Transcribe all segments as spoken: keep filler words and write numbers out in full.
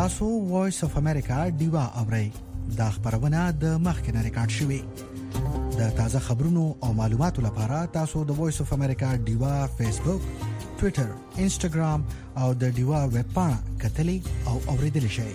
تاسو وایس اف امریکا دیوا اورئ دا خبرونه د مخکنه ریکارډ شوې د تازه خبرونو او معلوماتو لپاره تاسو د وایس اف امریکا دیوا فیسبوک، ټوئیټر، انسټاګرام او د دیوا ویب پاڼه کتلی او اوریدلی شئ.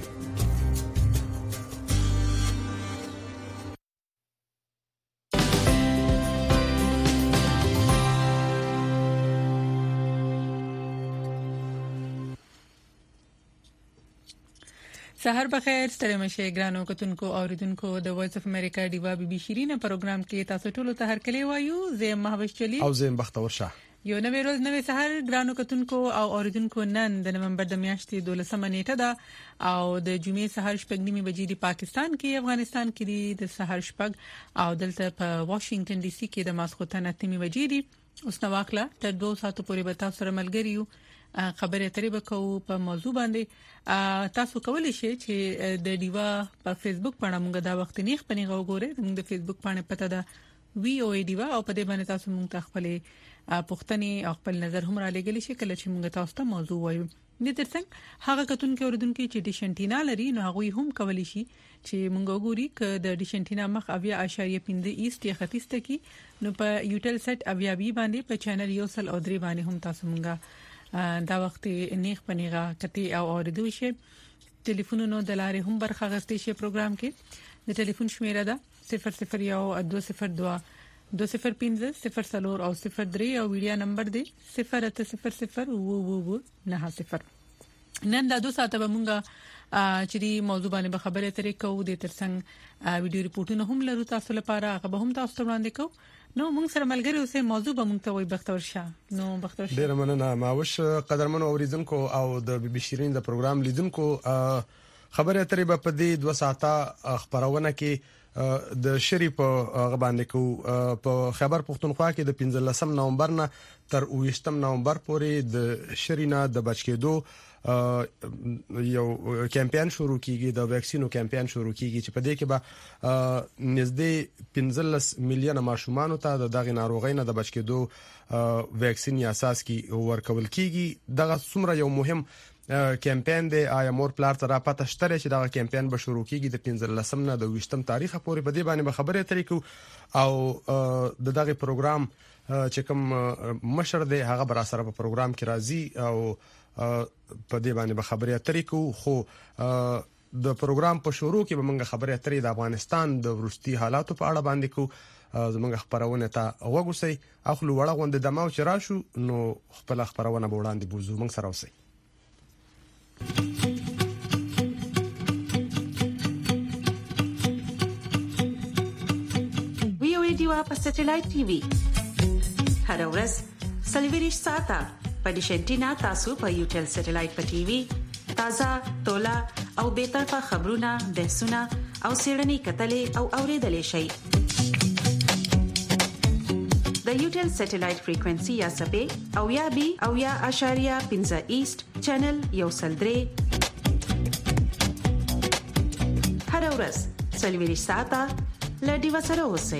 سحر بخیر ستړي مشه ګرانو کتونکو اوریدونکو د وایس اف امریکا دیوا بي بي شيرینه پروګرام کې تاسو ټول ته هر کلی وایو زه مهوش چلی او زه بختور شاه یو نوې ورځ نوې سحر ګرانو کتونکو او اوریدونکو نن د نومبر د میاشتې دولسمه نیټه ده او د جمعې سحر شپږ نیمه بجې د پاکستان کې افغانستان کې د سحر شپږ او دلته په واشنگټن ډي سي کې د ماسخوتن اتمه بجې دي. اوس نو واخله تر دوه ساعتو پورې به تاسو سره ملګری یو خبرې اترې وکړو په موضوع باندې. تاسو کولی شئ چې د دیوا په فیسبوک باندې موږ دا وخت نیخ پنی غوګوره موږ د فیسبوک باندې پته ده وی او ای دیوا او په دې باندې تاسو موږ ته خپل پوښتنې او خپل نظر هم را لګلی شي کله چې موږ تاسو ته موضوع وایو. د ترڅنګ هغه کتونکو اوریدونکو چې د شنټینا لري نو هغه هم کولی شي چې موږ وګوري ک د شنټینا مخ اویا اشاریه پنځه ایست یا ختیسته کې نو په یوټل سیټ اویا بي باندې په چینل یو سل او درې باندې هم تاسو موږ دا وخت نیخ پنیغه کتی او اوریدو شي. ټلیفونونو د لارې هم برخه غستې شي. پروګرام کې د ټلیفون شمیره ده صفر صفر یو دوه صفر دوه دوه صفر پنځه صفر صفر او صفر درې او ویډیو نمبر دی صفر اته صفر صفر و و و نه صفر. نن دا دوه ساعته به مونږه چې دی موضوع باندې خبرې اترې کوو د ترڅنګ ویډیو ریپورتونه هم لرو تاسو لپاره هغه به هم تاسو ته وړاندې کوو. نو موږ سره ملګری اوسه موضوع به موږ ته وي بختور شاه. نو بختور شاه ډیر مننه ماوش قدرمنو اوریدونکو او د بي بي شيرین د پروګرام لیدونکو خبرې اترې په دې دوه ساعته خبرونه کې د شری په غباندې کو په خبر پښتونخوا کې د پنځلسم نومبر نه تر اوویشتم نومبر پورې د شرینا د بچکیدو یو کمپاین شروع کیږي د ویکسینو کمپاین شروع کیږي چې په دې کې به نږدې پنځلس میلیونه ماشومان ته د دغه ناروغۍ نه د بچکیدو ویکسین یا اساس کې ورکول کیږي. دغه څومره یو مهم کمپاین دی. آیا مور پلار ته را پته شته چې دغه کمپاین به شروع کیږي د پنځلسم نه د اوویشتم تاریخ پورې په دې باندې به خبرې اترې کوو او د دغه پروګرام چې کوم مشر دی هغه بر سره په پروګرام کې راځي او په دې باندې به خبرې اترې کوو. خو د پروګرام په شروع کې به موږ خبرې اترې د افغانستان د ورستي حالاتو په اړه باندې کوو. زموږ خبرونه ته وګورئ اخلو وړه غونډه د ماو چې راشو نو خپل خبرونه به وړاندې بوزو. موږ سره اوسئ. وی او ای دیوا په سټلایټ ټي وي هر ورځ سلیویریش ساته په ډیشنټینا تاسو په یوټل سټلایټ په ټي وي تازه تولا او به طرفه خبرونه بحثونه او سیړنی کتلې او اوریدلې شي. د یوټل سټلایټ فریکوئنسي یا سپې او یا بي او یا اشاریه پنځه ایست چینل یو سل درې هر ورځ سلیویریش ساته لډي وسره اوسئ.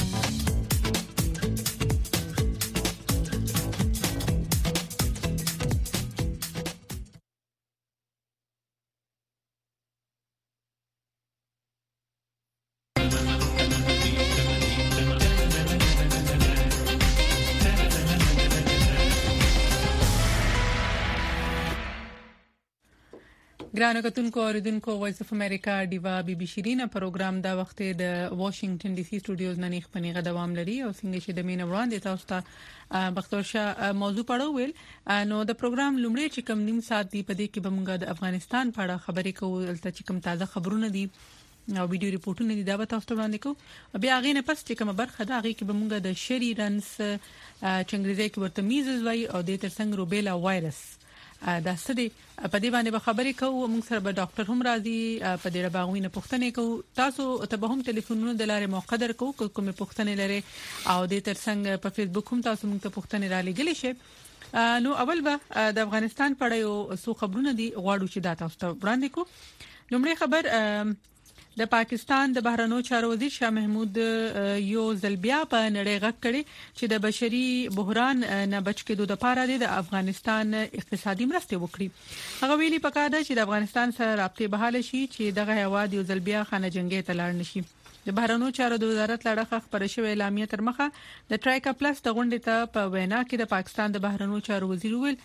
ګرانو کتونکو اوریدونکو وایس اف امریکا دیوا بي بي شيرینه پروګرام دا وخت د واشنگټن ډي سي سټوډیوز نه نیخ پنیغه دوام لري او څنګه چې د مینه وړاندې تاسو ته بختور شاه موضوع پړو ویل نو د پروګرام لومړی چې کم نیم ساعت دی په دې کې به موږ د افغانستان په اړه خبرې کوو چې کوم تازه خبرونه دي او ویډیو ریپورتونه دي دا به تاسو ته وړاندې کوو. بیا غینه پس چې کوم برخه دا غي کې به موږ د شری رنس چنګریزي کې ورته میزز وای او د ترڅنګ روبيلا وایرس دا سدي په دې باندې به خبرې کوو. موږ سره به ډاکټر هم راځي په دې باغوینه پوښتنه کوو. تاسو ته به هم ټلیفونونو د لارې موقدر کوو کومه پوښتنه لري او د ترڅنګ په فیسبوک هم تاسو موږ ته پوښتنه را لګلې شي. نو اول به د افغانستان په اړه یو څو خبرونه دي غواړو چې دا تاسو ته وړاندې کوو. لومړی خبر د پاکستان د بهرنیو چارو وزیر شاه محمود یو ځلبیا په نړۍ غږ کړي چې د بشري بحران نه بچ کېدو لپاره د افغانستان اقتصادي مرستې وکړي. هغه ویلي پکار ده چې د افغانستان سره رابطې بحاله شي چې دغه هواد یو ځلبیا خانه جنگي ته لاړ نشي. د بهرنیو چارو د وزارت لړخه خبر شوې اعلامیه تر مخه د ټرایکا پلس د غونډې ته په وینا کې د پاکستان د بهرنیو چارو وزیر ویل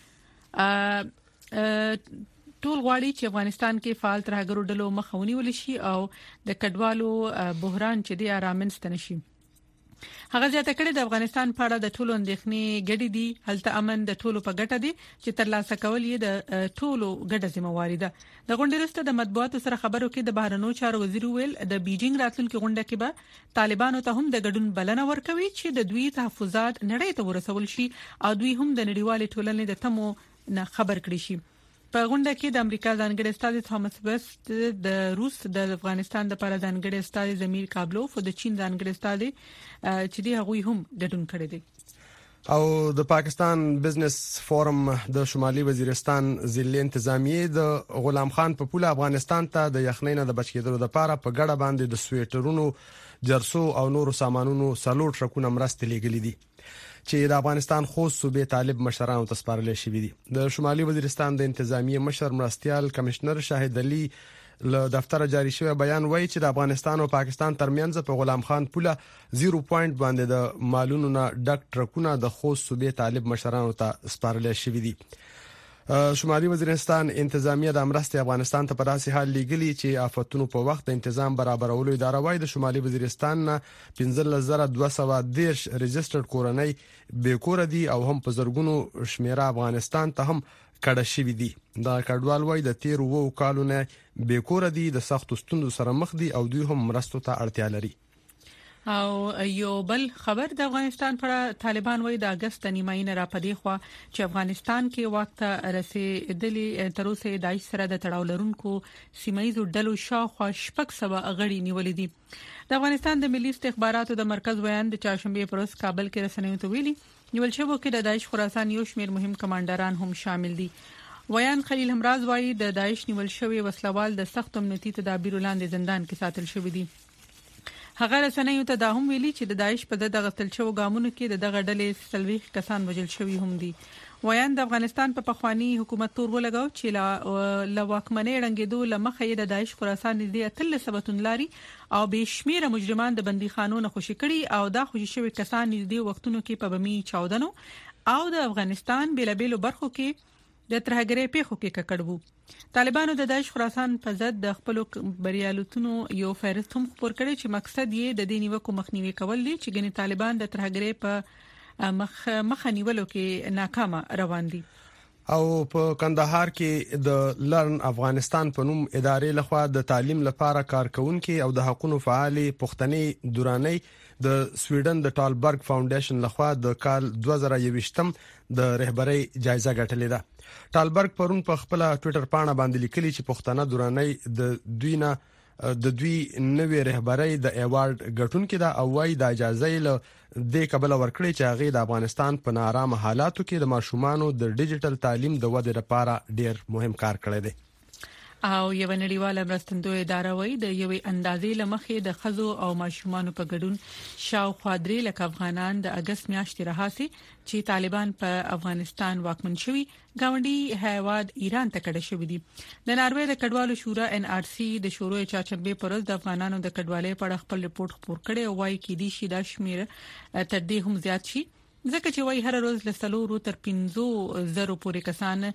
ټول غواړي چې افغانستان کې فعال ترهګرو ډلو مخه ونیول شي او د کډوالو بحران چې د رامنځته نشي. هغه زیاته کړې د افغانستان په اړه د ټولو اندېښنې ګډې دي، هلته امن د ټولو په ګټه دی چې ترلاسه کول یې د ټولو ګډه ذمہواری ده. د غونډې وروسته د مطبوعاتو سره خبرو کې د بهرنیو چارو وزیر ویل د بیجینګ راتلونکي غونډه کې به طالبانو ته هم د ګډون بلنه ورکوي چې د دوی تحفظات نړۍ ته ورسول شي او دوی هم د نړیوال ټولنې د تمو نه خبر کړي شي. په غونډه کې د امریکا ځانګړي استازي توماس وست، د روس د افغانستان د لپاره ځانګړي استازي زمیر کابلوف او د چین ځانګړي استازي چې دی هغه هم ګډون کړی دی. او د پاکستان بزنس فورم د شمالي وزیرستان ضلع انتظامیه د غلام خان په پوله افغانستان ته د یخنۍ نه د بچ کېدلو لپاره په ګډه باندې د سویټرونو، جرسو او نورو سامانونو سلوټ ټرکونه مرستې لېږلې دي چې د افغانستان خوست صوبې طالب مشرانو ته سپارل شوې دي. د شمالي وزیرستان د انتظامیه مشر مرستيال کمشنر شاهد علي له دفتر جاری شوی بیان وایي چې د افغانستان او پاکستان ترمنځ په غلام خان پوله زیرو پوینټ باندې د مالونو نه ډک ټرکونه د خوست صوبې طالب مشرانو ته سپارل شوې دي. شمالي وزیرستان انتظامیه د امرستي افغانستان ته په داسې حال لګلی چې آفتونو په وخت د تنظیم برابرولو اداره وایي د شمالي وزیرستان نه پنځه هزار دوه سوه دیرش ريجسترډ کورنۍ به کور دي او هم په زرګونو شمیره افغانستان ته هم کډه شوې دي. دا کډوال وایي د تیر وو کالو نه به کور دي د سخت ستونزو سره مخ دي او دوی هم مرستو ته اړتیا لري. او یو بل خبر د افغانستان پر طالبان وای د اگست نیماینه را پدې خو چې افغانستان کې وخت رسیدلې تر اوسه د داعش سره د تړاو لرونکو سیمایي ډلو شاوخوا شپږ سوه غړي نیولې دي. د افغانستان د ملي استخباراتو د مرکز بیان د چهارشنبه پر ورځ کابل کې رسنیو ته ویلي نیول شوی کې د داعش خراسان یو شمېر مهم کمانډران هم شامل دي. ویان خلیل همراز وایي د داعش نیول شوی وسلوال د سخت امنیتي تدابیر لاندې زندان کې ساتل شوی دي. هغه رسنیو ته دا هم ویلي چې د داعش په دغه تلچو ګامونو کې د دغه ډلې سلويخ کسان وژل شوی هم دي. ویان د افغانستان په پخوانی حکومت تور ولګاو چې لا لواکمنې رنګېدو لمخې د داعش خراسان نږدې اتل سبتون لاري او به شمیره مجرمان د بنديخانو نه خوشي کړي او دا خوشي شوی کسان نږدې وختونو کې په بمی چاودنو او د افغانستان بیلابېلو برخو کې د ترهګرۍ پیښو کې ککړبو. طالبانو د داعش خراسان په ضد د خپل بریالیتونو یو فهرست هم خپور کړی چې مقصد یې د دې نیوکو مخنیوي کول دي چې ګنې طالبان د ترهګرۍ په مخ مخنیولو کې ناکامه روان دي. او په کندهار کې د لرن افغانستان په نوم ادارې لخوا د تعلیم لپاره کارکونکو او د حقوقو فعالي پښتني دوراني د سویډن د ټالبرګ فاونډیشن لخوا د کال دوه زره یوویشتم د رهبرۍ جایزه ګټلې ده. ټالبرګ پرون په خپل ټوئیټر باندې باندې لیکلي چې پښتنه دوراني د دوی نه د دوی نوې رهبرۍ د ایوارډ ګټونکو ده او وايي د اجازه له د قبل ورکړي چې هغه د افغانستان په نارامه حالاتو کې د ماشومانو د ډیجیټل تعلیم د ودې لپاره ډیر مهم کار کړی دی. او یو نړیواله مرستندوی اداره وایي د یوې اندازې لمخې د خزو او ماشومانو په ګډون شاوخوا درې لک افغانان د اگست میاشتې راهاسي چې طالبان په افغانستان واکمن شوي گاونډي هیواد ایران ته کډه شوی دي. د ناروې د کډوالو شورا ان ار سی د شورای چارچنبه پر ورځ د افغانانو د کډوالۍ په اړه خپل ریپورت خپور کړي او وايي کې دي شي د شمیر تر دې هم زیات شي ځکه چې وايي هر ورځ له سلورو تر پنځو زرو پورې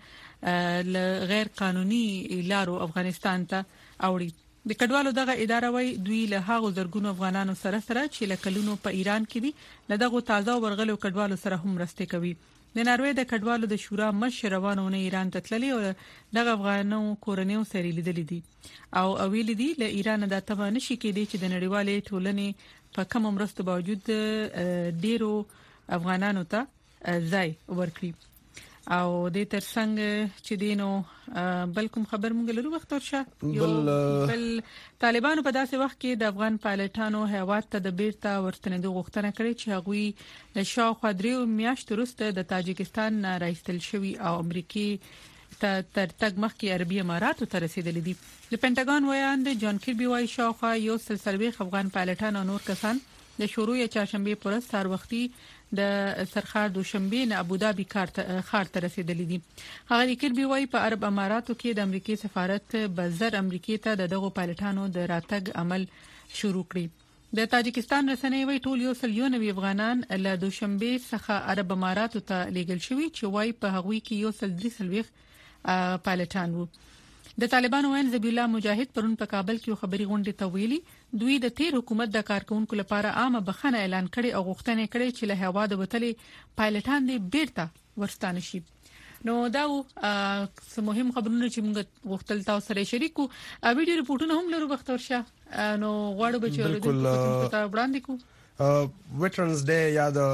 کسان ل غیر قانوني لارو افغانستان ته اوړي. د کډوالو دغه اداره وايي دوی له هغو زرګونو افغانانو سره سره چې لکلونو په ایران کې دي له دغه تازه ورغلو کډوالو سره هم مرسته کوي. د ناروې د کډوالو د شورا مشر روانونه ایران ته تللي او دغه افغانو کورنیو سره لیدلې دي او اویل دي له ایران د تبه نشي کېدي چې د نړیوالې ټولنې په کوم مرسته باوجود ډیرو افغانانو ته ځای ورکړي. او د ترڅنګ چې دینو بلکم خبر مونږ لرو وخت ورشه بل, بل طالبانو په داسې وخت کې د افغان پایلټانو هیواد ته د بیرته ورستنېدو غوښتنه کړې چې هغوی د شاوخوا دریو میاشتو وروسته د تاجکستان راایستل شوی او امریکای تر تګ مخکې عربي اماراتو ته رسیدلي دي. د پینټاګون ویاند جان کیربي وايي شاوخوا یو سلسله افغان پایلټان او نور کسان د شروع یا چهارشنبه پر ورځ سار وختي د سرخار دوشنبه نه ابوظبي خار ته رسیدلي دي. هغه کیربي وايي په عرب اماراتو کې د امریکای سفارت بزر امریکای ته دغه پایلټانو د راتګ عمل شروع کړی. د تاجکستان رسنۍ وی ټول یو سل یو نوي افغانان له دوشنبه څخه عرب اماراتو ته لیږل شوي چې وای په هغوی کې یو سل درې سلويخ پایلټان وو. د طالبانو وین ذبیح الله مجاهد پرون په کابل کې خبري غونډه ته ویلي دوی د تیر حکومت د کارکونکو لپاره عامه بخښنه اعلان کړي او غوښتنه کړي چې له هوا د وتلې پایلټان دې بیرته ورستانه شي. نو دا سه مهم خبرونه چې موږ وختل تاسو سره شریکو ویډیو ریپورتونه هم لرو بختور شه نو غواړو به چې ورته ته وړاندې کو ویټرنز ډے یا د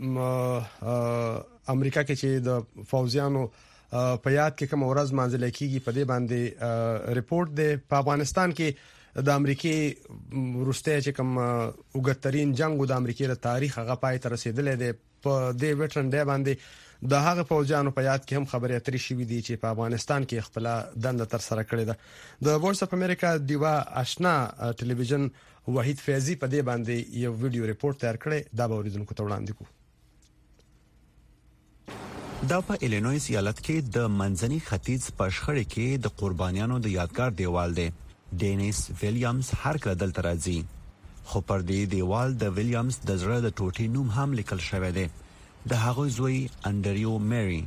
امریکا کې چې د فوجیانو په یاد کې کوم ورځ منځل کېږي په دې باندې ریپورت دی. په افغانستان کې د امریکای روسته چې کوم وګترین جنگ د امریکای د تاریخ هغه پای ته رسیدلې دی. په دې ویټرن ډے باندې د هغه فوجانو په یاد کې هم خبرې اترې شوې دي چې په افغانستان کې خپل دنده تر سره کړې ده. د وایس اف امریکا دیوا آشنا ټلویزیون وحید فیضی په دې باندې یو ویډیو ریپورت تیار کړی دا به اوریدونکو ته وړاندې کوو. دا په ایلینویس ایالت کې د منځني ختیځ په شخړه کې د قربانیانو د یادګار دیوال دی. ډینیس ویلیامز هر کله دلته راځي خو پر دې دیوال د ویلیامز د زړه د ټوټې نوم هم لیکل شوی دی. د هغه زوی انډریو میری.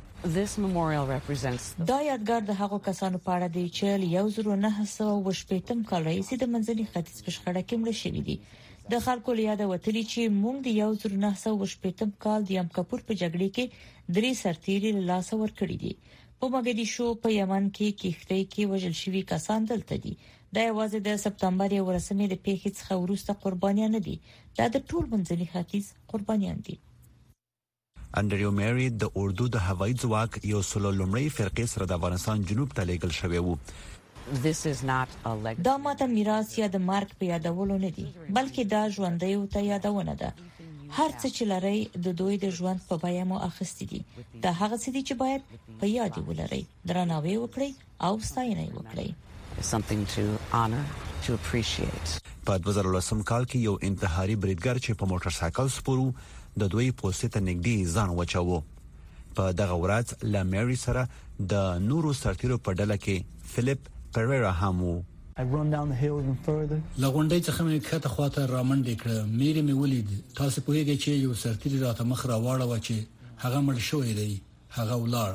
دا یادګار د هغو کسانو په اړه دی چې یو زرو نه سوه او شپږم کال راځي د منځني ختیځ په شخړه کې مړ شوي دي. د خلکو له یاد وتلی چې موږ د یو زرو نه سوه او شپږم کال د یم کپور په جګړه کې درې سرتیري له لاس ورکړي دي. په مګدیشو په یمن کې کیښتۍ کې وژل شوي کسان دلته دي. دا یوازې د سپتمبر یو رسمي د پیښې څخه وروسته قربانیان نه دي. دا د ټول منځني ختیځ قربانیان دي. انډریو میری د اردو د هوایي ځواک یو سلو لومړی فرقې سره د افغانستان جنوب ته لیږل شوی وو. دا ماته میراث یا د مارک په یادولو نه دي بلکې دا ژوندۍ ته یادونه ده. هر څه چې لري د دوی د ژوند په بیه مو اخیستي دي. دا هغه څه دي چې باید په یاد ولرئ، درناوی وکړئ او ستاینه وکړئ. something to honor, to appreciate. په دوه زره لسم کال کې یو انتحاري بریدګر چې په موټر سایکل سپورو د دوی پوسټ ته نږدې ځان وچاوه. په دغه ورځ لا میری سره د نورو سرتیرو په ډله کې فلیپ پریرا هم وو. لغونډې څخه مې کته خواته رامنډې کړه. میری مې ولید تاسو په هیګه چې یو سرتیری راته مخ را واړو چې هغه مړ شوی دی. هغه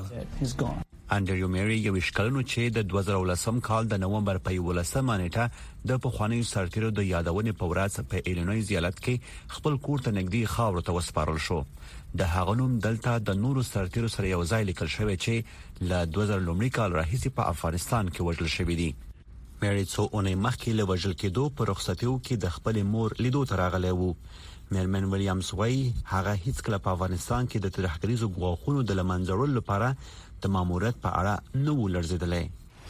ولار. انډریو میری یو اشکالونو چې د دوه زره لسم کال د نومبر په یولسمه نیټه د پخوانیو سرتیرو د یادونې په ورځ په ایلینویز ایالت کې خپل کور ته نږدې خاور ته وسپارل شو. د هغه نوم دلته د نورو سرتیرو سره یو ځای لیکل شوی چې له دوه زره لومړي کال راهیسې په افغانستان کې وژل شوی دی. میری څو اونۍ مخکې له وژل کېدو په رخصتیو کې د خپل مور لیدو ته راغلی وو. میرمن ویلیامز وايي هغه هیڅ کله په افغانستان کې د ترهګریزو ګواښونو د لمنځړلو لپاره د ماموریت په اړه نو لرزیدلې.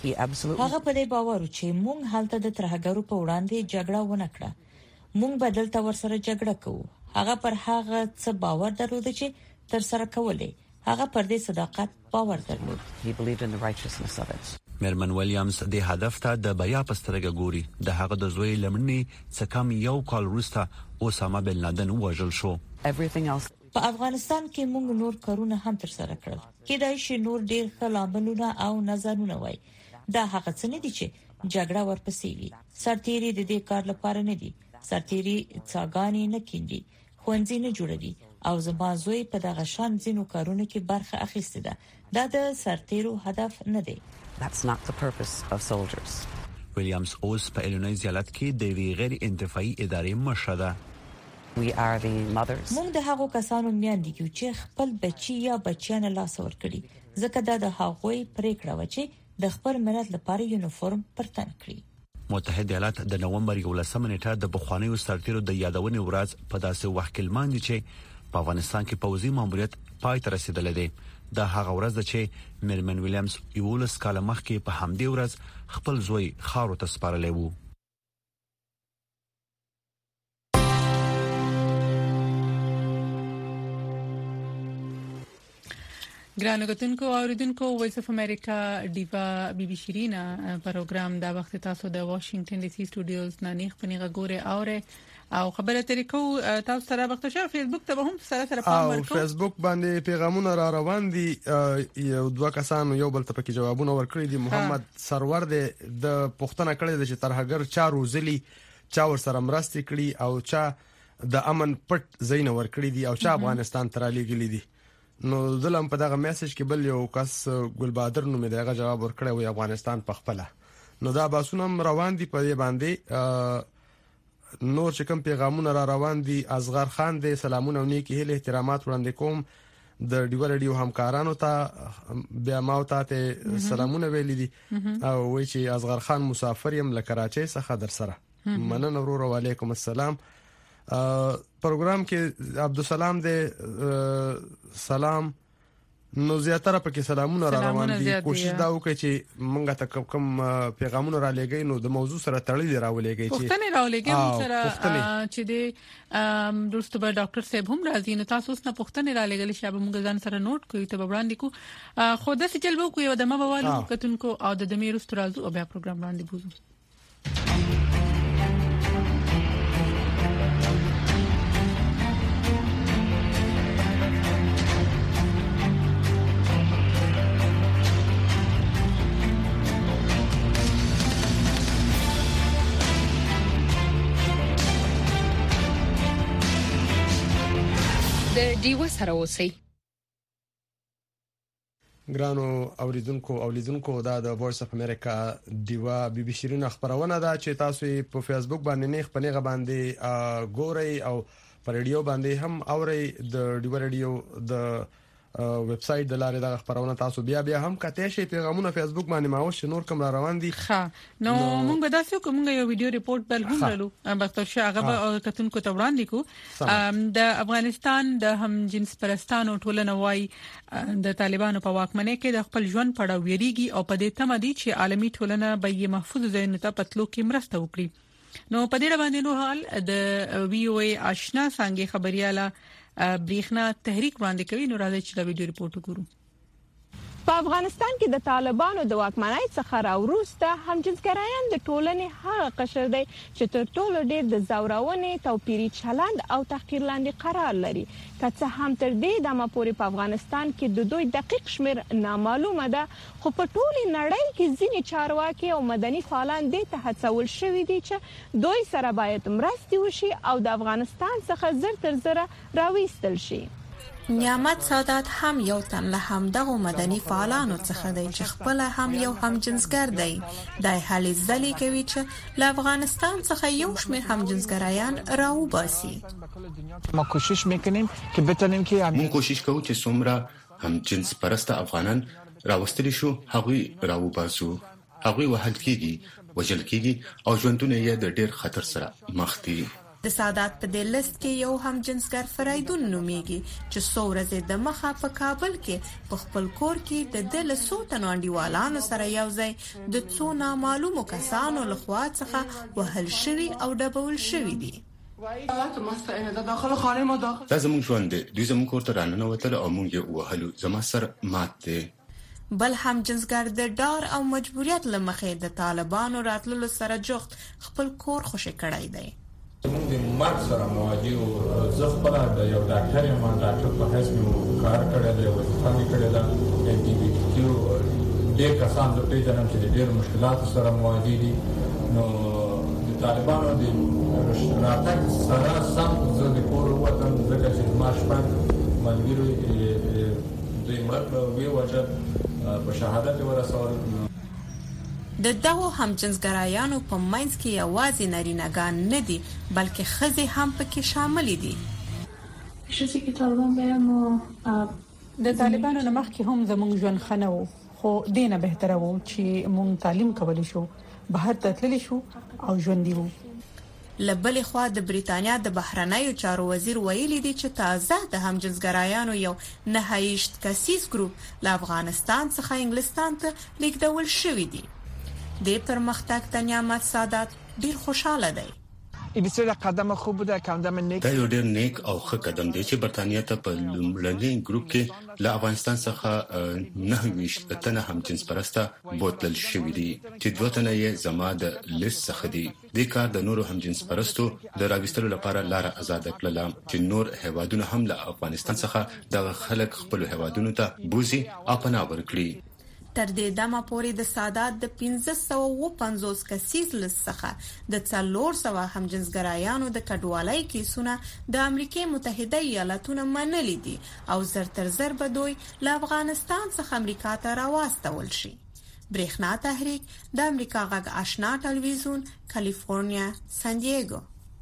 هغه په دې باور چې موږ حالت د ترهګرو په وړاندې جګړه ونه کړه. موږ بدل ته ورسره جګړه کوو. هغه پر هغه څه باور درلود چې تر سره کولې. هغه پر دې صداقت باور درلود. He believed in the righteousness of it. میرمن ویلیامز د هدف ته د بریا په سترګه ګوري. د هغه د زوی لمنې څخه کم یو کال وروسته اوسامه بن لادن وژل شو. Everything else په افغانستان کې موږ نور کارونه هم تر سره کړل. کېدای شي نور ډیر خلابلونه او نظرونه وای. دا هغه څه نه دي چې جګړه ورپسې وي. سرتيري د دې کار لپاره نه دي. سرتيري څاګانی نه کیندي، خوندې نه جوړوي او زما زوی په دغه شان ځینو کارونو کې برخه اخیسته ده. دا د سرتيرو هدف نه دی. That's not the purpose of soldiers. ویلیامز اوس په ایلینویز ایالت کې د وی غیر انتفاعي ادارې مشر ده. We are the mothers. موږ د هغو کسانو میندې یو چې خپل بچي یا بچیان لاس ورکړي. ځکه دا د هغوی پریکړه و چې د خپل ملت لپاره یونیفورم پرتن کړي. متحده ایالات د نومبر یولسمه نیټه د بخوانیو سرتیرو د یادونې ورځ په داسې وخت کې لمانځي چې په افغانستان کې پوځي ماموریت پای ته رسیدلی دی. دا هغه ورځ ده چې میرمن ویلیامز یولس کاله مخکې په همدې ورځ خپل زوی خاورو ته سپارلی وو. ګرانو کتونکو اوریدونکو وایس اف امریکا دیوا بي بي شيرینا پروګرام دا وخت تاسو د واشنگټن ډي سي سټوډیوز نه نیغ پنیغه ګوره اوره او خبره طریقو تاسو سره وخت شو فیسبوک ته هم سره سره پام ورکو. فیسبوک باندې پیغامونه را روان دي، یو دوه کسانو یو بل ته پکې جوابونه ورکړي دي. محمد سرور د پښتنه کړي د ترهګر چا روزلي چا ور سره مرستي کړي او چا د امن پټ زین ورکړي دي او چا افغانستان ته را لېږلي دي. نو دلم په دغه میسج کې بل یو کس ګل بادر نومې دغه جواب ورکړی و افغانستان په خپل. نو دا باسونه روان دي په دې باندې. نور چې کوم پیغامونه را روان دي، اصغر خان دې سلامونه او نیکی هیله احترامات وړاندې کوم د ډیو رادیو همکارانو ته، بیا ما ته سلامونه ویلي دي او وایي چې اصغر خان مسافر يم له کراچۍ څخه در سره مننه ورور. وعلیکم السلام. پروګرام کې عبدالسلام دې سلام. نو زیاتره پکې سلامونه را روان دي. کوشش دا وکړي چې مونږ ته کوم پیغامونه را لېږي نو د موضوع سره تړلې راولېږي چې پښتنه راولېږي سره چې د دوست به ډاکټر صاحب هم راځي. نو تاسو اوس نه پښتنه را لېږلې شابه مونږ ځان سره نوٹ کوي ته وړاندې کو خو د سچل بو کوي د ما بوالو کتونکو او د دمیر استرازو او بیا پروګرام وړاندې بوزو. د ډیو سره اوسئ. ګرانو اوریدونکو او لیدونکو دا د وایس اف امریکا دیوا بي بي شيرین خبرونه ده چې تاسو په فیسبوک باندې نه خپنهغه باندې ګورئ او په ریډیو باندې هم اورئ. د ډیو ریډیو د ویب سټ د لارې د خبرونه تاسو بیا بیا هم کته شي پیغامونه فیسبوک باندې ماوش نور کوم را روان دي. ښه نو موږ به تاسو کوم یو ویډیو ریپورت بل هم لرو بختور شاغه او کتونکو ته وړاندې کو. د افغانستان د هم جنس پرستانو ټولنه وای د طالبانو په واکمنۍ کې د خپل ژوند په اړه ویریږي او په دې تمه دي چې عالمي ټولنه به یې محفوظ ځای ته پتلو کې مرسته وکړي. نو په دې باندې نو حال د وی او ای آشنا څنګه خبرياله بریښنا تحریک وړاندې کوي. نو راځي چې دا ویډیو ریپورت وګورو. په افغانستان کې د طالبانو د واکمنۍ څخه راوروسته همجنسګرایان د ټولنې هغه قشر دی چې تر ټولو ډېر د زورونې، توپیري چلند او تحقیر لاندې قرار لري. که څه هم تر دې دمه پورې په افغانستان کې د دوی دقیق شمیر نامعلومه ده، خو په ټولې نړۍ کې ځینې چارواکي او مدني فعالان دې ته هڅول شوي دي چې دوی سره باید مرستې وشي او د افغانستان څخه زر تر زره راوېستل شي. نعمت سادات هم یو تن له همدغه مدني فعالانو څخه دی چې خپل هم یو همجنسګر دی. دای هلي ځلې کوي چې له افغانستان څخه یو شمېر همجنسګرایان راوباسي. ما کوشش میکنیم که بتونیم که مون کوشش کوو چې څومره همجنس پرسته افغانان راوستل شو هغوی راوباسو. هغوی وهل کیږي، وژل کیږي او ژوندونه یې د ډېر خطر سره مخ دي. د سادات په دې لیست کې یو همجنسګر فریدون نومېږي چې څو ورځې د مخه په کابل کې په خپل کور کې د دل سوتن انډیوالانو سره یو ځای د څو نامعلومو کسانو لخوا څخه وهل شوی او ډبول شوی دي. دا زموږ ژوند دی. دوی زموږ کور ته راننوتل او موږ یې وهلو. زما سر مات دی. بل همجنسګر د ډار او مجبوریت لمخې د طالبانو راتللو سره جوخت خپل کور خوشی کړی دی. موږ د مرګ سره مواجه او زه خپل د یو ډاکټر یم، ډاکټر په حیث مې کار کړی دی، وظیفه مې کړې ده. ال جی بي ټي کیو ډېر کسان زه پیژنم چې ډېر مشکلاتو سره مواجه دي. نو د طالبانو د راتګ سره سم زه د کور ووتم ځکه چې زما شپږ ملګري دوی مړه ووژل، په شهادت یې ورسول. د دغو همجنسګرایانو په منځ کې یوازې نارینه‌ګان نه دي بلکې ښځې هم پکې شامل دي. ښځې کې طالبان به مو د طالبانو نه مخکې هم زموږ ژوند ښه نه و، خو دینه بهتره و چې موږ تعلیم کولی شو، بهر ته تللی شو او ژوندي وو. له بلې خوا د بریتانیا د بهرنیو چارو وزیر ویلي دی چې تازه د همجنسګرایانو یو نهه ویشت کسیز ګروپ له افغانستان څخه انګلستان ته لیږدول شوی دی. د پرمختګ ته نعمت سادات ډیر خوشاله دی. این بسیار قدم خوب بوده، قدم نیک. دا یو ډیر نیک او ښه قدم دی چې برتانیا ته په لومړني ګروپ کې له افغانستان څخه نه ویشت تنه هم جنس پرسته بوتل شوی دي چې دوه تنه یې زما د لیست څخه دي. د کار د نورو هم جنس پرستو د راوستلو لپاره لار آزاد کړل چې نور هیوادونه هم له افغانستان څخه د خلک خپل هیوادونو ته بوزي او پناه ورکړي. تر دې دمه پورې د سادات د پنځه سوه پنځوس کسیز لست څخه د څلور سوه همجنسګرایانو د کډوالۍ کیسونه د امریکای متحده ایالاتونو منلي دي او زر تر زر به دوی له افغانستان څخه امریکا ته راوستول شي. برېښنا تحریک د امریکا غږ آشنا ټلویزیون کالیفورنیا سان دیګو.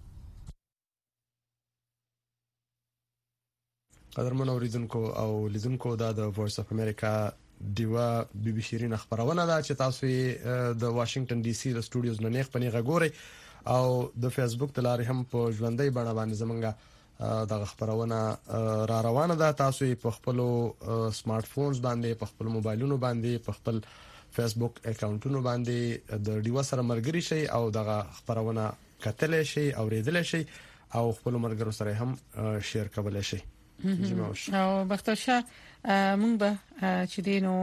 قدرمن اوریدونکو او لیدونکو دا د وایس اف امریکا دیوا بي بي شيرین خبرونه ده چې تاسو د واشنگټن ډي سي د سټوډیوز نه نیغ پنیغه ګوري او د فیسبوک د لارې هم په ژوندۍ بڼه باندې زمونږه د خبرونه را روانه ده. تاسو په خپل سمارټ فونز باندې په خپل موبایلونو باندې په خپل فیسبوک اکاونټونو باندې د دیوا سره مرګري شي او د خبرونه کتل شي او ریدل شي او خپل مرګرو سره هم شیر کولای شي. او بختشه مونږ به چې دینو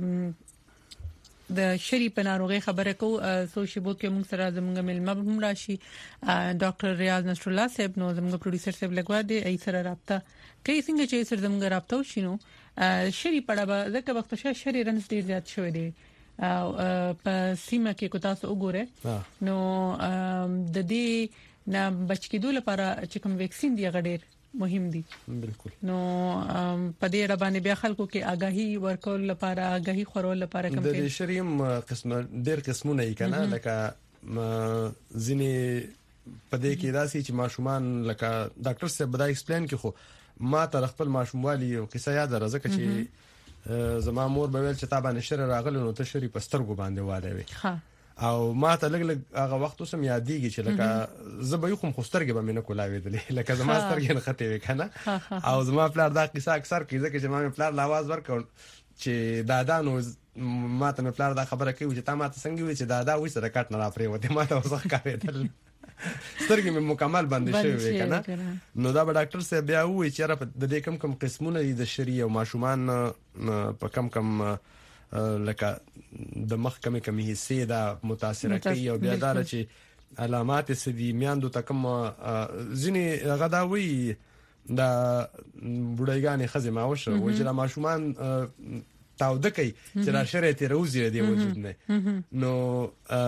د شری په ناروغي خبره کو سوشيبو کې مونږ سره زموږ ملما هم راشي ډاکټر ریاض نصر الله صاحب نو زموږ پروډوسر صاحب لګوا دی ای سره رابطه کوي څنګه چې سره زموږ رابطه وشینو شری پړه به ځکه بختشه شری رنس ډیر زیات شوی دی او په سیمه کې کو تاسو وګوره نو د دې نه بچ کېدو لپاره چې کوم ویکسین دی غډیر مهم دي. بالکل. نو په دې اړه باندې بیا خلکو کې آگاهي ورکول لپاره آگاهي خورول لپاره کمپاین د شریم قسم ډېر قسمونه یې کنه لکه ځینې په دې کې داسي چې ماشومان لکه ډاکټر صاحب دا ایکسپلین کې خو ما تر خپل ماشوموالي او کیسه یاد راځه چې زما مور به ویل چې تا باندې شر راغلی نو ته شری پسترګو باندې واده وي. ها او ما ته لګ لګ هغه وخت اوسم یادېږي چې لکه زبې خو مخسترګې به مینه کولاوي دي لکه زما سترګې نه خټې وکنه او زما پلار دا قصه اکثر کوي ځکه چې ما پلار لا आवाज ورکړ چې دادا نو ما ته پلار دا خبره کوي چې تا ما ته څنګه وي چې دادا وې سره کټ نه را پرې وته ما ته وسخ کاوېدل سترګې مې مکمل باندې شوی کنه نو دا به ډاکټر صاحب بیا وې چې را د دې کم کم قسمونه دي د شری او ماشومان په کم کم لکه د مخ کمی کمی حصے دا متاثر کوي او بیا دا چې علامات سدي میاندو تکم ځینی غداوي دا بډایګانې خزمه اوشه و چې ماشومان تاوده کوي چې را شرې ته روزي دی وجود نه نو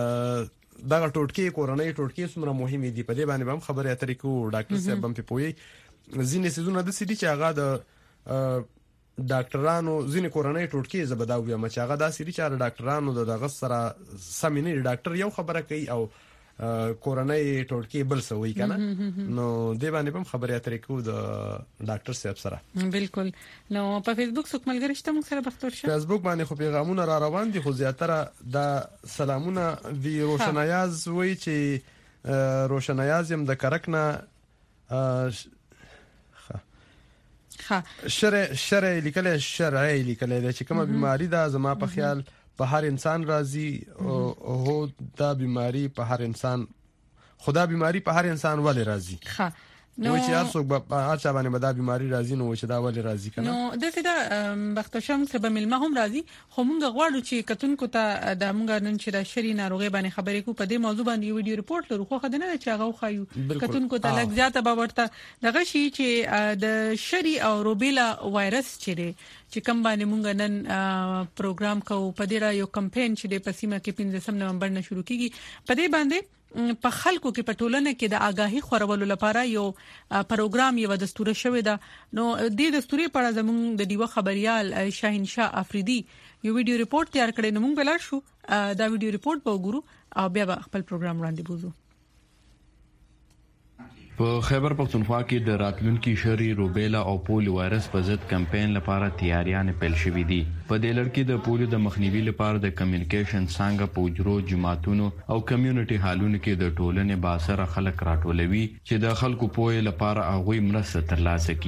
دا ټوټکي کورونې ټوټکي څومره مهمه دي په دې باندې هم خبرې اترې کو ډاکټر صاحب هم په پوي ځینې سيزونه د سدي چې هغه د ډاکټرانو ځینې کورونې ټوټکي زبداوي ما چې هغه د سری چاره ډاکټرانو د دغه سره سمینې ډاکټر یو خبره کوي او کورونې ټوټکي بل څه وایي کنه نو دی باندې هم خبرې اترې کو د ډاکټر صاحب سره. بالکل. نو په فیسبوک څوک ملګری شته موږ سره بختور شه فیسبوک باندې خو پیغامونه را روان دي خو زیاتره د سلامونه دی روشنایاز وایي چې روشنایاز هم د کرکنه شرع شرع لیکل شرعي لیکل دا چې کومه بیماری ده زما په خیال په هر انسان راځي او هو دا بیماری په هر انسان خدا بیماری په هر انسان ولې راځي. ها نو چې هر څوک په هر چا باندې دا بیماری راځي نو چې دا ولې راځي کنه نو د څه دا بختشم سبا ملما هم راځي خو موږ غواړو چې کتونکو ته د موږ نن چې د شری ناروغي باندې خبرې کو په دې موضوع باندې یو ویډیو ریپورت لرو خو خدانه چې هغه خایو کتونکو ته لږ زیاته به ورته دغه شي چې د شری او روبیلا وایرس چې چې کوم باندې موږ نن پروګرام کوو په دې را یو کمپاین چې د پسیمه کې پنځم نومبر نه شروع کیږي په دې باندې په خلکو کې په ټولنه کې د آگاهي خورولو لپاره یو پروګرام یو دستور شوی دا نو د دستوري په اړه زموږ د دیو خبريال شاهین شاه افریدي یو ویډیو ریپورت تیار کړی نو موږ بلار شو دا ویډیو ریپورت به وګورو او بیا خپل پروګرام وړاندې بوزو. په خیبر پختونخوا کې د راتلونکي شری روبیلا او پولیو وایرس په ضد کمپاین لپاره تیاریاں پیل شوې دي. په دې لړ کې د پولیو د مخنیوي لپاره د کمیونیکیشن څنګه پوجرو جماعتونو او کمیونټي حالونو کې د ټولنې باسره خلک راټولوي چې د خلکو پوهه لپاره هغه مرسته ترلاسه کړي.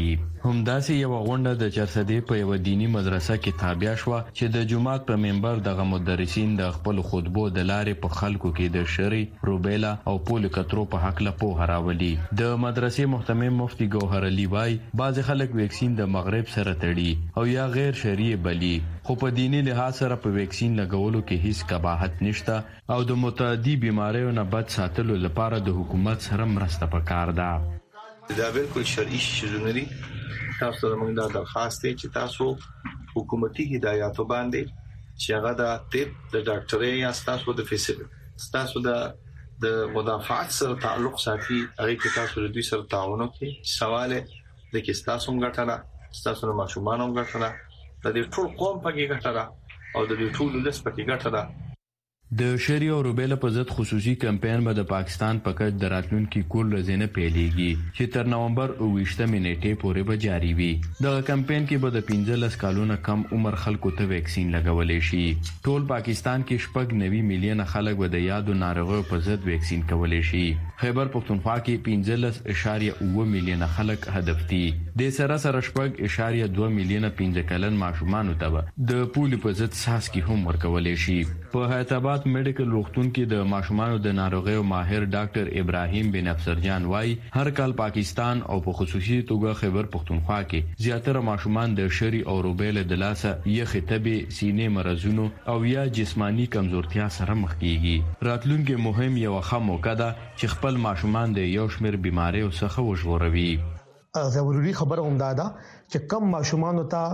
همداسې یو غونډه د چرسدې په یو دینی مدرسه کې تابع شو چې د جمعات په منبر دغه مدرسین د خپل خطبو د لارې په خلکو کې د شری، روبیلا او پولیو کترو په حق له پوهه راولي. د مدرسې محتمم مفتی ګوهر علي وای بعض خلک ویکسین د مغرب سره تړي او یا غیر شرعي بلی، خو په دینی لحاظ سره په ویکسین لګولو کې هیڅ قباحت نشته او د متعدی بیماریو نه بچ ساتلو لپاره د حکومت سره مرسته پکار ده. دا بالکل شرعي شیزونه دي. تاسو ته موږ دا درخواست دی چې تاسو حکومتي هدایاتو باندې چې هغه د طب د ډاکټرۍ یا تاسو د فیسل تاسو د د مدافعات سره تعلق ساتي، هغه کې تاسو د دوی سره تعاون وکړئ. سوال د کې تاسو هم ګټه تاسو د ماشومان هم ګټه د دې ټول قوم په کې ګټه او د دې ټول لس په کې ګټه. د شری او روبیلا په ضد خصوصي کمپاین به د پاکستان په کچ د راتلونکي کول ورځې پیلېږي چې تر نومبر اوویشتمې نیټې پورې به جاری وي. دغه کمپاین کې به د پنځلس کالونو کم عمر خلکو ته ویکسین لګولې شي. ټول پاکستان کې شپږ نوي میلیون خلک به د یادو ناروغیو په ضد ویکسین کولې شي. خیبر پختونخوا کې پنځلس اشاریه اوه میلیون خلک هدف دي. د سره سره شپږ اشاریه دوه میلیون پنځه کلن ماشومان ته د پولیو په ضد ساسکی هم ورکولې شي. په حیدرآباد میډیکل روغتون کې د ماشومانو د ناروغیو ماهر ډاکټر ابراهیم بن افسرجان وای هر کال پاکستان او په خصوصي توګه خیبر پختونخوا کې زیاتره ماشومان د شری او روبیلا د لاسه یخ تبي سینې مرزونو او یا جسمانی کمزورتیا سره مخ کیږي. راتلونکي مهم یو ښه موقع ده چې خپل ماشومان د یو شمېر بیماریو څخه وژغوري. ضروري خبره هم ده چې کم ماشومان ته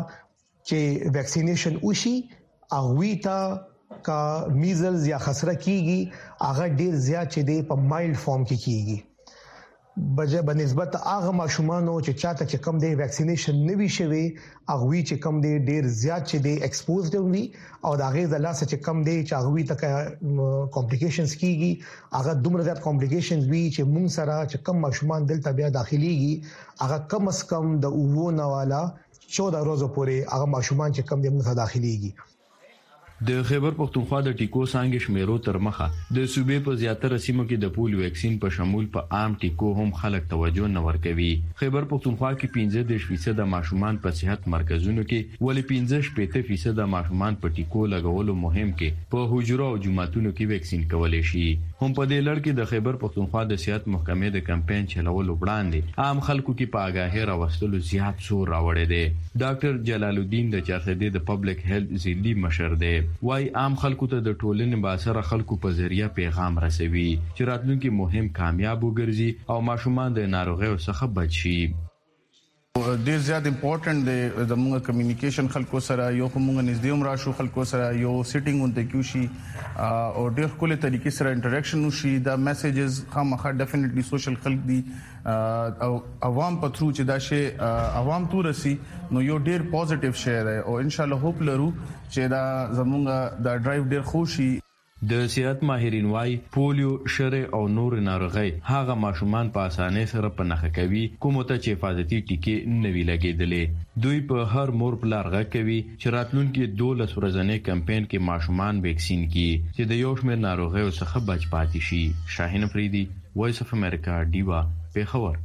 چې ویکسینیشن وشي هغه ته کا میزلز یا خسره کیږي هغه ډیر زیات چې دی په مایلډ فارم کې کیږي بجې بنسبت هغه ماشومانو چې چاته چې کم دی ویکسینیشن نوي شوی هغه چې کم دی ډیر زیات چې دی ایکسپوزډ وي او دا غي د لاس چې کم دی چې هغه ته کمپلیکیشنز کیږي هغه دومره زیات کمپلیکیشنز وي چې مونږ سره چې کم ماشومان دلته بیا داخليږي هغه کم اس کم د اوونه والا چودہ ورځې پورې هغه ماشومان چې کم دی موږ داخليږي. د خیبر پختونخوا د ټیکو څنګه شمیرو تر مخه د صوبې په زیاتره سیمو کې د پولیو ویکسین په شمول په عام ټیکو هم خلک توجه نه ورکوي. خیبر پختونخوا کې پنځه دېرش فیصد ماشومان په صحت مرکزونو کې ولې پنځه شپږ فیصد ماشومان په ټیکو لګولو مهم کې په حجرو او جماعتونو کې ویکسین کولای شي. هم په دې لړ کې د خیبر پختونخوا د صحت محکمې د کمپاین چلولو وړاندې عام خلکو کې په آگاهی راوستلو زیات زور راوړی دی. ډاکټر جلال الدین د چارسدې د پبلک هیلث ضلعي مشر دی. وای عام خلکو ته د ټولنې باسره خلکو په ذریعہ پیغام رسوي چې راتلونکي مهم کامیاب وګرځي او ماشومان د ناروغیو څخه بچ شي. ډیر زیات امپورټنٹ دی زموږ کمیونیکیشن خلکو سره یو کومه نږدې عمر شو خلکو سره یو سیټینګ اون ته کیوشي او ډیر کله طریقې سره انټریکشن وشي. دا میسجز خامخا ډیفینیټلی سوشل خلک دي او عوام په تھرو چې دا شی عوام تو رسی نو یو ډیر پوزټیو شی دی او ان شاء الله هوپ لرو چې دا زموږ دا ډرایو ډیر خوشي. د صحت ماهرین وای پولیو، شری او نور ناروغي هغه ماشومان په اسانۍ سره په نخښه کوي کوم ته چې حفاظتي ټیکې نوي لګیدلې. دوی په هر مور پلار غږ کوي چې راتلونکي دولس ورځې کمپاین کې ماشومان ویکسین کړي چې د یو شمېر ناروغیو څخه بچ پاتې شي. شاهین افریدي، وایس اف امریکا، ډیوا، پیښور.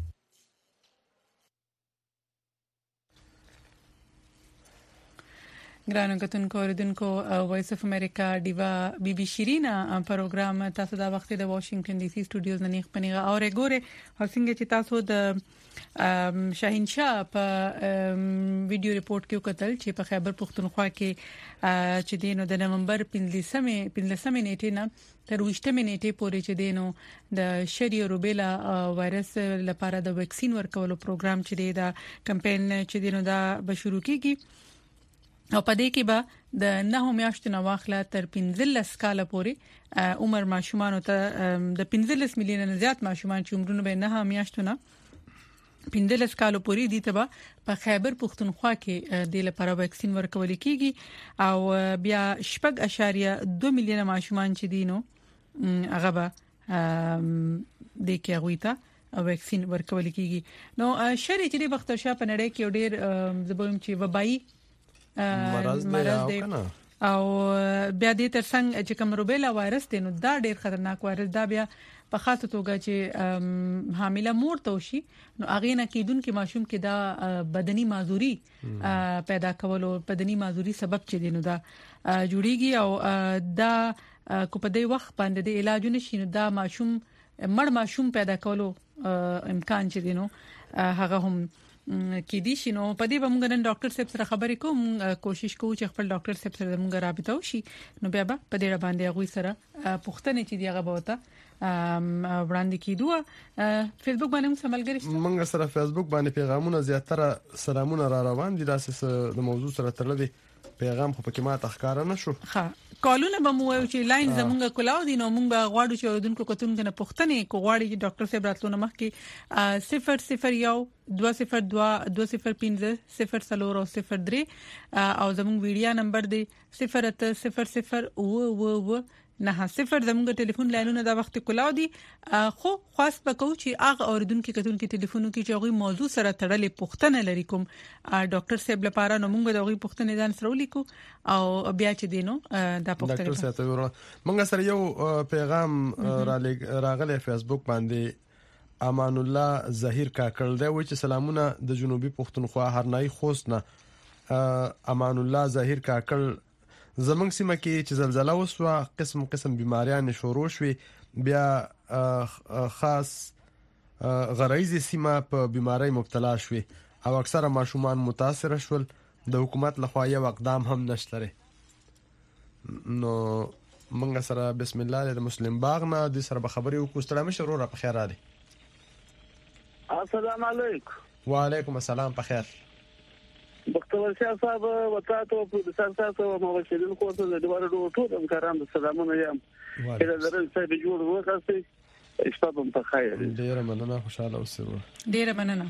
ګرانو کتونکو اوریدونکو وایس اف امریکا ډیوا بي بي شیرینا پروګرام تاسو دا وخت د واشنگټن ډي سي سټوډیوز نه نیغ پنیغه او رګوره هڅنګ چې تاسو د شاهین شاه په ویډیو ریپورت کې وکتل چې په خیبر پختونخوا کې چې دینو د نومبر پنځلسمې پنځلسمې نیټې نه تر وشتمې نیټې پورې چې دینو د شری روبیلا وایرس لپاره د ویکسین ورکولو پروګرام چې د کمپاین چې دینو دا به شروع کیږي او په دې کې به د نه میاشتو نه واخله تر پنځلس کاله پورې عمر ماشومان ته د پنځلس میلیون زیات ماشومان چې عمرونه به نه میاشتو نه پنځلس کالو پورې دي ته په خیبر پختونخوا کې د لپاره ویکسین ورکول کیږي او بیا شپږ اشاریه دوه میلیون ماشومان چې دینو هغه به د کې غویته ویکسین ورکول کیږي. نو شری چې د بخترشاه په نړۍ کې ډېر زبوم چې وبای مرض دی او بیا دې ترڅنګ چې کوم روبیلا وایرس دی نو دا ډېر خطرناک وایرس دا بیا په خاصه توګه چې حامله مور ته وشي نو اغه نه کیدون کې ماشوم کې دا بدني معذوري پیدا کول او بدني معذوري سبب چي دي نو دا جوړيږي او دا کو په دې وخت باندې د علاج نشي نو دا ماشوم مړ ماشوم پیدا کولو امکان چي دي نو هغه هم کې دي شنو په دې به موږ نن ډاکټر صاحب سره خبرې کوم کوشش کوو چې خپل ډاکټر صاحب سره موږ رابطه وشي نو بیا به په دې باندې هغه سره پوښتنه چې دی هغه بوته وړاندې کیدو فیسبوک باندې موږ سملګری موږ سره فیسبوک باندې پیغامونه زیاتره سلامونه را روان دي داسې د موضوع سره تړلې پیغام خو پکې ما تخکار نه شو ها کالونه به مو چې لاین زمونږ کولاو دي نو موږ غواړو چې اوردونکو کوتونکو نه پوښتنه کو غواړي چې ډاکټر صاحب راتلو مخ کې صفر صفر یو دوه صفر دوه دوه صفر پنځه صفر څلور او صفر درې او زموږ ویډیو نمبر دی صفر اته صفر صفر او او او نه صفر زموږ ټلیفون لاینونه دا وخت کولاو دي خو خاص بکو چې هغه اوردونکو کوتونکو ټلیفونو کې چې هغه موضوع سره تړلې پوښتنه لري کوم ډاکټر صاحب لپاره نو موږ د هغه پوښتنه ځان سره ولیکو او بیا چې دینو دا پوښتنه ډاکټر صاحب موږ سره یو پیغام راغلی فیسبوک باندې امان الله ظهیر کاکړ دی و چې سلامونه د جنوبي پښتونخوا هرنای خوست نه امان الله ظهیر کاکړ زمنګ سیمه کې چې زلزلہ وسوه قسم قسم بیماریاں شروع شوې بیا خاص غرایزي سیمه په بیماری مبتلا شوې او اکثره ماشومان متاثر شول د حکومت لخوا یو اقدام هم نشته نو موږ سره بسم الله د مسلم باغ نه د سره خبري وکړو ستړي مشرو را په خیر علي السلام علیکم وعلیکم السلام په خیر ډاکټر شاه صاحب وتاته په پروفیسور تاسو موجودین کوته د دواره ټول همکاران سلامونه یم کله درته چې جوړ وکړئ اشتباه په خیر ډیر مننه خوشاله اوسئ ډیر مننه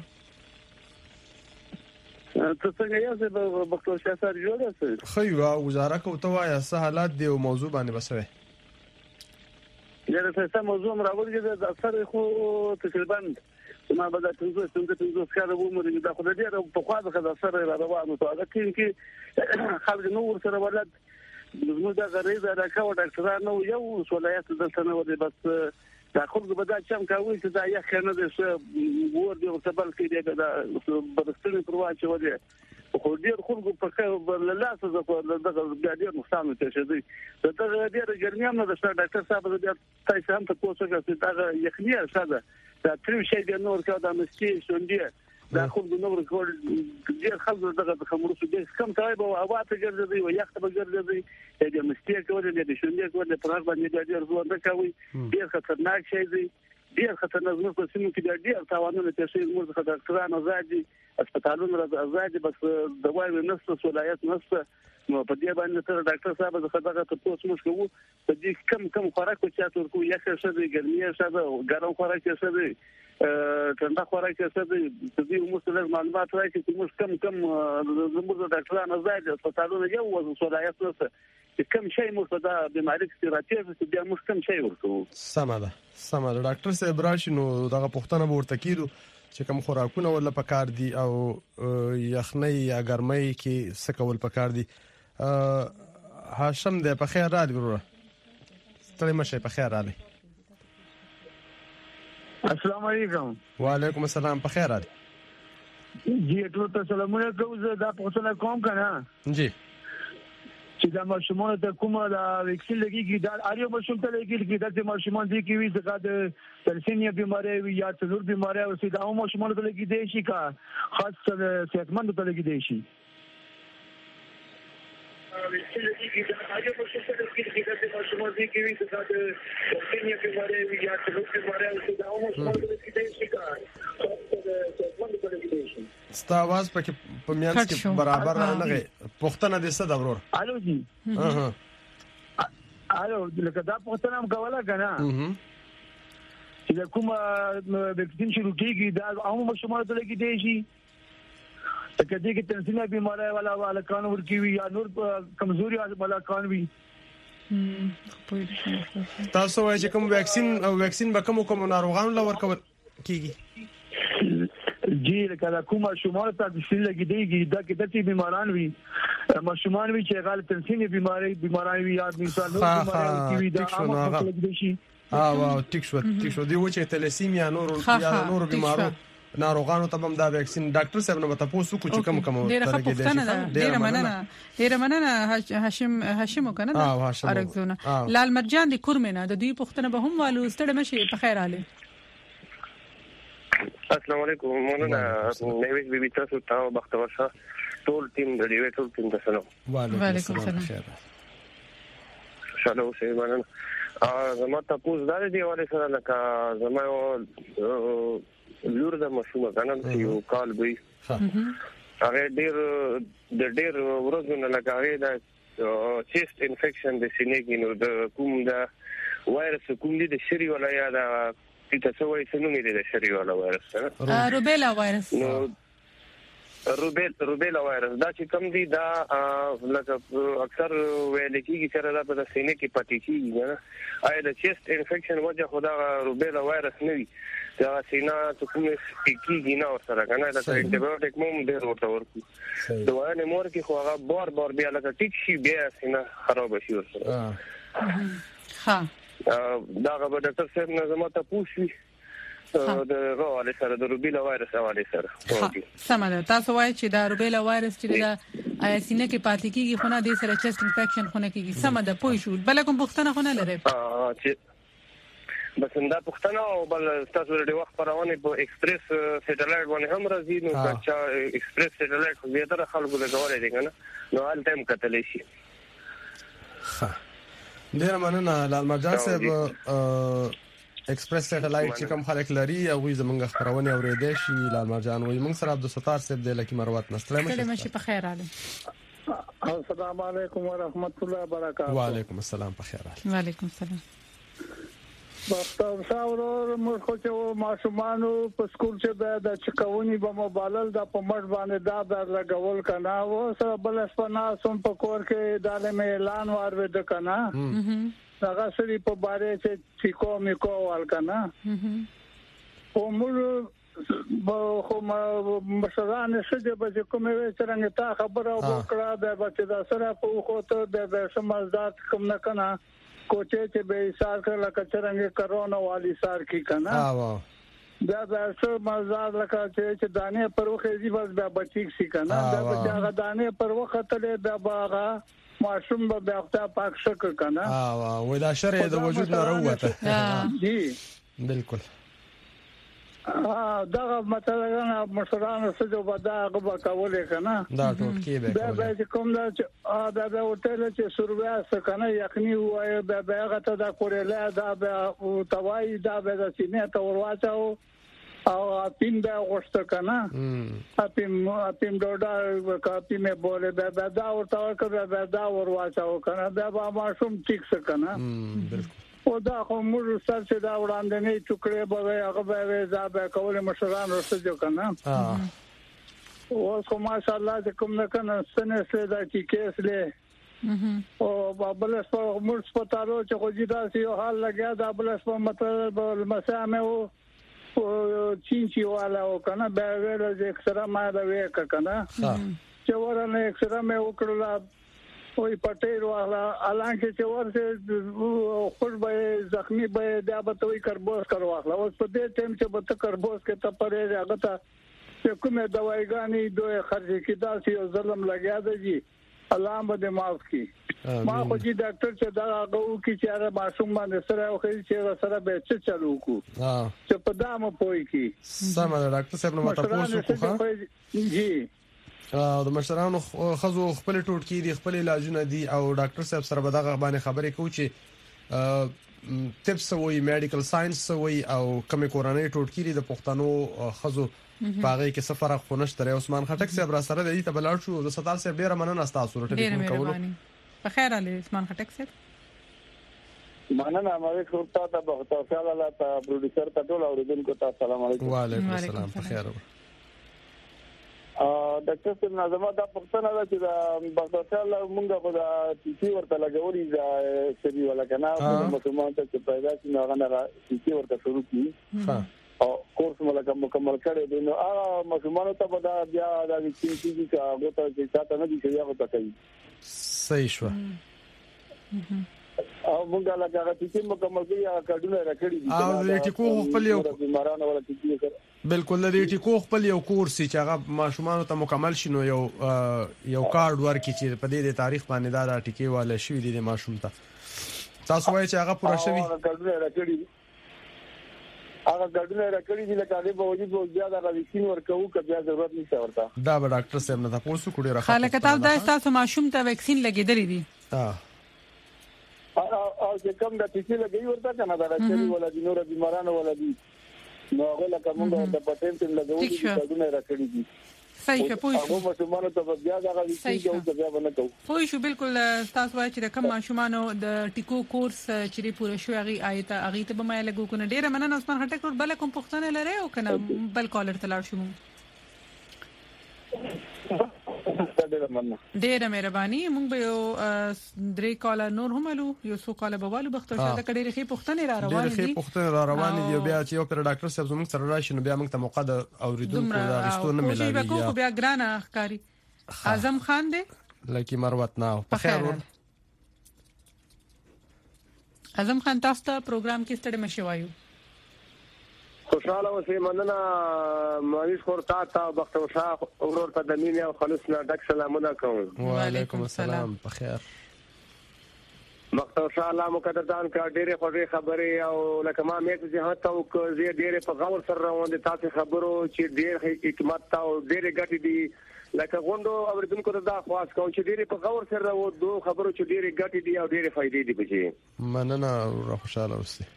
ته څنګه یې په ډاکټر شاه صاحب جوړ اوسئ خو یو وزاره کوته وایا سہالات دی موضوع باندې بسوي یره څه موضوع راوړل د اثر خو تقریبا ما به دا څنګه څنګه څنګه ښکاره ومرګ دا خو دې په خوا د خدا سره روانو ته هغه کې خلک نو ور سره ولادت زموږ د غریزه راکاو ډاکټرانو یو ولایت دلته نه ودی بس دا خلک به دا چم کوي چې دا یې کنه د څه ور دی او تبل کې دا برستنی پرواچ ودی خو ډیر خلک په لاسه زکه دغه ډیر نقصان ته شي دا ډیر ګرمیم نه د ډاکټر صاحب د تاسو هم ته کوڅه کې دا یخنی شاده دا تریو شي د نور کا د مسکی شونډي دا خلک نور کول ډیر خلک دغه خمرو څه کم تای به هوا ته ګرځي او یخت به ګرځي د مسکی کول د شونډي کول د پراغ باندې ډیر زور نه کوي ډیر خطرناک شي دی ډیر خطرناک زموږ په سیمه کې ډیر تاوانونه چې شي موږ د ډاکټرانو آزادي هسپتالونو آزادي بس دوايي نشته ولایت نشته نو په دې باندې تر ډاکټر صاحب د خدای ته پوښتنه موږ کوو په دې کم کم خوراک چې تاسو کوو یخ څه دی ګرمي څه دی ګرم خوراک څه دی څنګه خوراک څه دی د دې مسله معلومات راځي چې موږ کم کم زموږ د ډاکټرانو آزادي هسپتالونو یو وځو ولایت نشته چې کم شي موږ د بیماری کې راځي چې بیا موږ کم شي ورکو سمه ده سمه ده ډاکټر صاحب راشي نو دغه پوښتنه ورته کیدو چې کوم خوراکونه ولا پکار دي او یخنۍ یا ګرمۍ کې څه کول پکار دي هاشم دې په خیر راځي وروره ستړي مشه په خیر راځي السلام علیکم وعلیکم السلام په خیر راځي جی ټول ته سلامونه کوم زه دا پوښتنه کوم کنه جی چې دا ماشومان ته کومه دا ویکسین لګیږي دا اړیو ماشوم ته لګیږي دا چې ماشومان دي کې وي ځکه د تلسینیا بیماری وي یا څلور بیماری او سیده او ماشومان ته لګیږي شي کا خاص صحتمند ته لګیږي شي ویکسین لګیږي دا اړیو ماشوم ته لګیږي دا چې ماشومان دي کې وي ځکه د تلسینیا بیماری وي یا څلور بیماری او سیده او ماشومان ته لګیږي شي کا خاص صحتمند ته لګیږي شي ستا आवाज پکې په میانس کې برابر نه غي پښتنه دې څه دا ورور الو جی ها الو لکه دا پښتنه هم کوله کنه چې کوم ویکسین شروع کیږي دا عام مشمول ته لګیږي شي چې دې کې تنسیمه بیماری والا والا کان ورکی وي یا نور کمزوري والا کان وي تاسو وایي چې کوم ویکسین او ویکسین به کوم کوم ناروغانو لور کول کیږي جی لکه کومه شمار ته د سیل لګیږي دا کې د تی بیماران وي ماشومان وي چې غال تنسینی بیماری بیماری وي یا مثال نور بیماری وي دا عامه لګیږي ها وا ټیک شو ټیک شو دی و چې تلسیمیا نور یا نور بیمارو ناروغانو ته هم دا ویکسین ډاکټر صاحب نو تاسو کو چې کوم کوم ډیره پښتنه ډیره مننه ډیره مننه هاشم هاشم کنه ها ارګزونه لال مرجان دي کورمنه د دوی پښتنه به هم والو ستړي مشي په خیر علي السلام علیکم مولانا نویز بیبي تاسو ته بختور شه ټول ټیم د ډیوی ټول ټیم ته سلام وعلیکم السلام شالو سي مولانا ا زما تاسو دا دی والے سره لکه زما لور د مشومه کنه یو کال وی هغه ډیر د ډیر ورځې نه لګاوي د چیست انفیکشن د سینګینو د کوم د وایرس کوم دي د شری ولا یا د تاسو وایي څنګه دي د شری ولا وایرس روبیلا وایرس نو روبیل روبیلا وایرس دا چې کوم دي دا لکه اکثر ویل کېږي چې دا په سینې کې پاتې کېږي نه آیا د چیست انفیکشن وجه خدا روبیلا وایرس نه وي دا سینا ته کوم کېږي نه ورسره کنه دا انټي بایوټیک مو ډېر ورته ورکو دا نه مور کې خو هغه بار بار بیا لکه ټیک شي بیا سینا خراب شي ورسره ها دا غو ډاکټر صاحب نه زما ته پوښي د غواړي سره د روبیلا وایرس حواله سره سمه تاسو وایي چې دا روبیلا وایرس چې دا سینې کې پاتې کیږي خو نه د سره چیست انفیکشن خو نه کیږي سمه ده پوه شو بل کوم پښتنه خو نه لري چې بس دا پښتنه او بل تاسو د وخت پرونه په ایکسپریس سټلایټ باندې هم راځي نو چې ایکسپریس سټلایټ خو به تر خلکو له غوړې دي کنه نو حال ټایم کتلې شي ډیر مننه لال مرجان صاحب ایکسپریس سټلایټ چې کوم خلک لري او زمونږ خبرونه اوریدل شي لال مرجان وي موږ سره عبد الستار صاحب د لکی مروت نستلم شي په خیر علي السلام علیکم ورحمت الله وبرکاته وعلیکم السلام په خیر علي وعلیکم السلام بختور شاور موږ خو چې ماشومانو په سکول چې د چکونی په موبایل د په مړ باندې دا د لګول کنه و سره بل اسپنا سم په کور کې د اعلان ورو د کنه هغه سړي په باره چې چیکو میکو وال کنه او موږ خو مشران څه به کومه څنګه تا خبره وکړه د بچی دا سره په خو ته د سمجدار کوم نه کنه کوچه چې به ایثار کړل کچرنګ کرونا والی سار کی کنه دا د څه مزار لکه چې دانه پر وخت دی بس بیا بچی شي کنه دا چې دانه پر وخت له د باغه معصوم به بیا پاک شک کنه ها و دا شرع د وجود نه راوته جی بالکل اه دا مثلا مشران څه جو بدا غو کولې کنه دا ټول کې به دا چې کوم دا چې دا د هوټل چې سرویا څه کنه یخني وای به هغه ته دا کورلا دا به توای دا به د سینې ته ورواچاو او اپین به غوښته کنه اپین اپین ډوډا کاپی مې بوله به دا ورته کړه به دا ورواچاو کنه دا به ماشوم ټیک څه کنه بالکل او دا خو موږ سر چې دا وړاندې نه ټوکړې به هغه به زاب کول مشران ورسره جو کنه او خو ماشاءالله چې کوم نه کنه سنه سره دا چې کیس له او بل څه موږ سپټالو چې خو جدا سي حال لګیا دا بل څه مطلب مسامه او چینچی والا او کنه به ویل چې اکثره ما دا وې کنه چې ورنه اکثره مې وکړل وای پټیر والا الانکه چې ورته خوش به زخمی به دا به توي کربوس کرو واخلا اوس په دې ټیم چې به کربوس کې ته پرې هغه ته چې کومه دوايګانی دوه خرج کې داسې یو ظلم لګیا دی الله به معاف کړي ما خو چې ډاکټر چې دا هغه کې چې هغه معصوم باندې سره او چې سره به څه چلو کو چې په دامه پوي کی سم دا ډاکټر صاحب نو تاسو کو جی او د مشرانو خزو خپل ټوټکی دي خپل علاجونه دي او ډاکټر صاحب سره به دغه باندې خبرې کوي چې ټیپس وي میډیکل ساينس وي او کوم کورونی ټوټکی دي د پښتنو خزو باغې کې سفر خونش تر عثمان خټک صاحب را سره دی ته بلار شو د ستار صاحب ډیره مننه تاسو ورته ټلیفون کولو په خیر علي عثمان خټک صاحب مننه مې خورتا ته بہت خوشاله لا ته پروډوسر ته ټول اوریدونکو ته السلام علیکم وعلیکم السلام په خیر ا ډاکټر صاحب نظم دا پښتنه دا چې دا بغداد مونږه خو دا ټي ورته لګوري دا سړي ولا کنه مسلمان ته پیدا شي نو هغه ټي ورته شروع کی او کورس ملګر مکمل کړي دي نو هغه مسلمانانو ته دا بیا دا چې چې هغه ته چې تاسو نه دي چې هغه ته کوي صحیح شو او موږ لا هغه ټیکې مکمل کړی هغه کډونه راکړي دي او د ټیکو خپل یو بیمارانو ولا ټیکې سره بالکل د ټیکو خپل یو کورس چې هغه ماشومان ته مکمل شینو یو یو کارت ورکړي چې په دې تاریخ باندې دا ټیکې والا شوی دي د ماشوم ته تاسو وایئ چې هغه پوره شوی هغه کډونه راکړي هغه کډونه راکړي چې لکه هغه به وجود او بیا دا ویکسین ورکوو که بیا ضرورت نشته ورته دا به ډاکټر صاحب نه تاسو کړی راخه خلک تاسو دا تاسو ماشوم ته ویکسین لګیدلی دي ها او چې کوم د ټیکې لګي ورته کنه دا راځي ولا د نور بیمارانو ولا دي نو هغه لکه موږ د پټنټ لګولو چې کډونه راکړي دي صحیح په پوه هغه ماشومان ته بیا دا ویکسین او بیا باندې کوو پوه شو بالکل تاسو وایئ چې کوم ماشومان د ټیکو کورس چې پوره شو هغه آیت هغه ته به مې لګو کنه ډیره مننه عثمان هټک ور بل کوم پښتنه لري او کنه بل کالر تلار شو ډیره مهرباني موږ به یو درې کالر نور هم الو یو څو کالر به والو بختو شاده کډې رخي پښتنه را روان دي ډیره پښتنه را روان دي بیا چې یو پر ډاکټر صاحب زموږ سره راشي نو بیا موږ ته موقع د اوریدونکو دا غشتو نه ملایي بیا بیا ګرانه ښکاری اعظم خان دی لکه مروت نه په خیر اعظم خان تاسو ته پروګرام کې ستړي مشوایو خوشاله اوسې مننه مریض خورتا تا بختور شاه اورور ته د مینې او خلوص نه ډک سلامونه کوم وعلیکم السلام په خیر بختور شاه الله مقدردان کا ډېرې خوږې خبرې او لکه ما مې چې هاته او زه ډېرې په غور سره روان دي تاسو خبرو چې ډېر حکمت او ډېرې ګټې دي لکه غوندو اوریدونکو ته دا خواست کوم چې ډېرې په غور سره وو دوه خبرو چې ډېرې ګټې دي او ډېرې فائدې دي بچي مننه او خوشاله اوسئ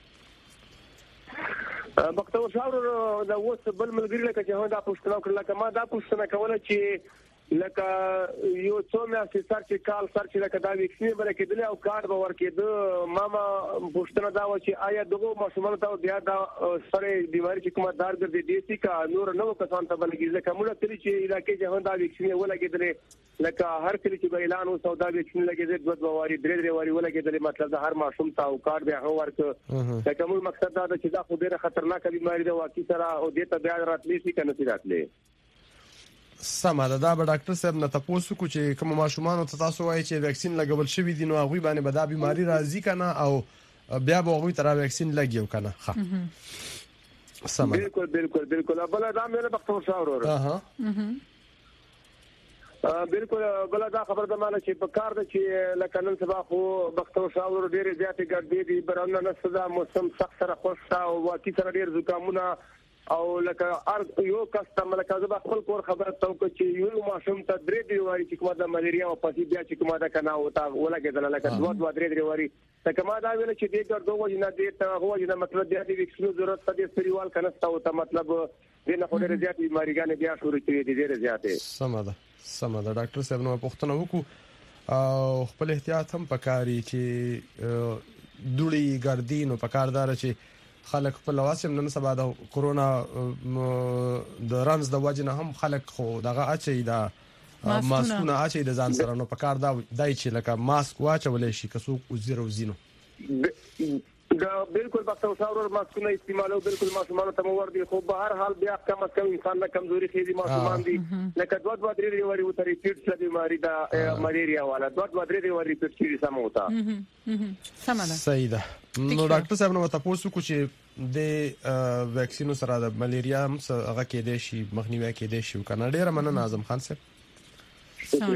بختور شاور دا وس بل ملګری لکه چې دا پوښتنه وکړه لکه ما دا پوښتنه کوله چې لکه یو څو میاشتې سر چې کال سر چې لکه دا ویکسین به کېدل او کارت به ورکېده ماما پوښتنه دا و چې آیا دغه ماشومان ته بیا دا سره بیماری چې کومه دار ګرځي دي چې کا نور نو کسان ته بلګي ځکه موږ تل چې علاقې چې دا ویکسین ولګېدل لکه هر کله چې اعلان وسو دا ویکسین لګېدل دوه دوه واري درې درې واري ولګېدل مطلب دا هر ماشوم ته او کارت به هو ورک لکه موږ مقصد دا چې دا خو ډېره خطرناک بیماری ده واقعي سره او دې ته بیا راتلی شي کنه سي راتلی سمه ده دا به ډاکټر صاحب نه تاسو کو چې کوم ماشومان ته تاسو وایي چې ویکسین لګول شوی دي نو هغه باندې به دا بیماری راځي کنه او بیا به هغه تر ویکسین لګیو کنه ها سمه بالکل بالکل بالکل بل دا مې ډاکټر صاحب ورو اها بالکل بل دا خبر ده مال چې په کار ده چې لکه نن سبا خو ډاکټر صاحب ورو ډېر زیاتې ګرځي دي برونه نه صدا موسم سخت سره خوشا او واقعي سره ډېر زکامونه او لکه ار یو کستم لکه زما خپل کور خبره تو چې یو ماشوم ته درې دی واري چې کومه د ملیریا او پسی بیا چې کومه د کنه او تا ولګیدل لکه دوه دوه درې درې واري ته ما دا ویل چې دې ګرځو وجنه دې ته هو چې مطلب دې د ویکسینو ضرورت ته سریوال کنه ستو ته مطلب دې نه خو ډېر زیات بیماریګانې بیا شروع کړي دي ډېر زیاتې سم ده سم ده ډاکټر صاحب نو پوښتنه وکړو او خپل احتیاط هم پکاري چې دوړي ګردین او پکاردار چې خلک په لواسم نن سبا د کورونا د رانز د وجنه هم خلک خو دغه اچي دا ماسکونه اچي د ځان سره نو پکار دا دای چې لکه ماسک واچولې شي کسو وزیر وزینو دا بالکل ډاکټر صاحب ماسکونه استعمالو بالکل ماشومان ته مور دي خو به هر حال بیا کم از کم انسان له کمزوري خېدي ماشومان دي لکه دوه دوه درې وری و ترې پیټ څه بیماری دا ملیریا والا دوه دوه درې وری پیټ کې سم وتا سمانه صحیح ده نو ډاکټر صاحب نو تاسو کو چې د ویکسینو سره د ملیریا هم هغه کې د شي مخنیوي کې د شي کنه ډیره مننه اعظم خان صاحب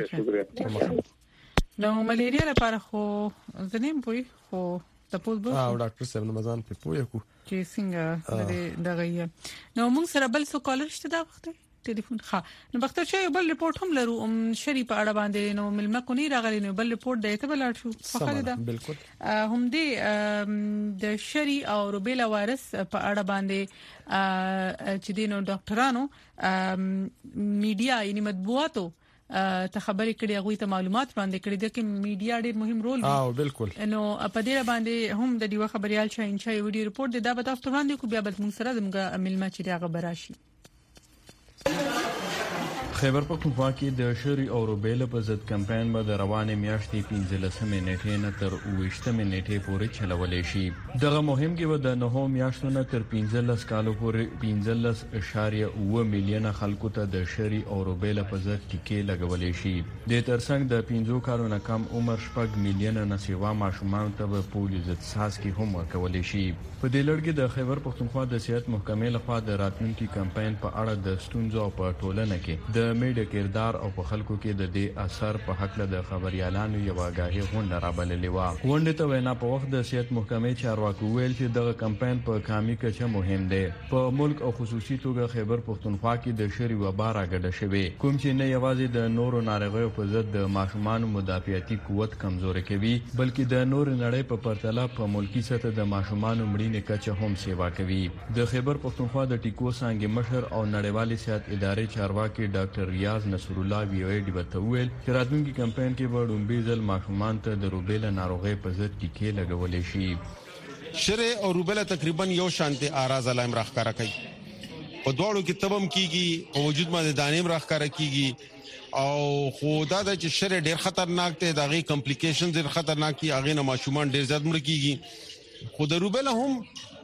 شکریہ نو ملیریا لپاره خو زنیم پوي خو تاسو به او ډاکټر صاحب نو مزان په پوهه کو چې څنګه دغه نو موږ سره بل څو کالر شته دا وخت ټلیفون ښه نو بختر شي بل ریپورت هم لرو ام شری په اړه باندې نو ملما کو نه راغلی نو بل ریپورت دی ته بل شو فخر ده بالکل هم دی د شری او روبیلا وایرس په اړه باندې چې دینو ډاکټرانو میډیا یعنی مطبوعاتو ته خبرې کړي هغه ته معلومات وړاندې کړي د کې میډیا ډېر مهم رول دی او بالکل نو په دې باندې هم د دیو خبريال شاین شای ویډیو ریپورت دا به تاسو وړاندې کو بیا به موږ سره زموږه ملما چې هغه براشي خیبر پختونخوا کې د شری او روبیلا په ضد کمپاین به د روانې میاشتې پنځلسمې نیټې نه تر اوویشتمې نیټې پورې چلولی شي. دغه مهم کې به د نهو میاشتو نه تر پنځلس کالو پورې پنځلس اشاریه اوه میلیونه خلکو ته د شری او روبیلا په ضد ټیکې لګولی شي. د ترڅنګ د پنځو کالو نه کم عمر شپږ میلیونه نسیوا ماشومانو ته به پولیو ضد څاڅکي هم ورکولی شي. په دې لړ کې د خیبر پختونخوا د صحت محکمې لخوا د راتلونکي کمپاین په اړه د ستونزو او په ټولنه کې د میډیا کردار او په خلکو کې د دې اثر په حق له د خبريالانو یو غاهي غونډه رابللې و. غونډه ته وینا په وخت د صحت محکمې چارواکو ویل چې دغه کمپاین په کامي کچه مهم دی. په ملک او خصوصي توګه خیبر پختونخوا کې د شری وبا راګډه شوې کوم چې نه یوازې د نورو ناروغیو په ضد د ماشومان مدافعتي قوت کمزوري کوي بلکې د نور نړۍ په پرتله په ملکی سطح د ماشومان مړینې کچه هم سیوا کوي. د خیبر پختونخوا د ټیکو څانګې مشر او نړیوالې صحت ادارې چارواکي ډاکټر ریاض نصر الله وی او ای ډی وتویل چې راتلونکي کمپاین کې به ډومبي ځل ماشومان ته د روبیلا ناروغۍ په ضد ټیکې لګولې شي. شری او روبیلا تقریبا یو شانتي اعراض علائم راخکارا کوي. په دواړو کې تبم کیږي او وجود باندې دانیم راخکارا کیږي او خدا د چې شری ډیر خطرناک دی دغه کمپلیکیشنز ډیر خطرناک دي هغه نه ماشومان ډیر زیات مړ کیږي. خو د روبیلا هم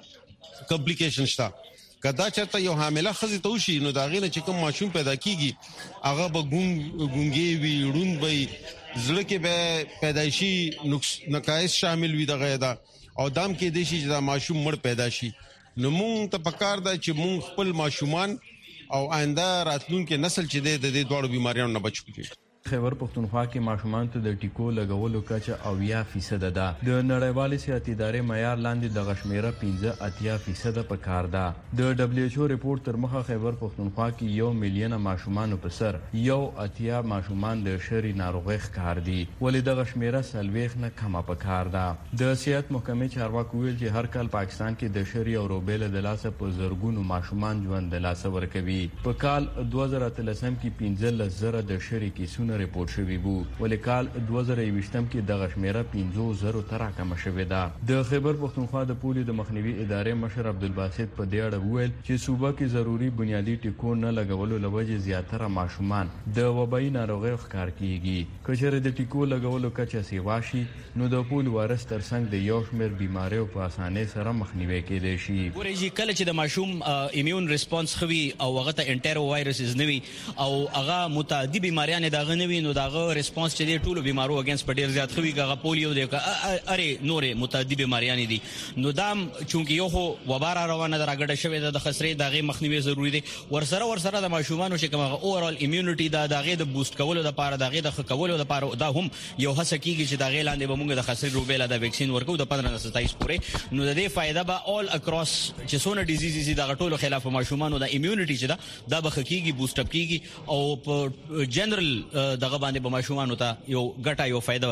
کمپلیکیشن شته. کدا چرته یو حامله خزي توشي نو داغه نه چې کوم ماشوم پیدا کیږي هغه به ګونګ ګونګي وي روند وي زړه کې به پیدایشي نقص نقایص شامل وي دغه دا او دام کې د شي چې دا ماشوم مړ پیدا شي. نو مونږ ته پکار ده چې مونږ خپل ماشومان او آینده راتلونکي نسل چې د دې دوړو بيماريانو نه بچو کړي. خیبر پختونخوا کې ماشومان ته د ټیکو لګولو کچه اویا فیصد ده. د نړیوالې صحت ادارې معیار لاندې د غشمیره پنځه اتیا فیصد په کار ده. د دبليو ایچ او ریپورت تر مخه خیبر پختونخوا کې یو میلیون ماشومان په سر یو اتیا ماشومان د شری ناروغۍ ښکار دي ولې د غشمیره سلويخ نه کمه په کار ده. د صحت محکمې چارواکو ویل چې هر کال پاکستان کې د شری او روبیلا د لاسه په زرګونو ماشومان ژوند د لاسه ورکوي. په کال دوه زره اتلسم کې پنځلس زره د شری کیسونه ریپورت شوی وو ولې کال دوه زره یوویشتم کې د غشمیره پنځه زره تر راکمه شوې ده. د خیبر پختونخوا د پولیو د مخنیوي ادارې مشر عبدالباسط په دې اړه وویل چې صوبه کې ضروری بنیادی ټیکو نه لګولو لوجه زیاتره ماشومان د وبایي ناروغیو ښکار کیږي. کچره د ټیکو لګولو کچه سیوا شي نو د پولیو وایرس ترڅنګ د یو شمېر بیماریو په اسانۍ سره مخنیوي کېدای شي. ګورې کله چې د ماشوم ایمیون ریسپانس خوي او هغه ته انټرو وایرسز نوي او هغه متعدي بیماریان دغه نوي نو داغه ریسپانس چې د ټولو بیمارو اگینست په ډیر زیات خوي هغه پولیو دی اره نورې متعدي بیماریان دي نو دام چونکی یو خو وبا روانه درګډه شوې د خسرې دغه مخنیوي ضروری دي ورسره ورسره د ماشومان چې کومه اورال ایمیونټي دا دغه د بوست کولو لپاره دغه د خکولو لپاره دا هم یو هڅه کیږي چې دغه لاندې به موږ د خسرې روبیلا د ویکسین ورکو د پندره نه ستایس پورې نو د دې فائدہ به اول اکراس چې سونه ډیزیزز دغه ټولو خلاف ماشومان د ایمیونټي چې دا د بخکیږي بوست اپ کیږي او په جنرال دغه باندې به ماشومان ته یو ګټه یو فائدہ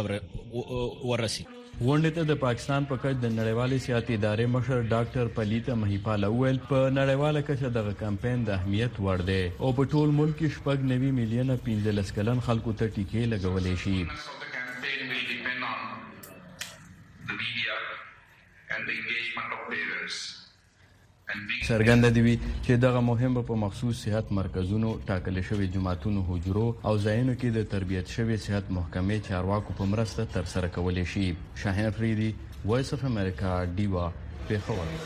ورسي. غونډه ته د پاکستان په کچ د نړیوالې صحت ادارې مشر ډاکټر پلیتا مهیپالا ویل په نړیواله کچه دغه کمپاین د اهمیت وړ دی او په ټول ملک کې شپږ نوي میلیونه پنځلس کلن خلکو ته ټیکې لګولې شي. څرګنده دی چې دغه مهم په مخصوص صحت مرکزونو ټاکل شوی جماعتونو حجرو او ځایونو کې د تربیت شوی صحت محکمې چارواکو په مرسته تر سره کولای شي. شاهین فریدي وایس اف امریکا دیوا پیښور.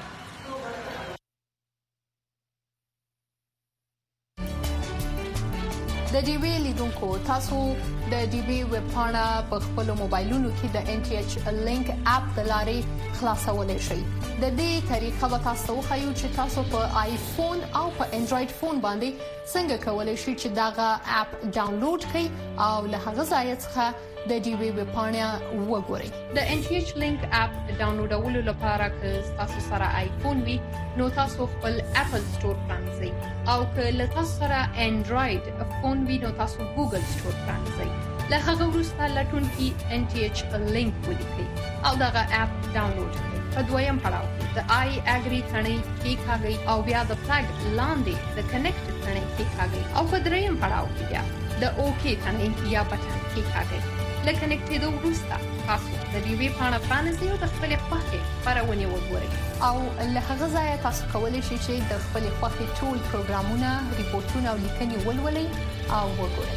د ډي وی لیدونکو تاسو د ډي وی ویب پاڼه په خپل موبایلونو کې د ان ټي ایچ لینک اپ د لارې خلاصولای شئ. د دې طریقه به تاسو خو چې تاسو په آیفون او په انډراید فون باندې څنګه کولای شئ چې داغه اپ ډاونلوډ کړئ او له هغه ځای څخه د ډي وی ویب پاڼه وګورئ. د ان ټي ایچ لینک اپ ډاونلوډولو لپاره که تاسو سره آیفون وي نو تاسو خپل اپل سٹور پرانځئ او که له تاسو سره انډراید فون وي نو تاسو ګوګل سٹور پرانځئ. له هغه وروسته لټون کې ان ټي ایچ لینک ولیکئ او دغه اپ ډاونلوډ کړئ. په دویم پړاو کې د آی اګری ثنې کې کاږئ او بیا د فلګ لاندې د کنیکټ ثنې کې کاږئ او په دریم پړاو کې بیا د اوکی ثنې یا بټن کې کاږئ. له کنیکټېدو وروسته تاسو د ډي وی پاڼه پرانیزئ او د خپلې خوښې خپرونې وګورئ او له هغه ځایه تاسو کولی شئ چې د خپلې خوښې ټول پروګرامونه، ریپورتونه او لیکنې ولولئ او وګورئ.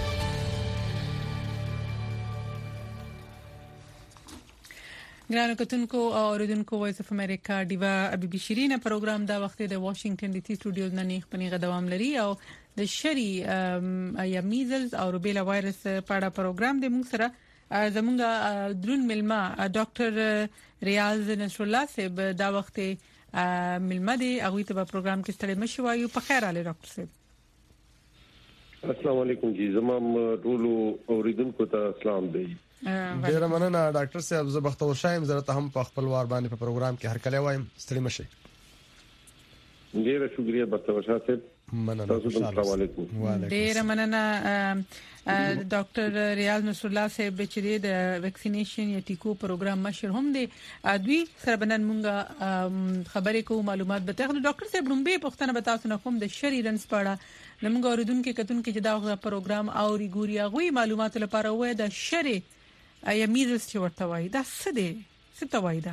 ګرانو کتونکو او اوریدونکو وایس اف امریکا دیوا ابي بي شيرين پروګرام دا وخت د واشنگټن ډي سي سټوډیوز نه نه خپل دوام لري او د شری یا میزلز او روبیلا وایرس په اړه پروګرام د موږ سره زمونږ درون ملما ډاکټر ریاض نصر الله صاحب دا وخت ملما دی هغه ته په پروګرام کې ستړي مشي وایو. په خیر علي ډاکټر صاحب. السلام علیکم جی زمام ټول اوریدونکو ته اسلام دی. ډیر مننه ډاکټر صاحب. زه بختور شایم زه ته هم په خپل وار باندې په پروګرام کې هر کله وایم ستړي مشي. ډیر شکریا بختور صاحب. مننه. السلام علیکم. ډیر مننه ډاکټر ریاض نصر الله صاحب چې د ویکسینیشن یا ټیکو پروګرام مشر هم دی. دوی سره بنن مونږه خبرې کوو معلومات به تاسو ډاکټر صاحب رومبه پښتنه به تاسو نه کوم د شریرنس پاړه نمګ اوریدونکو کتونکو چې دا پروګرام او ریګوریا غوي معلومات لپاره وای د شری یا میزلز چې ورته وای دا څه دی څه ته وای دا.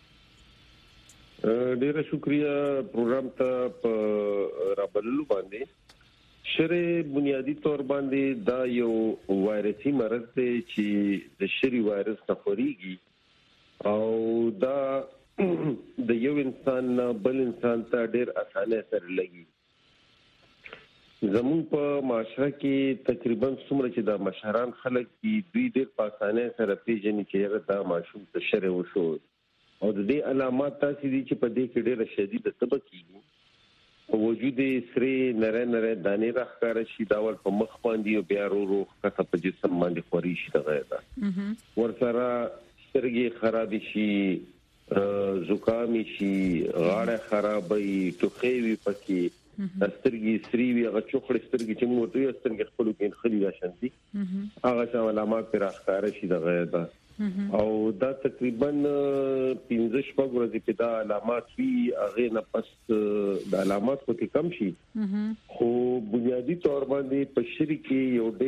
ډیره شکریا پروګرام ته په رابللو باندې. شری بنیادی طور باندې دا یو وایرسي مرض دی چې د شری وایرس نه خوريږي او دا د یو انسان نه بل انسان ته ډیر اسانه سره لګي. زمون په معاشره کې تقریبا څومره چې د مشهران خلک دي دوی ډیر په اسانه سره پیژني چې دا ماشوم ته شری وشو او د دې علامات تاسو دي چې په دې کې ډیره شدید تبه کیږي په وجود سری نره نره دانې راخاره شي داول په مخ باندې او بیا ورو ورو کته په جسم باندې خوري شي دغه دا ورسره سترګې خراب شي زکام شي غاړه خرابې ټوخې وي پکې سترګې سری وي هغه چوخړې سترګې چې موږ ته سترګې خپل کې خلی راشندي هغه څه علامات پر راخاره شي دغه دا او دا تقریبا پنځه شپږ ورځې په دا علامات وی هغه نه پس د علامات کو کم شي خو بنیادی طور باندې په شری کې یو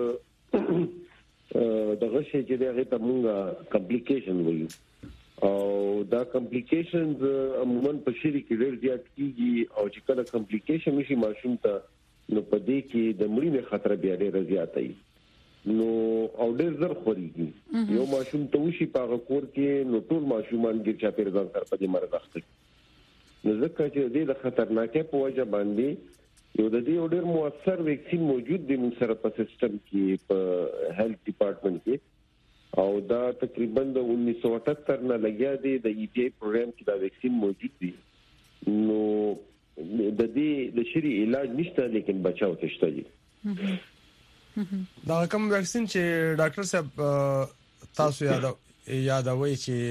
ډېر دغه شی چې دغه ته مونږه کمپلیکیشن وایو او دا کمپلیکیشنز عموما په شری کې ډېر زیات کیږي او چې کله کمپلیکیشن شي ماشوم ته نو په دې کې د مړینې خطر بیا ډېر زیات وي نو او ډېر زر خوريږي. یو ماشوم ته وشي په کور کې نو ټول ماشومان ګر چا پیر ځان سره په دې مرض اخته نو ځکه چې دې د خطرناکه په وجه باندې یو د دې ډېر موثر ویکسین موجود دی موږ سره په سیستم کې په هیلث ډپارټمنټ کې او دا تقریبا د انیس سو اٹھتر نه لګیا دی د ای پی آی پروګرام کې دا ویکسین موجود دی نو د دې د شری علاج نشته لیکن بچاو ته شته دي. دا کوم ویکسین چې ډاکټر صاحب تاسو یاد یادوي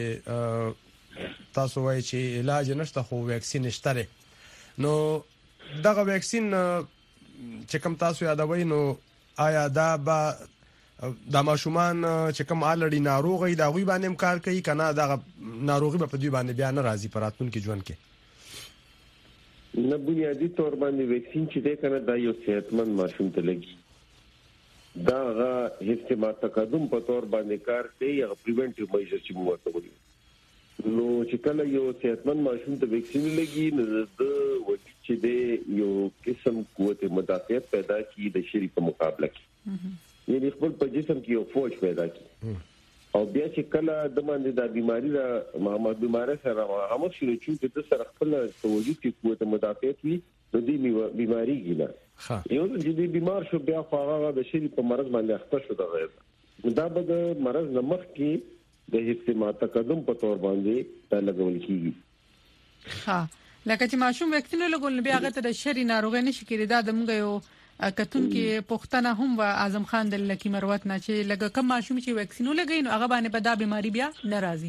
چې تاسو وایي چې علاج نشته خو ویکسین شته نو دغه ویکسین چې کوم تاسو یادوي نو آیا دا به د ماشومان چې کوم الډی ناروغي دا غوي باندې کار کوي کنه دا ناروغي په دوی باندې بیا نه راځي پراتون کې ژوند کې نه بنیادی تور باندې ویکسین چې ده کنه دا یو صحتمند ماشوم ته لګي دا غا هیڅ ما تقدم په تور باندې کار کوي یا پریونټیو میجر چې موږ ورته وایو نو چې کله یو صحتمند ماشوم ته ویکسین لګي نو د وجود چې د یو قسم قوت مدافعت پیدا کی د شری په مقابله کې یعنی خپل په جسم کې یو فوج پیدا کی او بیا چې کله د باندې د بیماری را محمد بیماری سره هغه شروع چې د سره خپل وجود کې قوت مدافعت وي د دې بیماری ګیله یو چې بیمار شو بیا هغه د شری په مرض باندې اخته شو د غیر دا به د مرض نمخ کې د هیڅ تقدم په تور باندې تا لګول کیږي. ها لکه چې ماشوم ویکسین لګول بیا هغه ته د شری ناروغي نشي کېږي دا د موږ یو کتون کې پښتنه هم و اعظم خان د لکی مروت نه چې لګه کم ماشوم چې ویکسین لګین هغه باندې په دا بیماری بیا ناراضي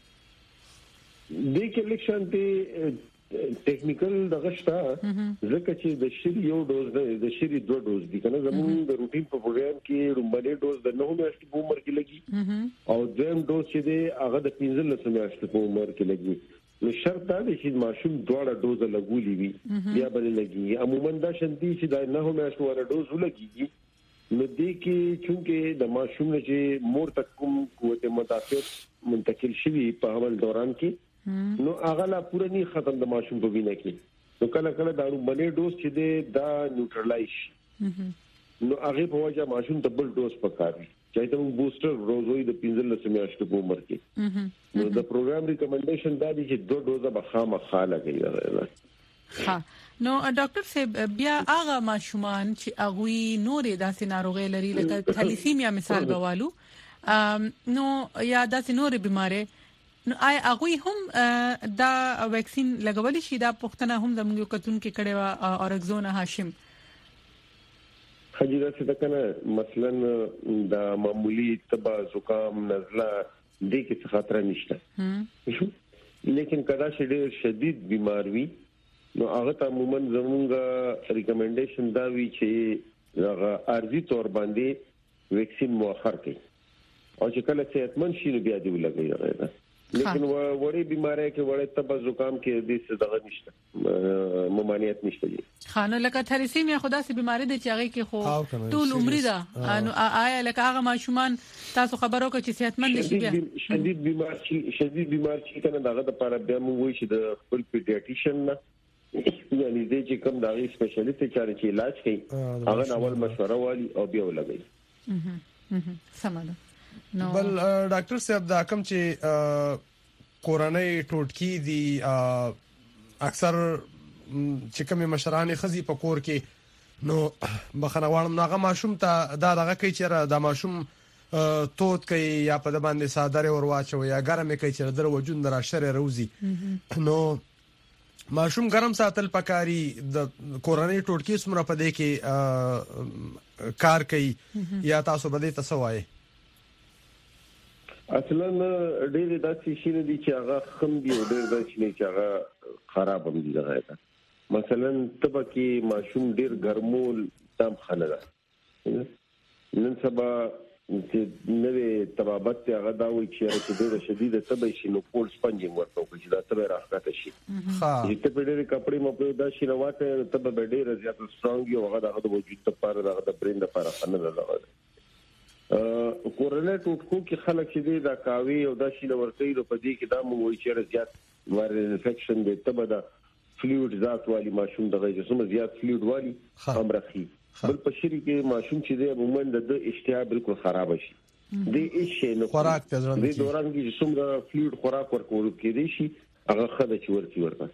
د کې الیکشن ته ټیکنیکل دغه شته ځکه چې د شری یو ډوز د شری دوه ډوز دي کنه زموږ د روټین په پروګرام کې رومبلې ډوز د نهو میاشتې په عمر کې لګي او دویم ډوز چې دی هغه د پنځلس میاشتې په عمر کې لګي نو شرط دا دی چې ماشوم دواړه ډوز لګولې وي بیا بل لګي عموما دا شنتي چې د نهو میاشتې ولا ډوز ولګي نو دې کې چونکه د ماشوم چې مور تک کوم قوت مدافعت منتقل شوی په حمل دوران کې نو هغه لا پوره نه ختم د ماشوم په وینه کې نو کله کله دارو بلې ډوز چې دا نیوټرلایز نو هغه په وجه ماشوم ته بل ډوز پکاري چې ته بوستر روزوي د پنځلس میاشتو په عمر کې نو د پروګرام ریکمنډیشن دا دي چې دوه ډوزه به خامخاله کوي. ها نو ډاکټر صاحب بیا هغه ماشومان چې اغوي نورې داسې ناروغي لري لکه تھیلیسیمیا مثال بوالو نو یا داسې نورې بيمارۍ نو آی اغوي هم دا ویکسین لګولې شي دا پښتنه هم د موږ کتون کې کړي وا اورګزونا هاشم حجیره څه کنه مثلا د معمولی تبا زکام نزله دې کې خطر نشته لیکن کدا چې ډېر شدید بیمار وي نو هغه ته عموما زمونږ ریکمنډیشن دا وی چې هغه ارزي تور باندې ویکسین مؤخر کړي او چې کله صحتمند شي نو بیا دې ولګي لیکن وړي بیماری کې وړي تبا زکام کې دې څه دغه نشته ممانعت نشته دي خانه لکه تھیلیسیمیا خدا سي بیماری د چاغي کې خو ټول عمر ده نو آیا لکه هغه ماشومان تاسو خبرو کې چې صحتمند شي بیا شدید بیمار شي شدید بیمار شي کنه دغه لپاره بیا موږ وایو چې د خپل پیډیاټریشن نه یعنی دې چې کوم دغه سپیشلیست چې علاج کوي هغه اول مشوره والی او بیا ولګي سماده نو بل ډاکټر صاحب دا کوم چې کورونای ټوټکی دي اکثر چې کوم مشران خزي په کور کې نو بخنوالم ناغه ماشوم ته دا دغه کوي چې دا ماشوم توت کوي یا په د باندې صادره ور واچو یا ګرمه کوي چې در وجود را شر روزي نو ماشوم ګرم ساتل پکاري د کورونای ټوټکی سمره پدې کې کار کوي یا تاسو بده تسوای اصلا ډېر داسې شي نه دي چې هغه خم دي او ډېر داسې نه چې هغه خراب هم دي دغه مثلا تبه کې ماشوم ډېر ګرمول تام خنه ده نن سبا چې نوې طبابت هغه دا وایي چې ډېر شدید تبه شي نو کول سپنجینګ ورته کوي چې دا تبه راځي شي چې ته په ډېر کپړې مو په دا شي راوته تبه ډېر زیات سترونګ یو هغه د وجود لپاره د برین لپاره خنه ده کورونه ټوټکو کې خلک چې دا کاوي او دا شي ورته یو په دې کې دا مو وایي چې زیات وایرل انفیکشن دی تبه دا فلویډ ذات والی ماشوم دغه جسم زیات فلویډ والی امرخي بل په شری کې ماشوم چې د عموما د اشتها بالکل خراب شي د هیڅ نه خوراک ته ځان دي دوران کې جسم د فلویډ خوراک ورکول کېدی شي هغه خدای چې ورکی ورته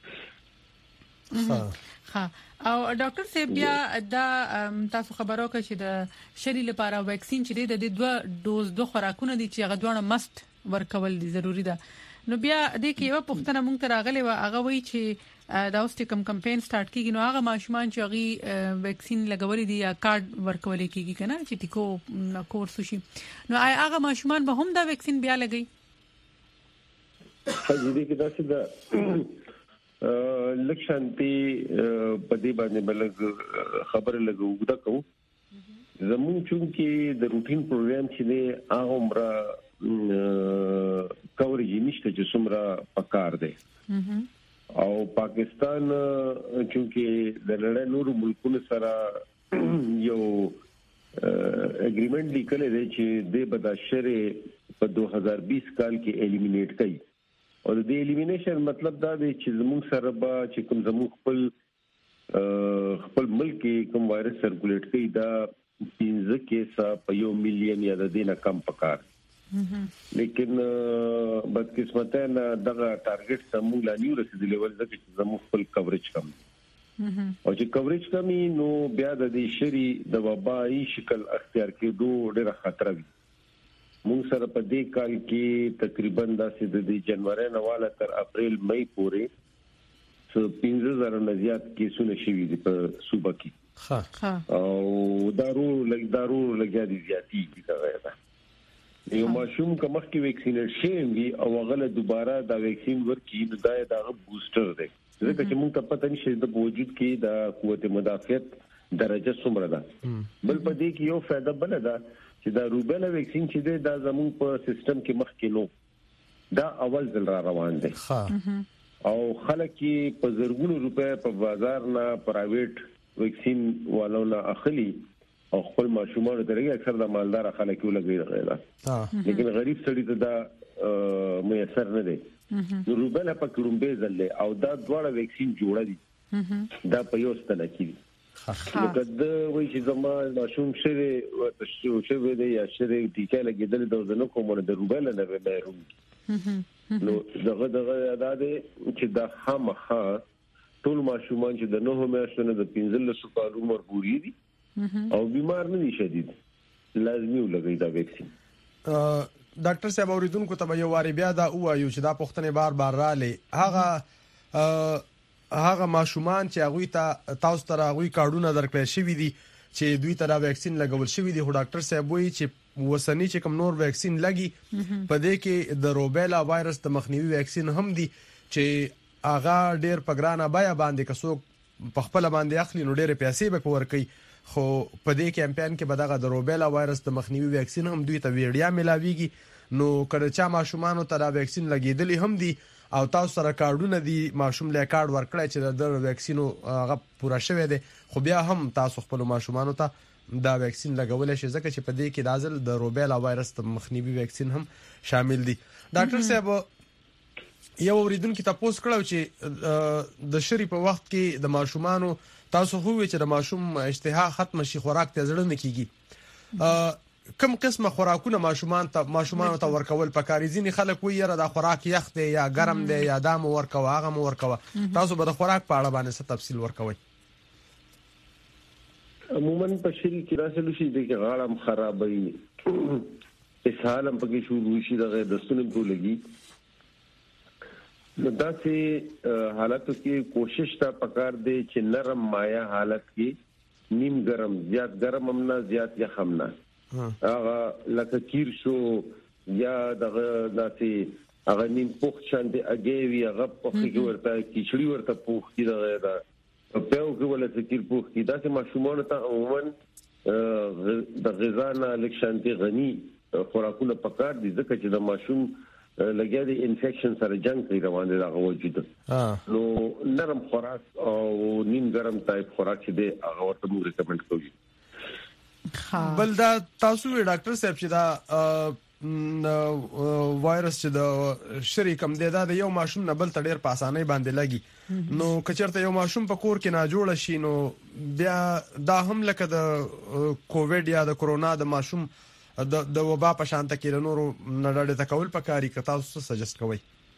ها او ډاکټر صاحب بیا دا تاسو خبرو کې چې د شری لپاره ویکسین چې د دوه ډوز دوه خوراکونه دي چې هغه دوه مست ورکول دي ضروری ده نو بیا د کې یو پښتنه مونږ ته راغلی و هغه وی چې دا اوس کوم کمپاین سٹارټ کیږي نو هغه ماشومان چې هغه ویکسین لګولې دي یا کارت ورکول کیږي کنه چې ټیکو کورس شي نو آی هغه ماشومان به هم دا ویکسین بیا لګي حجې کې دا څه لکشانتي په دې باندې بل خبره لګو دا کوم زمون چې د روټین پروګرام چې دی هغه عمره کورېج نشته چې څومره پکار دی او پاکستان چې د لړۍ نور ملکونو سره یو اګریمنت لیکل دی چې د بداشره په دوه هزار بیس کال کې الیمینیټ کړي او د الیمینیشن مطلب دا دی چې زموږ سره به چې کوم زموږ خپل خپل ملک کوم وایرس سرکولیټ کوي دا پنځه کیسه په یو میلیون یا د دینه کم پکار لیکن بدقسمته نه دغه ټارګټ سمو لا نیو رسیدلی ول چې زموږ خپل کوریج کم او چې کوریج کمی نو بیا د دې شری د وبایي شکل اختیار کېدو ډېر خطر وي مونږ سره په دې کال کې تقریبا د جنوري نه والا تر اپریل مئی پورې څو پنځه زره نه زیات کیسونه شوي دي په صوبه کې ها او دارو لګ دارو لګیا دي زیاتی کی دا یو ماشوم کوم کې ویکسینیټ شي وي او غل دوباره دا ویکسین ورکې نو دا د بوستر دی ځکه چې مونږ ته پته نشي د وجود کې د قوت مدافعت درجه څومره ده بل په دې کې یو فائدہ بل ده چې دا روبیلا ویکسین چې دی دا زموږ په سیستم کې مخکې نو دا اول ځل را روان دی او خلک کې په زرګونو روپے په بازار نه پرایویټ ویکسین والو نه اخلي او خپل ماشومان ته اکثر د مالدار خلک ولګي غیره لیکن غریب سړي ته دا میسر نه دی نو روبیلا په کومبه ځل او دا دواړه ویکسین جوړه دي دا په یو ستنه کې نو کله وایي چې زما ماشوم شری ورته شوی دی یا شری ټیکه لګیدل د ځنو کومه د روبیلا نه بیرون نو دغه دغه ادا دي چې دا خامخا ټول ماشومان چې د نوو میاشتو د پنځلس کال عمر پورې دي او بیمار نه دي شدید لازمي ولګي دا ویکسین. ډاکټر صاحب اوریدونکو ته یو واری بیا دا وایو چې دا پوښتنه بار بار رااله هغه هغه ماشومان چې هغه ته تاسو ته هغه کارډونه درکړل شوی دي چې دوی ته دا ویکسین لګول شوی دی. ډاکټر صاحب وایي چې وسنی چې کوم نور ویکسین لګي په دې کې د روبیلا وایرس د مخنیوي ویکسین هم دي چې هغه ډېر پګرانه بیا باندې کسو په خپل باندې اخلي نو ډېر پیسې به ورکړي خو په دې کمپاین کې بدغه د روبیلا وایرس د مخنیوي ویکسین هم دوی ته ویډیا ملاويږي نو کله چې ماشومان ته دا ویکسین لګیدلی هم دي او تاسو سره کارډونه دي ماشوم له کارډ ورکړی چې د ویکسینو هغه پوره شوی دی خو بیا هم تاسو خپل ماشومان ته دا ویکسین لګول شي ځکه چې په دې کې د ازل د روبیلا وایرس د مخنیوي ویکسین هم شامل دي. ډاکټر صاحب یو اوریدونکو تاسو کړو چې د شری په وخت کې د ماشومان تاسو خو چې د ماشوم اشتها ختم شي خوراک ته ځړل نه کیږي کوم قسمه خوراکونه ماشومان ته ماشومان ته ورکول پکاري ځینې خلک وایي را د خوراک یخ دی یا ګرم دی یا دام ورکوه هغه مو ورکوه تاسو به د خوراک په اړه باندې څه تفصیل ورکوي؟ عموما په شری کې راځلو شي د غاړم خرابوي اسهال هم پکې شروع شي د دستونو په لګي نو دا چې حالاتو کې کوشش تا پکار دی چې نرم مایا حالت کې نیم ګرم زیات ګرم هم نه زیات یخ هم نه هغه لکه کیر شو یا دغه داسې هغه نیم پوخ شاندې اگېوي هغه پوخ کې ورته کیچړی ورته پوخ کې دغه دا په یو کې ولته کیر پوخ کې داسې ماشومان ته عموما د غذا نه لک شاندې غني خوراکونه پکار دي ځکه چې د ماشوم لګیا دی انفیکشن سره جنگ کوي روان دي دا وجود نو نرم خوراک او نیم ګرم ټایپ خوراک دی هغه ورته موږ ریکمند کوو. بل دا تاسو ډاکټر صاحب چې دا وایرس چې د شری کم دی دا د یو ماشوم نه بل تډیر په اسانۍ باندې لګي نو کچرته یو ماشوم په کور کې نه جوړ شي نو بیا دا هم لکه د کووډ یا د کرونا د ماشوم د د وبا په شانته کې نورو نړۍ ته کول پکاري که تاسو سجست کوئ؟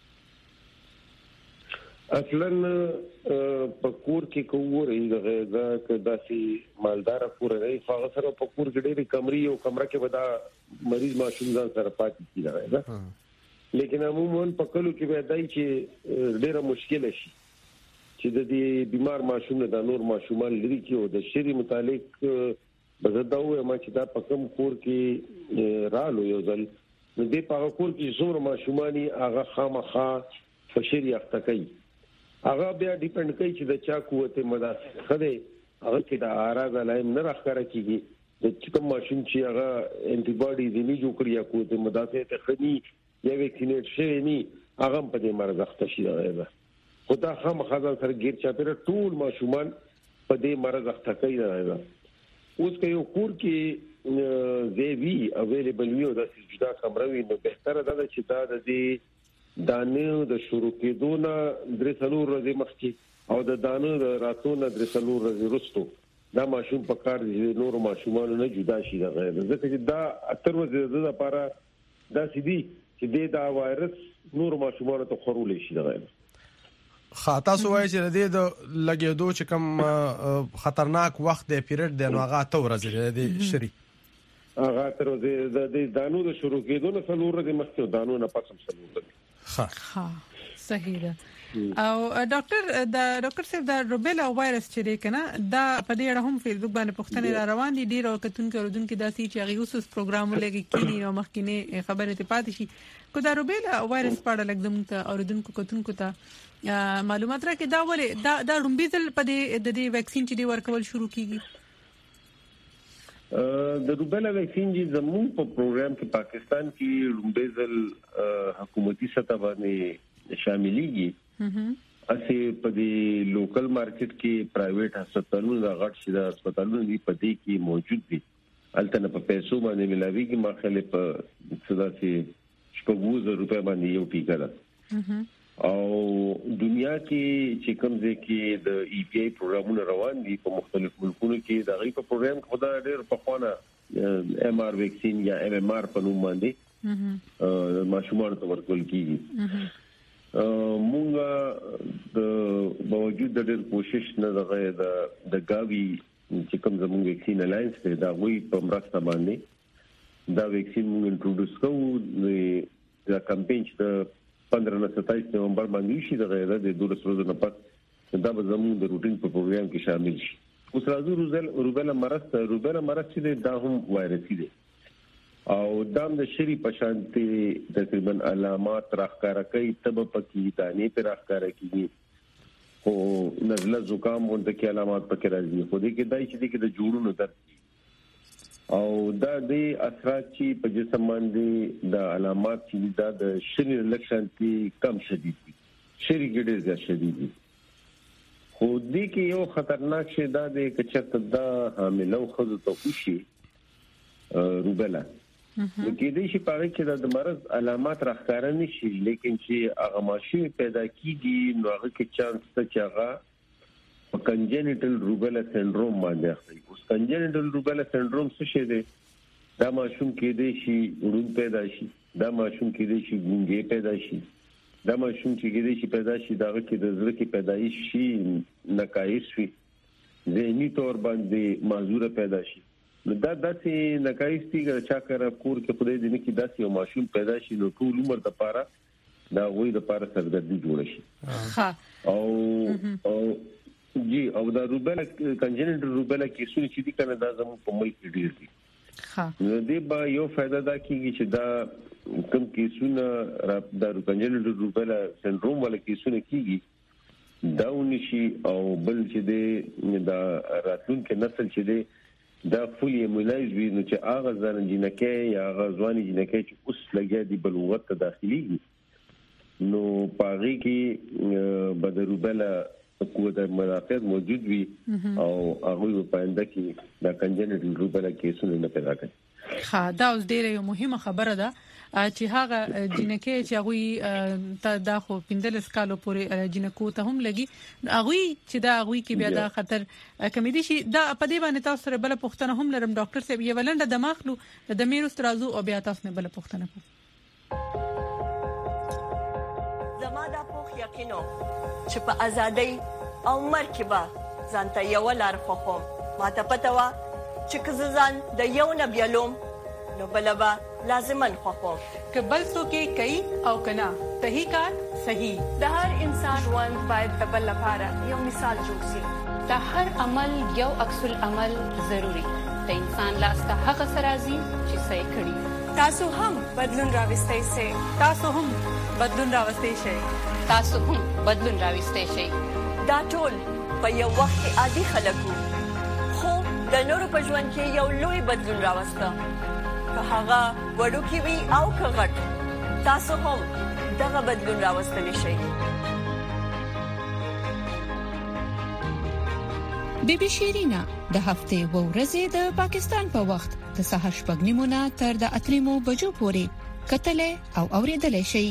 اصلا په کور کې کووري دغه داسې مالدار کور نه هغه سره په کور کې ډېری کمرې او کمره کې ودا مریض ماشوم ځان سره پاتې کیږي لیکن عموما په کلو کې به دای چې ډېره مشکل شي چې د دې بیمار ماشوم نه د نور ماشومان لري کې او د شری متعلق بزداوه ما چې دا په کوم کور کې رالو یو ځل نو دې په کور کې څومره ماشومانی هغه خامخا فشری اخته کوي هغه بیا ډیپند کوي چې د چا قوت مدافع خده هغه کې د اعراض علایم نه راخره کیږي د کوم ماشوم چې هغه انټي باډي دې نه جوړ کړی قوت مدافع ته خني یا ویکسینیټ شوی ني هغه په دې مرز اخته شي دا خدا خامخا سره غیر چا پر ټول ماشومان په دې مرز اخته کوي دا اوس که یو کور کې زیوی اویلیبل وي او د سجدا کمره وي نو بهتره ده چې دا د دې دانه د شروع کېدو نه درې څلور ورځې مخکې او د دانه د راتلو نه درې څلور ورځې وروسته دا ماشوم په کار دي نور ماشومان نه جدا شي دا غیر ځکه چې دا اتر ورځې د لپاره دا سدي چې دا وایرس نور ماشومان ته خورول شي دا غیر خاطا سوای چې د لګېدو چې کوم خطرناک وخت دی پیریډ دی نو هغه ته ورځي دی شری هغه تر د دانو د شروع کېدو نه څلور ورځې مخکې دانو نه پاتم څلور ورځې ها صحیح ده. او ډاکټر دا ډاکټر صاحب دا روبیلا وایرس چې دی کنه دا په دې اړه هم فیسبوک باندې پوښتنې را روان دي ډیر او کتونکو اوردونکو داسې چې هغه اوس پروګرام لګي کینی نو مخکینه خبره ته پاتې شي کو دا روبیلا وایرس په اړه لګدم ته اوردونکو کتونکو ته معلومات راکې دا ولې دا دا رومبیزل په دې د دې ویکسین چې دی ورکول شروع کیږي د روبیلا ویکسین چې زموږ په پروګرام کې پاکستان کې رومبیزل حکومتي سطح باندې شاملېږي اسی په دې لوکل مارکیټ کې پرایویټ هسپتالونو د غټ شیدا هسپتالونو دی په دې کې موجود دي البته په پیسو باندې ملاويږي مخاله په صداسي شپږ روپے باندې یو ټیکا ده او دنیا کې چې کوم ځای کې د ای پی آی پروګرامونه روان دي په مختلفو ملکونو کې دا غي په پروګرام کې خدای ډېر په خوانه ایم آر ویکسین یا ایم ایم آر په نوم باندې ماشومان ته ورکول کیږي مونږه د باوجود د ډېر کوشش نه دغه د گاوی چې کوم زموږ ویکسین الاینس دی دا وی په مرسته باندې دا ویکسین موږ انټروډوس کوو د کمپاین چې پندرہ نه ستایس نومبر باندې شي د غیر د دولس ورځې نه پس دا به زموږ د روټین په پروګرام کې شامل شي. اوس راځو روزل روبیلا مرض روبیلا مرض چې دا هم وایرسي دی او دام د شری پشانتي تقریبا علامات راخکاره کوي تب پکې دانې پر راخکاره کوي او نزله زکام ورته کې علامات پکې راځي خو دې کې دای چې دې کې د جوړونو درد او دا د اثرات چې په جسم باندې د علامات چې دا د شری لکشن کې کم شدید دي شری ګډه زیات شدید دي خو دې کې یو خطرناک شی دا د کچته دا حامله خو ته وشي روبیلا نو کې دې شي پاره کې د مرض علامات راخکاره نشي لیکن چې هغه ماشي پیدا کیږي نو هغه کې چانس ته چې هغه کنجنټل روبیلا سنډروم باندې اخلي اوس کنجنټل روبیلا سنډروم څه شي دی دا ماشوم کې دې شي ورون پیدا شي دا ماشوم کې دې شي ګونګې پیدا شي دا ماشوم چې دې شي پیدا شي دا کې د زړه کې پیدایش شي نقایص شي ذهني تور باندې معذوره پیدا شي نو دا داسې نقایص دي چې چا کار کور کې خدای دې نه کې داسې یو ماشوم پیدا شي نو ټول عمر د پاره دا وې د پاره سرګردي جوړ شي ها او او جی او دا روبیلا کنجنټل روبیلا کې څه چې دي کنه دا زموږ په ملک کې ډیر دي ها نو دې با یو فائدہ دا کیږي چې دا کوم کې څونه دا کنجنټل روبیلا سنډروم ولا کې څونه کیږي دا ونشي او بل چې دې دا راتلونکي نسل چې دې دا فولي ایمونایز وي نو چې هغه ځان جنکه یا هغه ځواني جنکه چې اوس لګیا دي بلوغت ته داخلي نو پاغي کې بدر روبیلا قوت مدافعت موجود وي او هغه په انده کې دا کنجنټل روبیلا کیسونه نه پیدا کوي. ها دا اوس ډیره یو مهمه خبره ده چې هغه جنکه چې هغه ته دا خو پندل سکالو پورې جنکو ته هم لګي هغه چې دا هغه کې بیا دا خطر کمی دي شي دا په دې باندې تاسو سره بل پوښتنه هم لرم ډاکټر صاحب یې ولنده دماغ لو د میروس ترازو او بیا تاسو نه بل پوښتنه کوم زما دا پوښ یقینو چې په ازادۍ او مرکبه ځانته یو لار خوخم ماته پته وا چې کززان د یو نه بیلوم نو بلبا لازمن خوخم کبل سو کې کوي او کنا صحیح کار صحیح د هر انسان وان باید د بل لپاره یو مثال جوړ شي د هر عمل یو عکس العمل ضروری د انسان لاس ته هغه سرازي چې صحیح کړي تاسو هم بدلون راوستئ سي تاسو هم بدلون راوستئ شئ تاسو هم بدلون راوستئ شئ دا ټول په یو وخت کې عادي خلکو خو د نورو په ژوند کې یو لوی بدلون راوسته که هغه وړوکی وي او که غټ تاسو هم دغه بدلون راوستلی شئ. بی بی شیرینا د هفته و ورځې د پاکستان په وخت د سهار شپږ نیمو نه تر د اتریمو بجو پورې کتلې او اوریدلې شئ.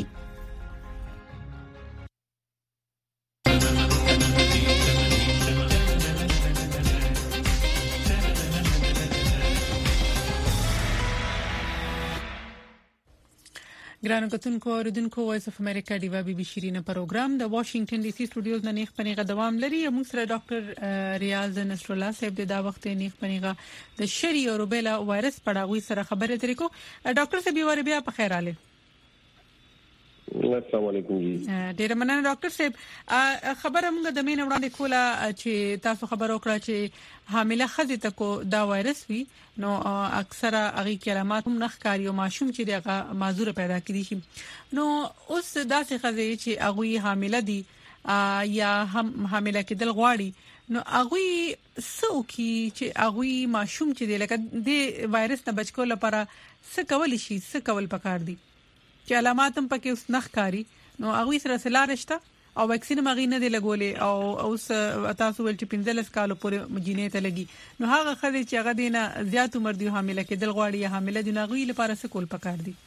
ګرانو کتونکو اوریدونکو وایس اف امریکا دی بی بی شیرینه پروګرام د واشنگټن ډي سي سټوډیوز نه نیخ پنیغه دوام لري. موږ سره ډاکټر ریاض نصر الله صاحب د دا وخت نیخ پنیغه د شری او روبیلا وایرس پړاوي سره خبرې ترې کو. ډاکټر صاحب یو بیا په خیر आले. السلام علیکم جی. ډیر مننه ډاکټر صاحب. خبره موږ د مين وړاندې کوله چې تاسو خبر وکړه چې حامله خزې ته کو دا وایرس وي نو اکثره هغه کلمات هم نخکاری او ماشوم چې دغه معذور پیدا کړي شي نو اوس داسې خزې چې هغه حامله دي یا هم حامله کېدل غواړي نو هغه سو کی چې هغه ماشوم چې د لکه د وایرس نه بچ کول لپاره څه کول شي څه کول پکار دي چې علامات هم پکې اوس نخکاری نو هغه سره سلارشته او ویکسین مغینه دی لګولې او اوس تاسو ول چې پنځلس کال پورې جینې ته لګي نو هغه خدي چې هغه دینه زیات عمر دی حامله کېدل غواړي یا حامله دي نغوي لپاره څه کول پکار دي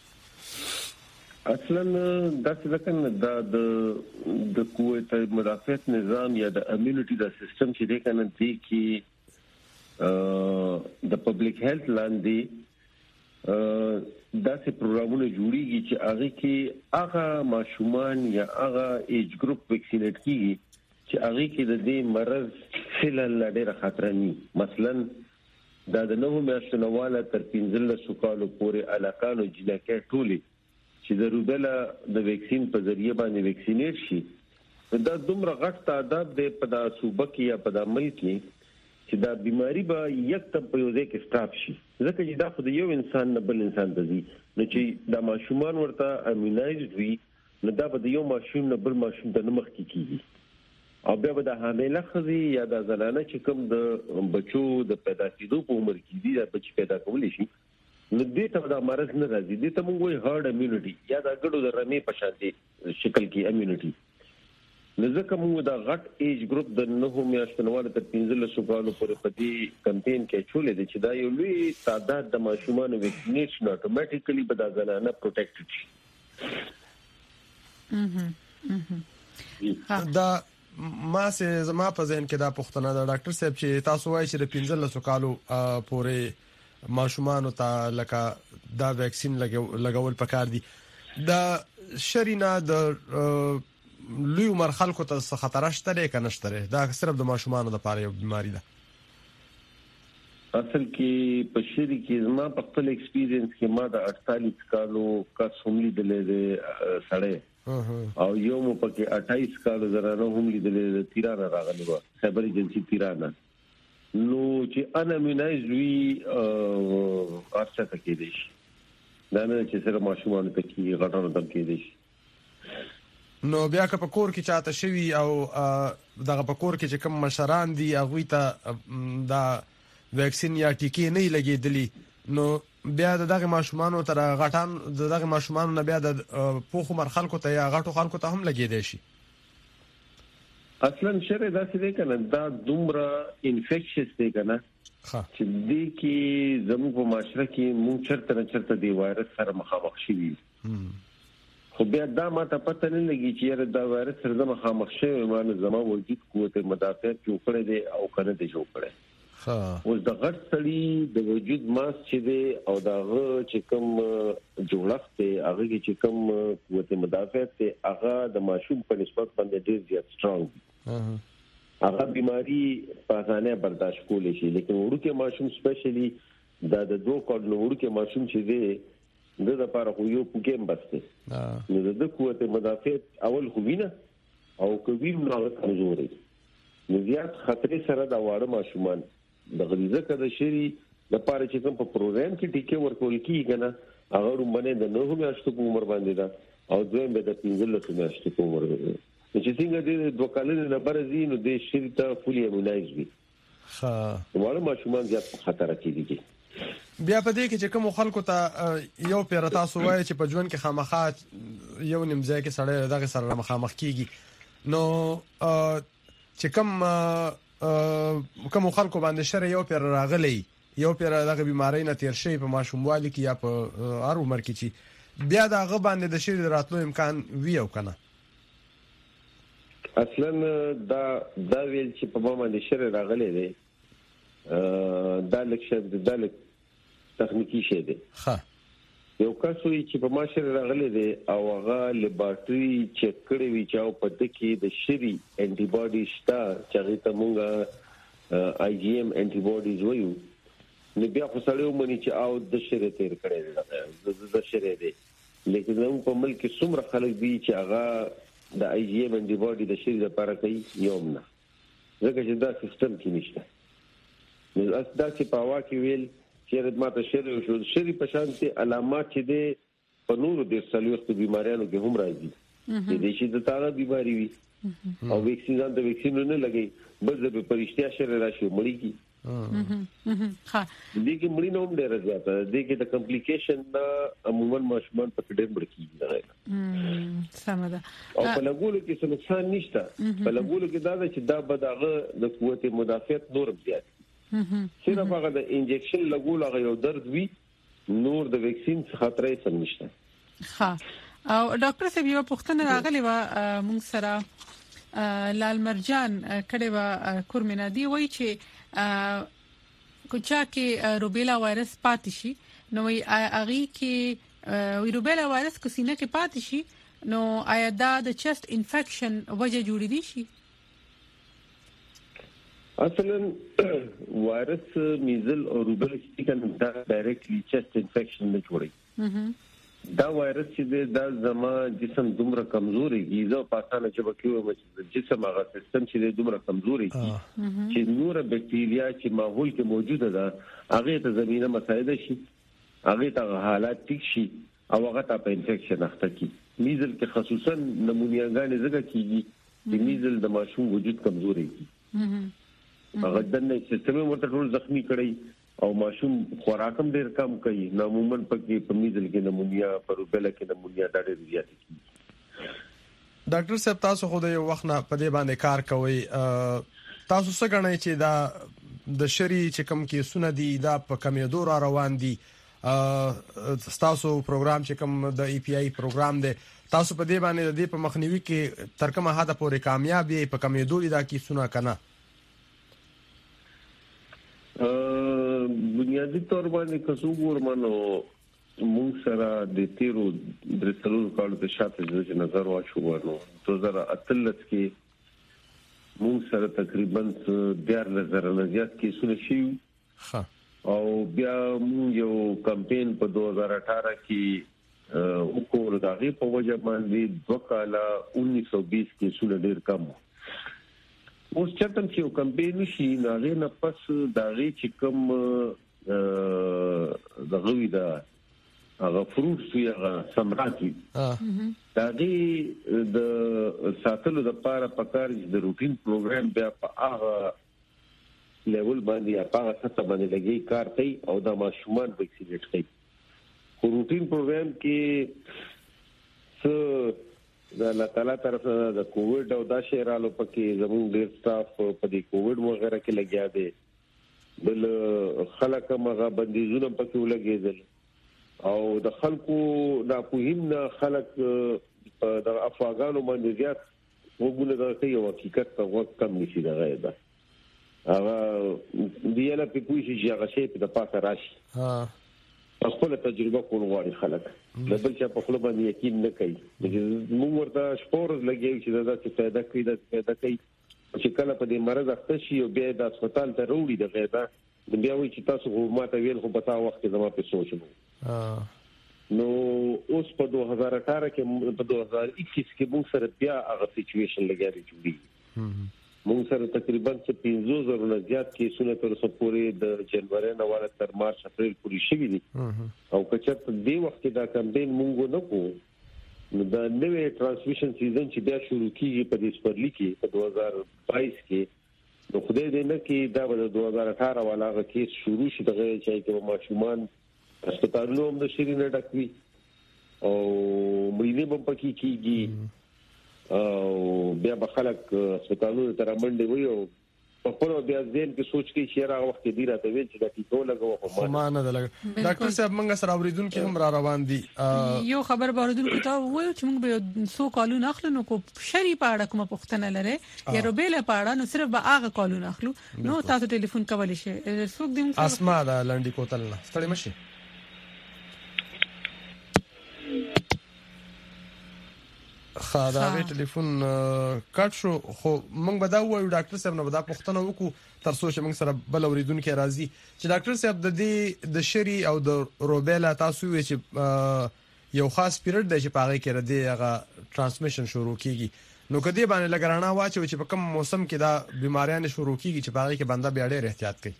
اصلا دا څنګه دا د د قوت مدافعت نظام یا د اميونټي د سیستم چې دی کنه دی کې د پبلک هیلث لاندې دا څه پروګرامونه جوړیږي چې هغه کې هغه ماشومان یا هغه ایج ګروپ ویکسینیټ کیږي چې هغه کې د دې مرض فعلا ډېر خطر نه مثلا دا د نوو میاشتو والا تر پنځلس کالو پورې علاقانو جنکه ټولي چې د روبیلا د ویکسین په ذریعہ باندې ویکسینیټ شي دا دومره غټ تعداد د په صوبه کې یا په ملک کې چې دا بيماري به یک ته په یو ځای کې سټاپ شي ځکه چې دا خو د یو انسان نه بل انسان ته ځي نو چې دا ماشومان ورته امینایزډ وي نو دا به د یو ماشوم نه بل ماشوم ته نمخ کیږي او بیا به د حامله خزي یا د زنانه چې کوم د بچو د پیدا کېدو په عمر کې دي دا بچی پیدا کول شي نو دې ته دا مرز نه راځي دې ته موږ وایي هارد اميونټي یا دا ګډو د رمې په شانتي شکل کې اميونټي نو ځکه موږ دا غټ ایج ګروپ د نهو میاشتو والا تر پنځلس کالو پورې په دې کمپاین کې چولې دي چې دا یو لوی تعداد د ماشومان ویکسینیشن اتوماتیکلی به دا زنانه پروټیکټډ شي دا ما سه زما په ذهن کې دا پوښتنه ده ډاکټر صاحب چې تاسو وایي چې د پنځلس کالو پورې ماشومان ته لکه دا ویکسین لګول پکار دي دا شرینا د لوی عمر خلکو ته خطر شته کنه شته دا صرف د ماشومان لپاره یو بیماری ده اصل کې په شری کې زما په خپل ایکسپیرینس کې ما د اړتالیس کالو کا سوملی دلې سړې او یو مو پکې اٹھائیس کالو زرانه هم لیدلې د تیرانه راغلی و خبر ایجنسی تیرانه نو چې ان امینایز وی ارڅه تکې دي دا نه چې سره ماشومان ته کې غټانو تم کې دي نو بیا که په کور کې چاته شوی او دغه په کور کې چې کوم مشران دي هغه ته دا ویکسین یا ټیکې نه لګېدلی نو بیا دغه ماشومان تر غټان دغه ماشومان نه بیا د پوخ عمر خلکو ته یا غټو خلکو ته هم لګېدای شي اصلا شری دا څه دی کنه دا دومره انفیکشس دی کنه چې دې کې زموږ په معاشره کې مونږ چرته نه چرته دی وایرس سره مخامخ شي خو بیا دا ماته پته نه لګي چې دا وایرس سره مخامخ شي معنی زما وجود قوت مدافعت جوړ کړي دی او کنه دی جوړ کړي اوس د غټ سړي د وجود ماس چې دی او دغه چې کوم جوړښت دی هغه چې کوم قوت مدافعت دی هغه د ماشوم په نسبت باندې ډیر زیات سترونګ دی هغه بيماري په اسانه برداشت کولی شي لیکن ورکه ماشوم سپیشلی دا د دوه کال ورکه ماشوم چې دی د لپاره خو یو پوګم بسته نو د قوت مدافعت اول خو وینه او کوي نو هغه کمزوري نو زیات خطر سره دا واړه ماشومان د غریزه کده شری د پاره چې کوم په پروګرام کې ټیکې ورکول کیږي کنه هغه رومبنه د نوو میاشتو په عمر باندې دا او دویم به د پنځلس میاشتو په عمر باندې چې څنګه د دوه کلونو نه برزي نو د شری ته فولي امونایز وي ها ولر ماشومان زیات خطر کیږي بیا په دې کې چې کوم خلکو ته یو پیر تاسو وایي چې په ژوند کې خامخا یو نیمځای کې سړی دغه سره مخامخ کیږي نو چې کوم کوم خلکو باندې شر یو پیر راغلی یو پیر دغه بیماری نه تیر شي په ماشوموالي کې یا په هر عمر کې چې بیا دغه باندې د شر راتلو امکان وی او کنه اصلا دا دا ویل چې په باندې شر راغلی دی دا لکه د دلک تخنیکی شه دی ها یو کاسوي چې په ماشر راغلي دي او هغه لیبارټري چک کړی وی چې او په دې د شری انټي باډي شتا چې ته مونږه آی جی ایم انټي باډیز وایو نو بیا خو سړیو مني چې او د شری تیر کړی دی د شری دی لیکن نو په ملک کې څومره خلک دي چې هغه د آی جی ایم انټي باډي د شری لپاره کوي یوم نه ځکه چې دا سیستم کې نشته نو اس دا چې په واکه ویل چې ماته شری او شری په شانتي علامات چې دي په نورو د سلوخت بيمارانو کې هم راځي د دې چې د تاغه بيماري وي او ویکسین د ویکسین نه لګي بس د پرشتیا شری راشي مړی کی ها دې کې مړی نوم ډیر زیاته دې کې د کمپلیکیشن عموما ماشومان په ډېر مړ کیږي سم ده او په لګولو کې څه نقصان نشته په لګولو کې دا چې دا به دغه د قوت مدافعت نور زیات صرف هغه د انجکشن لګول هغه یو درد وی نور د ویکسین خطرې سم نشته. ها او ډاکټر صاحب یو پوښتنه راغلی و موږ سره لال مرجان کړي و کورمنا دی وای چې کوچا کې روبیلا وایرس پاتې شي نو اغي کې وی روبیلا وایرس کو سینه کې پاتې شي نو آیا دا د چست انفیکشن وجه جوړی دي شي؟ اصلا وایرس میزل او روبیلا چې کنه دا ډایرکټلی چست انفیکشن نه جوړي. دا وایرس چې دا زما جسم دومره کمزوري کیږي پاتانه چې بکیو چې جسم هغه سیستم چې دومره کمزوري کیږي چې نور بکټیریا چې ماحول کې موجوده ده هغه ته زمينه مساعده شي هغه ته حالات ټیک شي او هغه ته په انفیکشن اخته کی. میزل کې خصوصا نمونیاګانې زګه کیږي چې میزل د ماشوم وجود کمزوري کیږي هغه د سیستم ورته ټول زخمی کړي او ماشوم خوراکم ډیر کم کوي نمومن پکې په میزل کې نمونیا پر روبیلا کې نمونیا ډېر زیات کیږي. ډاکټر صاحب تاسو خو د یو وخت نه په دې باندې کار کوي تاسو څه غواړئ چې دا د شری چې کوم کې سونه دي دا په کمیدو را روان دي تاسو پروګرام چې کوم د ای پی آی پروګرام دی تاسو په دې باندې د په مخنیوي کې تر کومه حد پورې کامیاب یې په کمیدو دا کې سونه کنه؟ بنیادی طور باندې کسو ګورمنو موږ سره د تیرو درسلو کالو په شاته د نظر واچو ورنو دوه هزار اتلس کې موږ سره تقریبا ډیر لزر نه زیات کې سونه شي ها او بیا موږ یو کمپاین په دوه هزار اٹھارہ کې وکړو دا غي په وجه باندې دوه کاله انیس سو بیس کې سونه ډیر کم اوس چرته چې یو کمپاین شي نه نه پس دا غي چې کوم د غوي دا هغه فروټس یا سمراتي دا غي د ساتلو د پاره پکار د روټین پروګرام بیا په هغه لیول باندې په هغه څه باندې لګي کار کوي او د ماشومان ویکسینیټ کوي. خو روټین پروګرام کې څه دا الله تعالی طرف د کووډ او دا شیرالو پکې زموږ ډیر سټاف په دې کووډ وغیرہ کې لګیا دي بل خلک مغه بندیزونه پکې ولګېدل او د خلکو دا پوهیم خلک د افغانانو باندې زیات وګونه دا کوي او حقیقت ته وخت کم نشي دا غیبه هغه دیاله په پوښي چې هغه شی په پاسه راشي ها خپل تجربه کول غواړي خلک د بل چا په خپل باندې یقین نه کوي موږ ورته شپور لګیو چې دا څه پیدا کوي دا پیدا کوي چې کله په دې مرز اخته شي او بیا د هسپتال ته وروړي د غیبه بیا وایي چې تاسو ماته ویل خو په تا وخت کې زما په سوچو نو اوس په دوه هزار اٹھارہ کې په دوه هزار اکیس کې موږ سره بیا هغه سچويشن لګیاري جوړي موږ سره تقریبا پنځه زره نه زیات کیسونه تر څو پورې د جنوري نه والا تر مارچ اپریل پورې شوي دي او کچته دې وخت کې دا کمپاین موږ نه کوو نو دا نوې ترانسمیشن سیزن چې بیا شروع کیږي په دې سپرلی کې په دوه هزار بایس کې نو خدای دې نه کې دا د دوه هزار اٹھارہ والا کیس شروع شي دغه چې کوم ماشومان هسپتالونو هم د شیرینه ډکوي او مړینه په پکې کیږي او بیا به خلک هسپتالونو ته رامنډي وي او په خپل بیا ځین کې سوچ کې چې راغ وخت دی راته ویل چې دا ټیکو لګو خو ما نه لګ ډاکټر صاحب موږ سره اوریدونکو هم را روان دي یو خبر باردونکو ته وایو چې موږ به سو کالونه اخلو نو کو شری پاړه کومه پښتنه لره یا روبیل پاړه نو صرف به هغه کالونه اخلو نو تاسو ټلیفون کولی شئ څوک دې اسما دا لنډی کوتل نه ستړي مشي خدای ټلیفون کټ شو خو موږ به دا وایو ډاکټر صاحب نو دا پښتنه وکړو تر څو چې موږ سره بل اوریدونکو راځي چې ډاکټر صاحب د دې د شری او د روبیلا تاسو وی چې یو خاص پیریډ دی چې پاره کې ردی هغه ترانسمیشن شروع کیږي نو کدی باندې لګرانه واچو چې په کوم موسم کې دا بیماریان شروع کیږي چې پاره کې بنده بیا ډېر احتیاط کوي.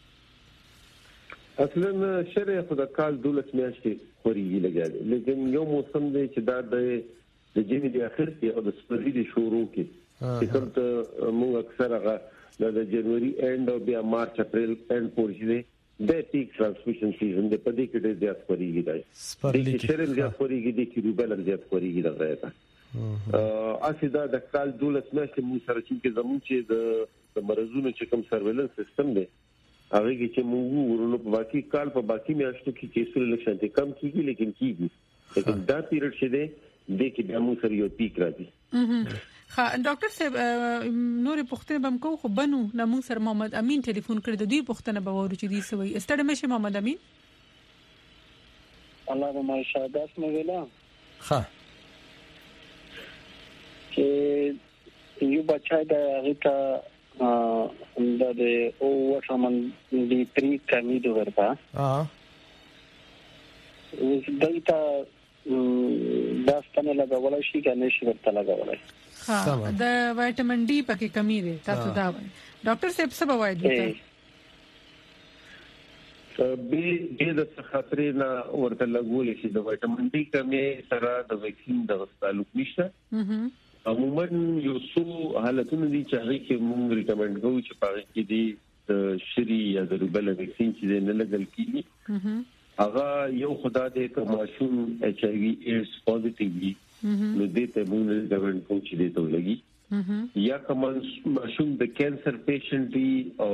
اصلا شری خدای کال دولت میاشتې خوريږي لګیږي لیکن یو موسم دی چې دا د د جمی د اخر کې او د سپرلی د شروع کې چې کوم ته موږ اکثر هغه د جنوري اند او بیا مارچ اپریل اند پورې دی د پیک ترانسمیشن سیزن د پدې کې د زیات خوريږي دی سپرلی کې شری زیات خوريږي د کې روبیلا زیات خوريږي دا غیبه اسیدا د کال دولس میاشتې مو سره چې زمون چې د مرزونو چې کوم سرویلنس سیستم دی هغه کې چې موږ ورونو په باقي کال په باقي میاشتو کې کیسونه لکشن ته کم کیږي لیکن کیږي لیکن دا پیریډ شه دی د کې د مو سره یو پیک راځي. ها ډاکټر صاحب نور پختنه بم کو خو بنو نمو سر محمد امین ټلیفون کړی د دوی پختنه به ورو چې دی سوي استړه مشه محمد امین الله ما شهادت مې ویلا ها چې یو بچای د غیتا د او وټمن دی پری کمیدو ورته ها اوس دایته دا ستنه لګولای شي کنه شي ورته لګولای ها د وټامین ډي پکې کمی ده تاسو دا وایي ډاکټر صاحب څه به وایي دته به د خطرې نه ورته لګول شي د وټامین ډي کمی سره د ویکسین د تعلق نشته. عموما یو څو حالتونه دي چې هغه کې موږ ریکمند کوو چې پاره کې دي د شری یا د روبلا ویکسین چې نه لګل کیږي هغه یو خدا دې کوماشوم ایچ آی وی ایډز پوزټیو وي نو دې ته موږ ریکمند کوو چې دې ته لګي یا کوماشوم د کینسر پیشنټ دی او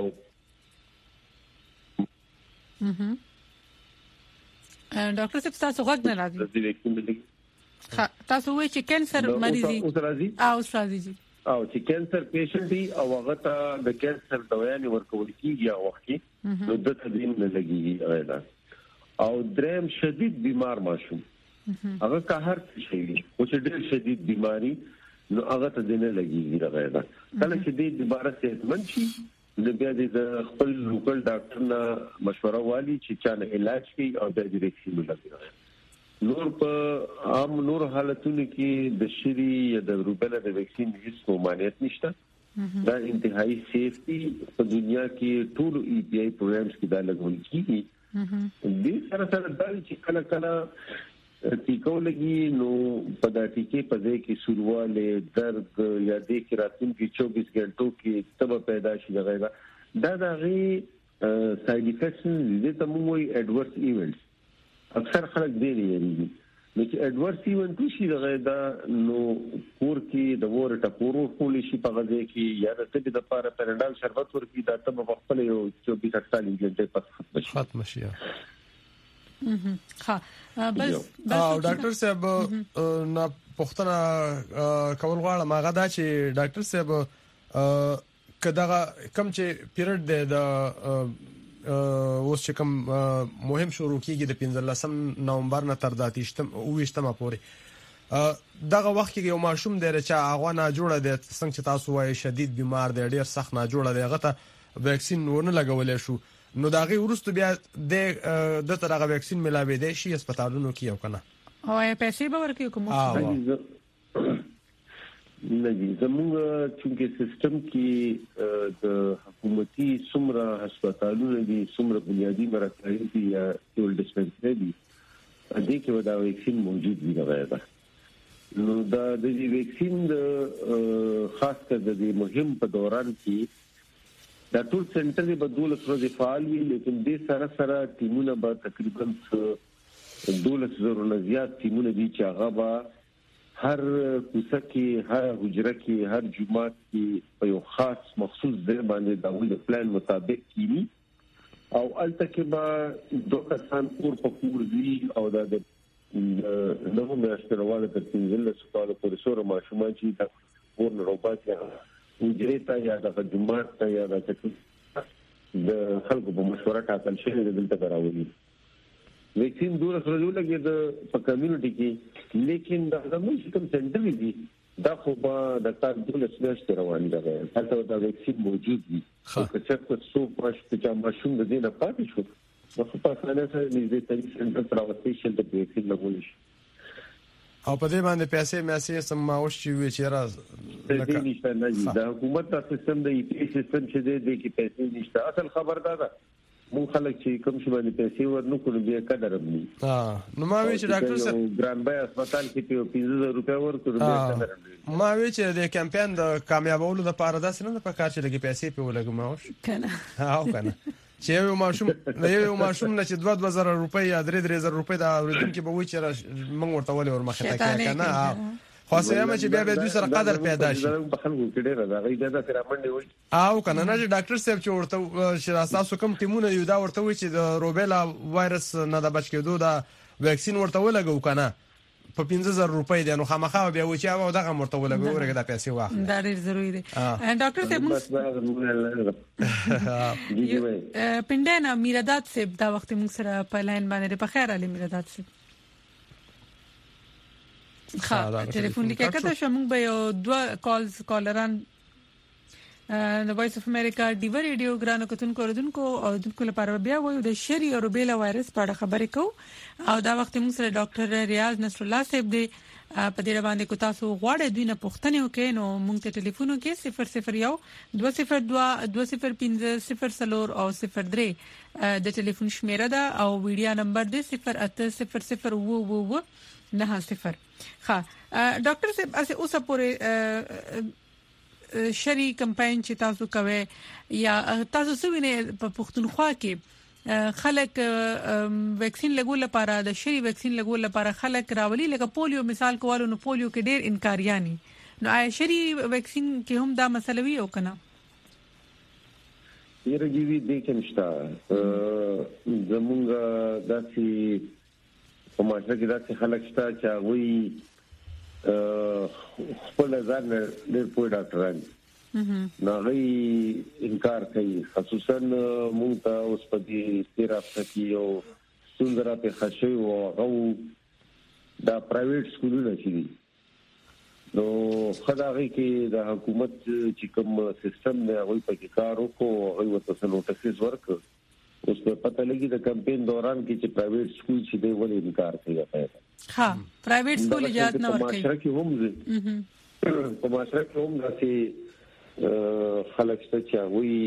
mhm ډاکټر صاحب تاسو غوږ نه راځي ها تاسو وایئ چې کینسر مریض دي او استراتیجي او چې کینسر پیشنټ دی او هغه ته د کینسر دوايانې ورکول کیږي او وخت کې نو د تدین نه لګيږي غیدا او دریم شدید بیمار ماشوم هغه که هر شي وي او چې ډېر شدید بیماری نو هغه ته نه لګيږي غیدا کله چې د عبارت صحتمند شي نو بیا د خپل لوکل ډاکټر نه مشوره والی چې چانه علاج کوي او د ویکسین لګوي. نور په عام نور حالتونو کې د شری یا د روبلا د ویکسین هیڅ ممانعت نشته دا انتهایی سیف دي په دنیا کې ټول ای پی آی پروګرامز کې دا لګول کیږي د سره سره د چې کله کله ټیکو لګي نو په دا ټیکې په ځای کې سورواله درد یا د کې راتلونکي چوبیس غنټو کې تب پیدا شي غیره دا د غي ساید افیکټس دي ته موږ ایڈورس ایونټس اکثر خلک دی لري نو چې ایڈورس ایونټ شي غیدا نو کور کې د وره ټکورو کول شي په غځي کې یا د تبي د پاره پرندال شربت ورکی دا ته په خپل یو چوبیس اٹتالیس غنټه پس ختم شي. ها بس او ډاکټر صاحب نه پښتنه کول غواړم هغه دا چې ډاکټر صاحب کدا کم چې پیریډ د اوس چې کوم مهم شروع کیږي د پنځلسم نومبر نه تر داتیشتم او وشتمه پورې دغه وخت کې یو ماشوم دی چې هغه نه جوړه دی څنګه چې تاسو وایي شدید بیمار دی ډیر سخت نه جوړه دی هغه ته ویکسین ونه لګولې شو نو دا غي ورستو بیا د د ترغه ویکسین ملاوي دی شي هسپتالونو کې یو کنه او پیسې به ورکړي کوم نه دي زموږ چې سیستم کې د حکومتي سمره هسپتالونو دي سمره بنیادی مرکز دي یا ټول ډسپنسري دي دې کې ودا ویکسین موجود دي غیره نو دا د ویکسین د خاص کر د مهم په دوران کې دا ټول سنټر به دولت ورځ فعال وي لیکن د سره سره ټیمونه به تقریبا دولت زره نه زیات ټیمونه دي چې هغه به هر کوڅه کې هر حجره کې هر جمعات کې په یو خاص مخصوص ځای باندې د اول پلان مطابق کیږي او الته کې به دوه کسان کور په کور دي او د نوو میاشتهواله تر پنځلس کال پورې سره ماشومان چې د کور نه روبات یا حجره ته یا د جمعات ته یا د د خلکو په مشوره ټاکل شوی د دلته راوړي ویکسین دور سره لګي د په کمیونټي کې لیکن دا زموږ کوم سنټر دي دا خو په د کار دولت سره روان دي هلته دا ویکسین موجود دي خو چې څو پښتو چې ماشوم د دې نه پاتې شو نو په اسانه سره نږدې ترې سنټر تر اوسه د ویکسین لګول شي او په دې باندې پیسې مېسې سماوش چې وی چې راز دې نشته نه دا حکومت د سیستم د ای پی سیستم چې دې کې پیسې نشته اصل خبر دا ده مو خلک چې کوم څه باندې پیسې ورنو کول بیا قدر هم نه ها نو ما وی چې ډاکټر صاحب ګران بای هسپتال کې په پنځه زره روپیا ورکړو بیا قدر هم ما وی چې د کمپاین د کامیابولو لپاره دا څنګه په کار چې لګي پیسې په ولګم اوش کنه ها کنه چې یو ماشوم یو ماشوم نه چې دوه زره روپۍ یا درې درې زره روپۍ دا اوریدونکو به وی چې موږ ورته ولې ورمخه تا کنه خاصه ما چې بیا به دوی سره قدر پیدا شي په خلکو کې ډېر راغی دا سره منډه وي او کنه نه ډاکټر صاحب چې ورته چې تاسو کوم ټیمونه یو دا ورته وي چې د روبیلا وایرس نه د بچ کېدو دا ویکسین ورته ولګو کنه په پنځه زره روپۍ دی نو خامخا بیا و چې هغه دغه مرته ولګو ورګه د پیسې واخلي دا ډېر ضروری دی ډاکټر صاحب موږ پندانا میرداد صاحب دا وخت موږ سره په لاین باندې په خیر علي میرداد صاحب ها ټلیفون لیکه کته شو موږ به یو دوه کالز کالران د وایس اف امریکا ډیو ریډیو ګرانو کتونکو اوردونکو او دونکو لپاره بیا وایو د شری او روبیلا وایرس په اړه خبرې کوو او دا وخت موږ سره ډاکټر ریاض نصر الله صاحب دی په دې باندې کو تاسو غواړئ دوی نه پوښتنه وکړئ نو موږ ته ټلیفون وکړئ صفر صفر یو دوه صفر دوه دوه صفر پنځه صفر څلور او صفر درې د ټلیفون شمیره ده او ویډیو نمبر دی صفر اته صفر صفر و و و نه صفر ها ډاکټر صاحب اسه اوسه پورې شری کمپاین چې تاسو کوي یا تاسو سوینه په پښتونخوا کې خلک ویکسین لګول لپاره د شری ویکسین لګول لپاره خلک راولي لکه پولیو مثال کوالو نو پولیو کې ډېر انکاریانی نو آیا شری ویکسین کې هم دا مسله وی او کنه یره جیوی د کومشتا زمونږ داسي په ماشه کې داسي خلک شته چې وی خپل ځان ډېر پوه ډاکټران نه غي انکار کوي خصوصا مونږ ته اوس په دې تیراپټ کې یو څومره په خشي او دا پرایویټ سکولونه چې نو خدای کې د حکومت چې کوم سیستم دی هغه په کې کار وکړو هغه ورته نوټیس ورکړ اوس په پته لګي د کمپاین دوران کې چې پرایویټ سکول چې دی ولې انکار کوي ها پرایویټ سکول اجازه نه ورکوي په معاشره کې هم په معاشره کې هم داسې خلک ته چې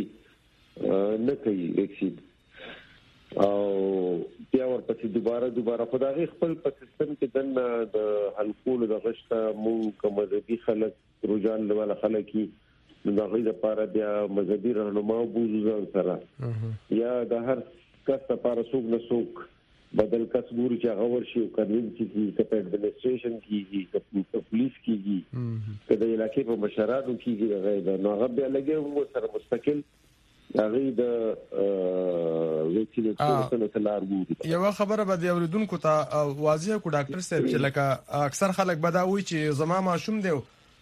هغه نه کوي ویکسین او بیا ورپسې دوباره دوباره خدای خپل په سیستم کې دنه د الکول د غشته مو کوم مذهبي خلک روزان له خلک نو دا غي د پاره بیا مذهبي رهنما او بوزو سره یا د هر کس لپاره څوک نه څوک بدل کس ګوري چې هغه ورشي او کډوین چې په اډمنستریشن کیږي په پولیس کیږي کله علاقې په مشرانو کیږي غیر نو هغه بیا لګي وو سره مستقل هغه د ویکسین څخه تلار ګوري یو خبره به د اوریدونکو ته واضح کو ډاکټر صاحب چې لکه اکثر خلک بداوي چې زما ماشوم دی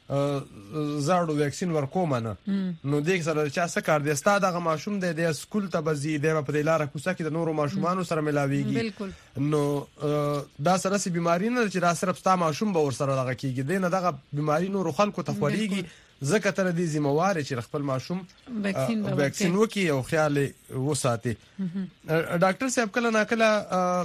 زاړو ویکسین ورکوم نه نو دې سره چې څه کار دی ستاسو دغه ماشوم دی د سکول ته بزي دی په دې لار کوڅه کې د نورو ماشومانو سره ملاويږي نو دا سره سي بيماري نه چې را صرف ستاسو ماشوم به ور سره دغه کیږي دی نه دغه بيماري نور خلکو ته خوريږي زکه تر دې ذمہوار چې خپل ماشوم ویکسین وکي او خیال وساتي ډاکټر صاحب کله نا کله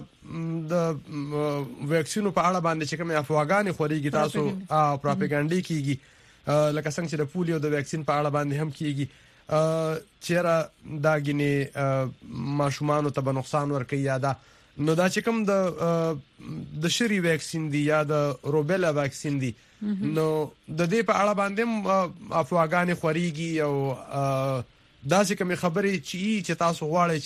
د ویکسینو په اړه باندې چې کوم افواګان خوريږي تاسو او پروپاګاندا کیږي لکه څنګه چې د پولیو د ویکسین په اړه باندې هم کیږي چیرې دا غني ماشومان ته به نقصان ورکوي یا دا نو دا چې کوم د د شری ویکسین دی یا د روبیلا ویکسین دی نو د دې په اړه باندې افواګان خوريږي او دا چې کوم خبرې چې چې تاسو غواړئ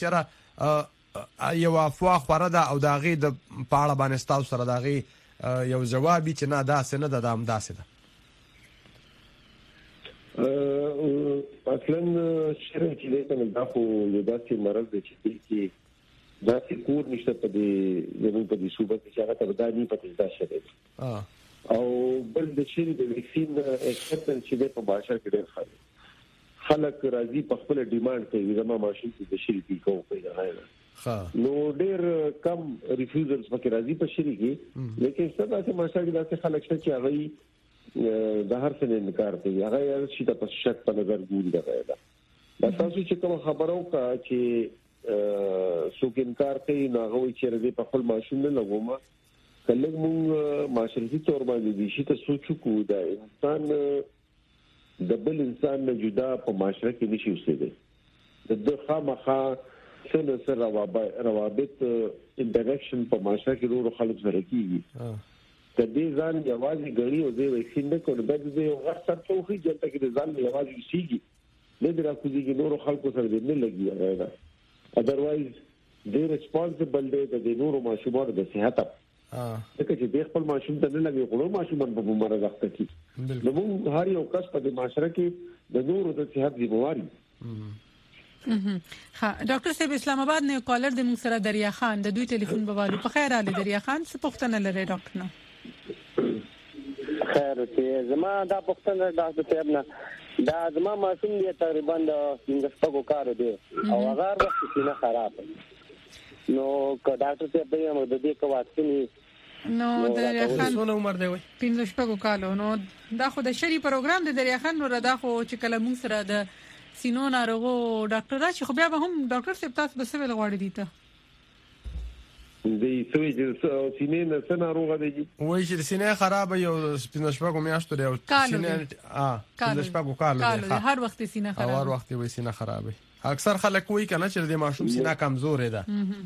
چې یو افوا خوره ده او دا غي د په اړه باندې تاسو سره دا غي یو جواب چې نه دا څه نه ده دام داسې ده اصلا شری چې دې ته دا خو یو داسې مرض دی چې دا چې کور نشته په دې زموږ په دې صوبه کې چې هغه ته دا نه پته دا شته او بل د شری د ویکسین اکسپټن چې په باشر کې ډېر خلک خلک راځي په خپل ډیماند کوي زما ماشين چې د شری ټیکو کوي غواړي ها نو ډېر کم ریفیوزلز پکې راځي په شری کې لیکن څه دا چې ماشا کې داسې خلک شته چې هغه د هر څه انکار کوي هغه یې شي د شک په نظر ګوري دا دا تاسو چې کوم خبرو کا چې څوک انکار کوي نو هغه چې راځي په خپل ماشين نه لګوما کله موږ معاشرتي تور باندې د شي ته سوچو کو دا انسان د بل انسان نه جدا په معاشره کې نشي اوسېږي د خامخا څنګه سره روابط انټریکشن په معاشره کې ورو خلک سره کیږي د دې ځان یوازې غړي او د ویکسین نه کول بد دی او غیر څه خو چې ته کې ځان یوازې سیږي نه درا کوزيږي نورو خلکو سره دې نه لګي راځي اذروایز د ریسپانسبل دی د نورو ماشومان د صحت ځکه چې د خپل ماشوم ته نه لګي غوړو ماشوم په بیمار راځي کی نو موږ هر یو کس په معاشره کې د نورو د صحت ذمہواری ها ډاکټر صاحب اسلام آباد نه کالر د موږ سره دریا خان د دوی ټلیفون بوالو په خیر علي دریا خان څه پوښتنه لري ډاکټر نه خیر ته زما دا پوښتنه ډاکټر صاحب نه دا زما ماشوم دی تقریبا د څنګه کار دی او هغه وخت سینه خراب نو که ډاکټر صاحب یې موږ د دې کواتنی نو دریا خان څونه عمر دی وای پنځه شپږ کالو نو دا خو د شری پروګرام د دریا خان نو دا خو چې کله موږ سره د سینو ناروغو ډاکټر راشي خو بیا به هم ډاکټر صاحب تاسو به څه ویل غواړي دي ته د سوي چې سینې نه څه ناروغه دي وایي چې سینې خراب یو سپینه شپږ میاشتو دی او سینې اه سپینه شپږ کالو دی هر وخت سینه خراب هر وخت وایي سینه خراب اکثر خلک وایي کنه چې د ماشوم سینه کمزور ده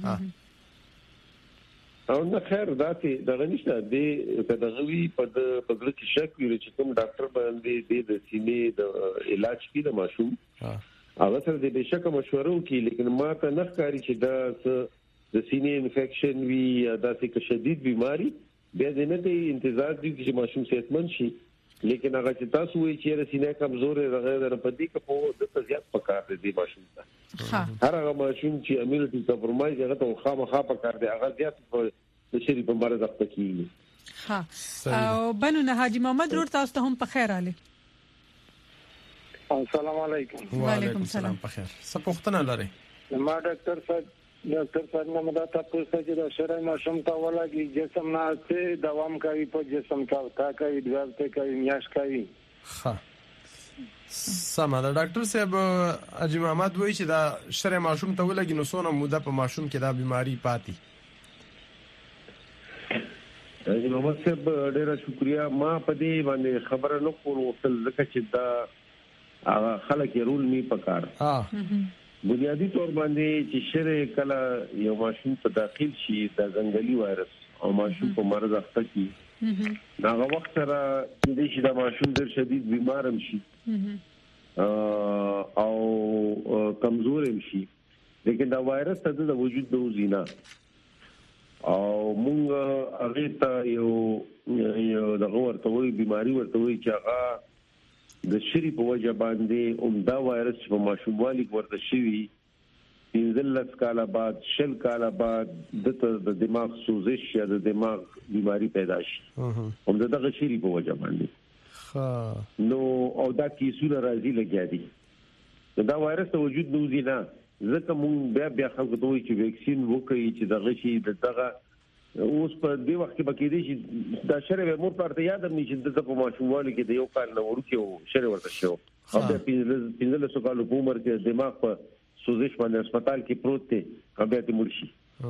او نه خیر داتې دغه نشته د کداغوي په پزړه کې شک ویل چې کوم ډاکټر باندې د سینې د علاج کې د ماشوم هغه سره د بشک مشوره وکړي لیکن ما ته نه ښکاري چې دا د سینې انفیکشن وی یا داسې شدید بیماری بیا د نه دی انتظار دی چې ماشوم صحتمند شي لیکن هغه چې تاسو وایي چې د سینې کمزور دی د پدې کې په د زیات پکار دی ماشوم ته هر هغه ماشوم چې امیونټي کمپرمایز هغه ته خامخا پکار دی هغه زیات د شری په مرز اخته کیږي ها او بنو نه حاجی محمد روړ تاسو ته هم په خیر علي السلام علیکم وعلیکم السلام په خیر څه پوښتنه لري ما ډاکټر صاحب ډاکټر صاحب نو دا تاسو چې دا شری ماشوم ته ولګي جسم نه څه دوام کوي په جسم کا تا کوي دغه کوي میاش کوي ها سم دا ډاکټر صاحب حاجی محمد وایي چې دا شری ماشوم ته ولګي نو څونه موده په ماشوم کې دا بیماری پاتې حاجی محمد صاحب ډیره شکریا ما په دې باندې خبره نه کوم وصل ځکه چې دا خلک یې رول می پکار ها بنیادی طور باندې چې شری کله یو ماشوم په داخل شي د ځنګلي وایرس او ماشوم په مرز اخته کی دا وخت سره د دې د ماشوم ډیر شدید بیمار شي او کمزور شي لیکن دا وایرس ته د وجود د وزینا او مونږ هغه ته یو یو دغه ورته وی بیماری ورته وی چې هغه د شری په وجه باندې عمده وایرس په ماشوموالي ورته شوی انزل کاله بعد شل کاله بعد د دماغ سوزش یا د دماغ بیماری پیدا شي عمده دغه شری په وجه باندې نو او دا کیسونه راځي لګیا دي دا وایرس ته وجود نوځي نه ځکه مونږ بیا بیا خلکو ته وایي چې ویکسین وکړي چې دغه شي دغه اوس په دې وخت کې بکې دي چې دا شری به مور پرته یاد مې چې د په ماشوموالي کې د یو کال نو ورکیو شری ورته شو او بیا پینځل سو کال په عمر کې دماغ په سوزش باندې هسپتال کې پروت دی او بیا دې مرشي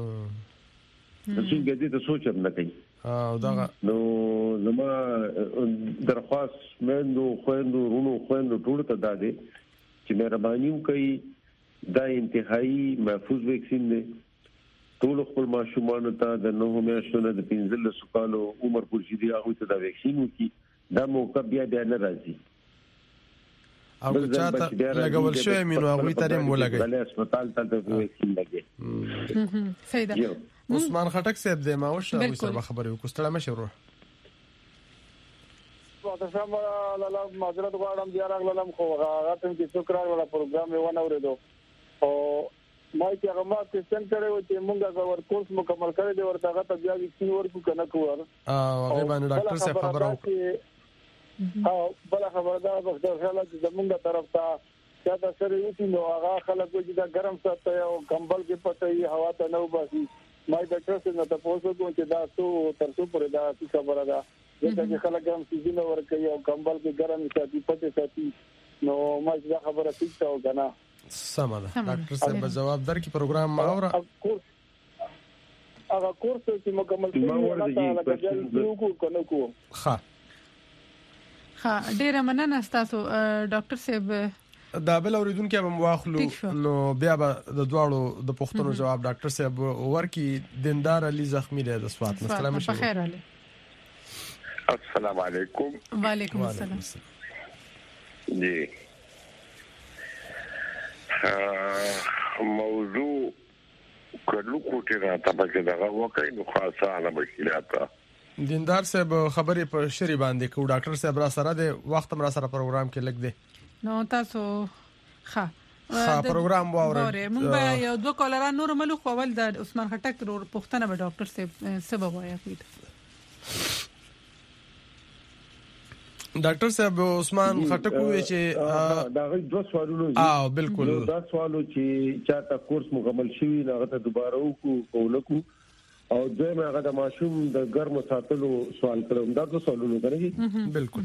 څنګه دې ته سوچ هم نه کوي او دا نو زما درخواست مېندو خويندو رونو خويندو ټول ته دادې چې مهرباني وکړي دا انتهایی محفوظ ویکسین دی ټول خپل ماشومان ته د نوو میاشتو نه د پنځل سکالو عمر پورې دی هغه ته دا ویکسین وکي دا موقع بیا بیا نه راځي او چاته لګول شوی مینو هغه ته مو لګي بل هسپتال ته ویکسین لګي سیدا عثمان خټک صاحب دې ما وشه سره خبرې وکړه مشه ورو تاسو هم لاله معذرت غواړم بیا راغلم خو هغه ته چې شکر ولا پروګرام یې ونه اوریدو او ما چې هغه ما کوېشن کړو چې موږ دا ور کورس مکمل کړی دی ورته هغه ته بیا ویکسین ورکو کنه کوور اه هغه باندې ډاکټر صاحب خبره وکړه او بل خبره دا ډاکټر صاحب چې زمونږ طرف ته چې دا سره یو نو هغه خلک چې دا ګرم ساتي او کمبل کې پټي هوا ته نو باسي ما ډاکټر صاحب ته پوښتنه کوم چې دا څو تر څو پرې دا خبره ده چې خلک هم سيزونه ورکوي او کمبل کې ګرم ساتي پټي ساتي نو ما دا خبره ټیک تا وکنه سمه ده ډاکټر صاحب جواب درکې پروګرام ما اوره هغه کورس چې مکمل کړو ها ها ډیره مننه تاسو ډاکټر صاحب دا بل اوریدونکو به واخلو نو بیا به د دواړو د پښتنو جواب ډاکټر صاحب ورکی دیندار علي زخمی دی د سوات مسلمان شه بخیر علي السلام علیکم وعلیکم السلام جی موضوع کلو کوټه را تاسو دغه وکړئ نو خاصه علامه مشکلات دیندار صاحب خبرې په شری باندې کو ډاکټر صاحب را سره د وخت را سره پروګرام کې لګ دی نو تاسو ښه ښه پروګرام واورئ موږ به یو دوه کالران نور ملو خو ول د عثمان خټک ورو پښتنه به ډاکټر صاحب سبب وایي ډاکټر صاحب عثمان خټک وی چې دا غي دوه سوالونه دي اه بالکل دا سوالو چې چاته کورس مکمل شوی هغه ته دوباره وکړو او دوی هغه د ماشوم د ګرم ساتلو سوال کړم دا دوه سوالونه کوي بالکل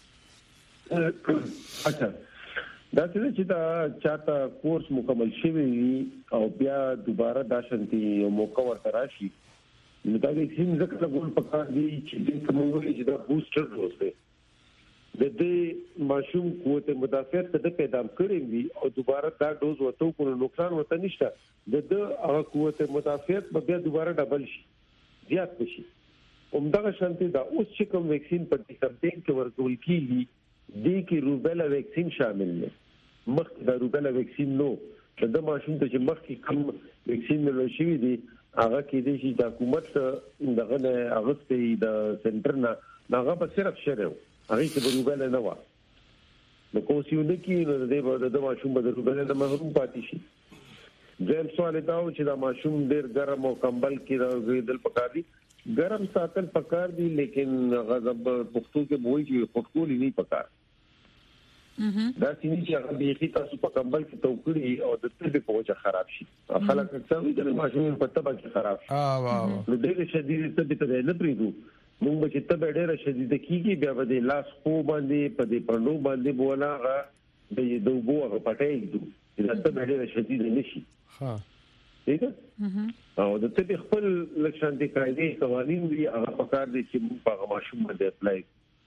اچھا دا چې دا چاته کورس مکمل شوی او بیا دوباره دا شانتي موقع ورته راشي نو دا ویکسین ځکه ټول پکار دي چې د کومولي چې دا بوستر ډوز دی د دې ماشوم قوت مدافعت ته پیدا کړی وي او دوباره دا ډوز وته کو نقصان وته نشته د دې هغه قوت مدافعت به بیا دوباره ډبل شي زیات شي همدغه شانتي دا اوس چې کوم ویکسین په دې کمپاین کې ورکول کیږي دې کې روبیلا ویکسین شامل دی مخکې دا روبیلا ویکسین نو د ماشوم ته چې مخکې کوم ویکسین نو شي دي هغه کې د شي د حکومت دغه اغستې د سنټر نه هغه په صرف شریو هغه کې روبیلا نه و نو کوسیونه کې د دې د ماشوم د روبیلا نه محروم پاتې شي ځل سوال دا و چې دا ماشوم ډېر ګرم او کمبل کې راغېدل پکار دي ګرم ساتل پکار دي لیکن غضب پښتو کې وایي چې پټکول نه پکار دا سینې چې هغه بيخي تاسو په کمبل کې توکړي او د تبه په وجه خراب شي خلک اکثر وي چې ماشوم په تبه کې خراب شي اه واه نو ډېر شدید تبه ته نه پریدو موږ چې تبه ډېر شدید کیږي بیا به د لاس خو باندې په دې پړنو باندې بولا د دوبو هغه پټې دي دا تبه ډېر شدید نشي ها دیګه او د تبه خپل لکشانتي قاعده قوانين دي هغه پکار دي چې موږ په ماشوم باندې اپلای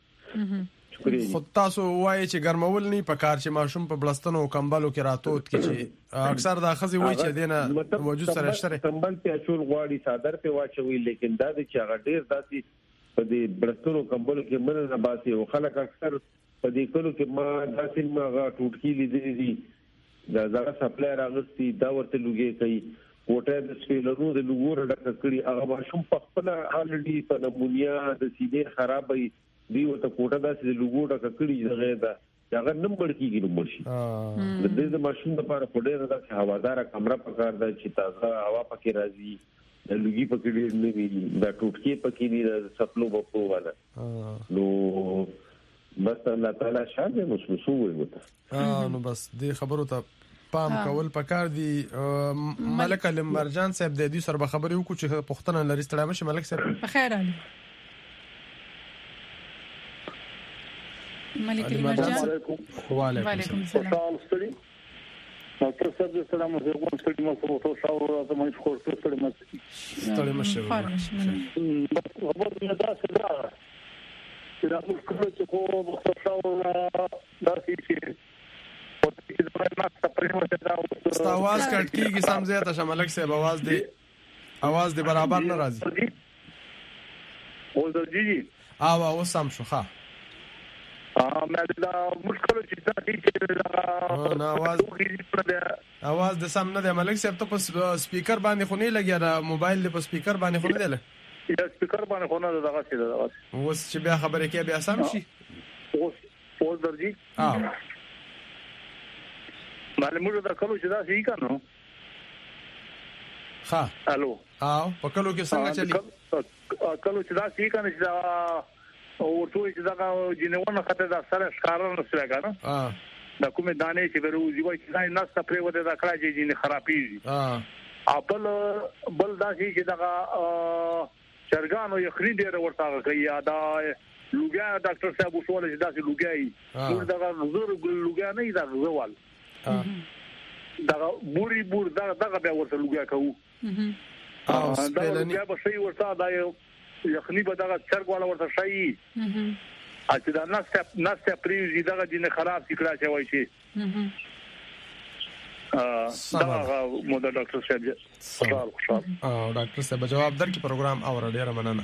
خو تاسو وایي چې ګرمول نه پکار چې ماشوم په بلستانو او کمبلو کې راتوت کې چې اکثر دا خزي وایي چې دینه وجود سره شته کمبل په اچول غواړي صادر په واچوي لیکن دا چې هغه ډیر داسي په دې بلستانو کمبلو کې من نه باسي او خلک اکثر په دې کلو کې ما داسې ما غا ټوټکی لیدلې دي دا زړه سپلای راغستي دا ورته لوګي کوي کوټه د سپیلرو د لوګور ډکه کړی هغه ماشوم په خپل الریډي په نمونیا د سیدې خرابې دی او ته کوټه داسې د لوګو ډکه کړی ځای دا هغه نمبر کیږي نمبر شي د دې د ماشوم لپاره په ډېر داسې هوادار کمره پکار ده چې تازه هوا پکې راځي د لوګي پکې ډېر نه وي دا ټوټکی پکې نه سپلو بپو والا نو بس الله تعالی شاده مسلسو وي نو بس دې خبرو ته پام کول پکار دي ملک علم مرجان صاحب د دې سره خبرې وکړو چې پښتنه لري ستړی مشه ملک صاحب بخیر علي ملک علم مرجان وعلیکم السلام ستړي نو تاسو د سلام علیکم ستړي مو څه څه شاو راځه مې خور ستړي مې ستړي مشه خبر نه دا څه دا چې دا څه چې کو څه شاو دا چې ستا आवाज کټ کیږي سم زیاته شملک صاحب आवाज دی आवाज دی برابر نه راځي او درځي او او سم شو ښه ا مې دا مشکل چې دا چې دا आवाज आवाज د سم نه دی ملک صاحب ته په سپیکر باندې خو نه لګیا دا موبایل دی په سپیکر باندې خو نه دی یا سپیکر باندې خو نه دغه څه دا اوس چې بیا خبرې کې بیا سم شي اوس اوس درځي ها معلومه ده کلو چې دا صحیح کنه ها الو او په کلو کې څنګه چلی کلو چې دا صحیح کنه چې دا او ټول چې دا جنونه خطر دا سره ښکارا نه سره کنه ها دا کومه دانه چې ورو وای چې نه نس پرې وته دا کړه چې جن خرابېږي ها خپل بل دا چې دا چرګانو یخني ډیر ورته کوي یا دا لوګا ډاکټر صاحب وسول چې دا لوګای نور دا زور لوګا نه دا زوال دا بوري بور دا دا بیا ورته لوګا کوو او دا لوګا به شي ورته دا یخني به دا چرګ والا ورته شي اته دا ناس ناس پریږي دا جن خراب ذکر چوي شي ا دا مو دا ډاکټر صاحب خوشحال خوشحال او ډاکټر صاحب جواب درکې پروګرام اور ډیره مننه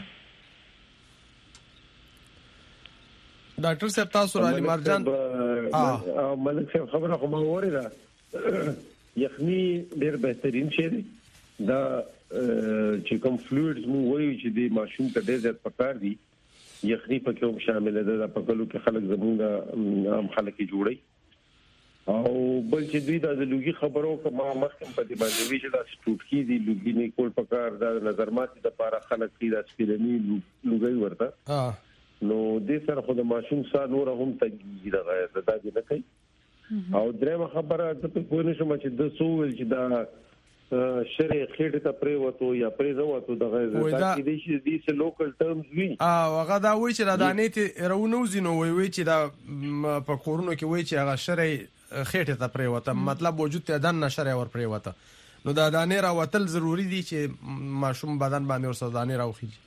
ډاکټر صاحب تاسو علي مرجان اه ملک صاحب خبره کومه وره ده یخني ډیر بهترین شی دی دا چې کوم فلویډز مو وایي چې د ماشوم ته ډېر زیات پکار دي یخني پکې هم شامل ده د پکلو کې خلک زمونږ عام خلک جوړي او بل چې دوی د لوګي خبرو کومه مخکې په دې باندې وی چې دا سټوټکی دي لوګي نه کول پکار دا نظر ماتي د لپاره خلک کې د سپیلني لوګي ورته نو دې سره خو د ماشوم سره نور هم تګي دا غیر دا دي نه کوي او درېمه خبره د په کوی نشم چې د سوول چې دا شری خېټه ته پرې وته یا پرې وته د غیر دا چې دې دې لوکل ټرمز وی اه هغه دا وی چې د دانې رونو زینو وی وی چې دا په کورونو کې وی چې هغه شری خېټه ته پرې وته مطلب وجود ته دان نشره ور پرې وته نو دا دانې را وتل ضروری دي چې ماشوم بدن باندې ورسره دانې راوخیږي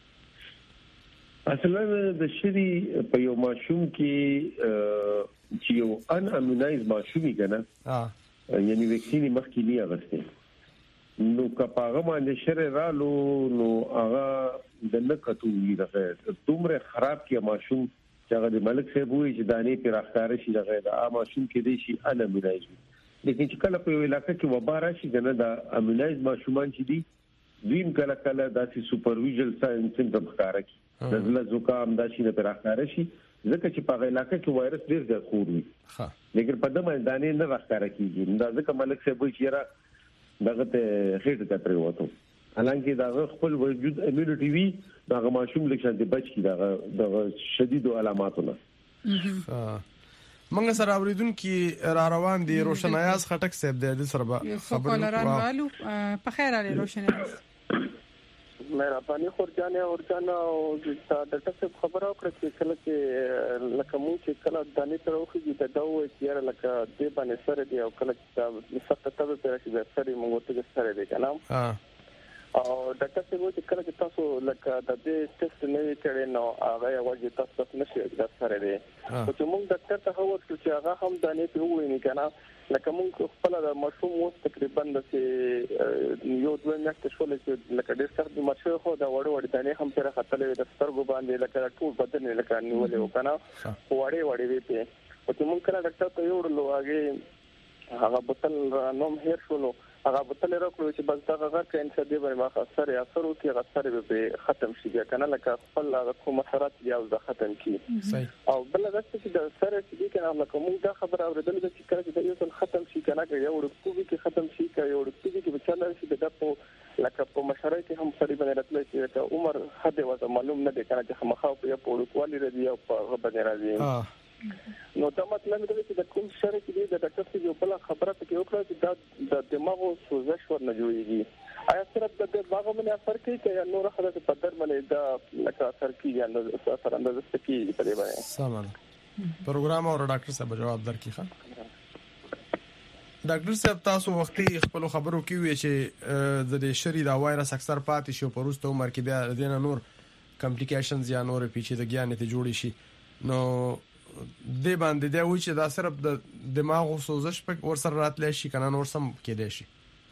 اصلا د شری په یو ماشوم کې چې یو ان امونایز ماشومي کنه اه یعنی ویکسین مخکې نه اغسته نو کپاغه باندې شری رالو نو هغه د نکټو دغه دومره خراب کې ماشوم چې هغه د ملک صاحب وی چې دانې پر اخکار شي دغه د ماشوم کې دی شي ان امونایز لیکن چې کله په علاقې کې وبا راشي کنه د امونایز ماشومان چې دي وین کله کله داسې سوپرویژن ساينس سیمټم ښکارا کی د زله زکام د شي نه پر اخکار شي ځکه چې په علاقې کې وایرس ډیر زیات خور وي ها لیکن په دمه دانې نه راخکار کیږي دا ځکه ملک صاحب وی چې را دغه ته خېټه ته پرې وته حالانکه دا خپل وجود امیونټي وي دا ماشوم لکه چې بچ کی دا د شدید علاماتونه منګ سره اوریدونکو را روان دي روشنایاز خټک صاحب د سره خبرونه والو په خیر علي روشنایاز میرا پانی خورجانه اورجانه او د ډاکټر صاحب خبرو کړې چې کله چې لکه مو چې کله دانې تر اوخه د داو چې لکه دې باندې سره دی او کله چې سخت تبه پر شي د سره موږ ته سره دی کنه او ډاکټر صاحب چې کله چې تاسو لکه د دې ټیسټ نه کړئ نو هغه واجب تاسو نشي د سره دی او چې موږ ډاکټر ته هوښ چې هغه هم دانې په ویني کنه لکه موږ خپل د مشروم وو تقریبا د یو دوه میاشتې شولې چې لکه ډېر سخت مشروع خو دا وړو وړ دانې هم پر خطلې د سترګو باندې لکه ټول بدن لکه نیولې وکنه وړې وړې وي ته او چې موږ کله ډاکټر ته یوړلو هغه هغه بوتل نوم هیر شولو هغه بوتل راکړو چې بس دا هغه کینسر دی باندې ما اثر یا اثر وکي هغه اثر به ختم شي کنه لکه خپل هغه کوم اثرات یا د ختم کی او بل دا چې د سره چې کنه لکه موږ دا خبر اوریدل چې کله چې یو څل ختم شي کنه یو ورکوږي کې ختم شي که یو ورکوږي کې بچاله شي د په لکه په مشره کې هم سړي باندې راتلی چې عمر حد وته معلوم نه دی کنه چې مخاو په په ورکوالي رضی او په باندې راځي نو دا مطلب دی چې د کوم شر کې د ډاکټر څخه یو بل خبره پکې وکړه چې د دماغو سوزش ورنه جوړیږي آیا صرف د دماغ باندې اثر کوي چې نور خبره په در باندې دا لکه اثر کوي یا اثر انداز کوي په دې باندې سلام پروګرام او ډاکټر صاحب جواب درکې ښه ډاکټر صاحب تاسو وختي خپل خبرو کې وی چې د شری دا وایرس اکثر پاتې شو په وروسته عمر کې بیا د نور کمپلیکیشنز یا نور پیچیدګیاں ته جوړی شي نو د باندې دا وی چې دا صرف د دماغ سوزش په ور سره راتلی شي کنه نور سم کېدای شي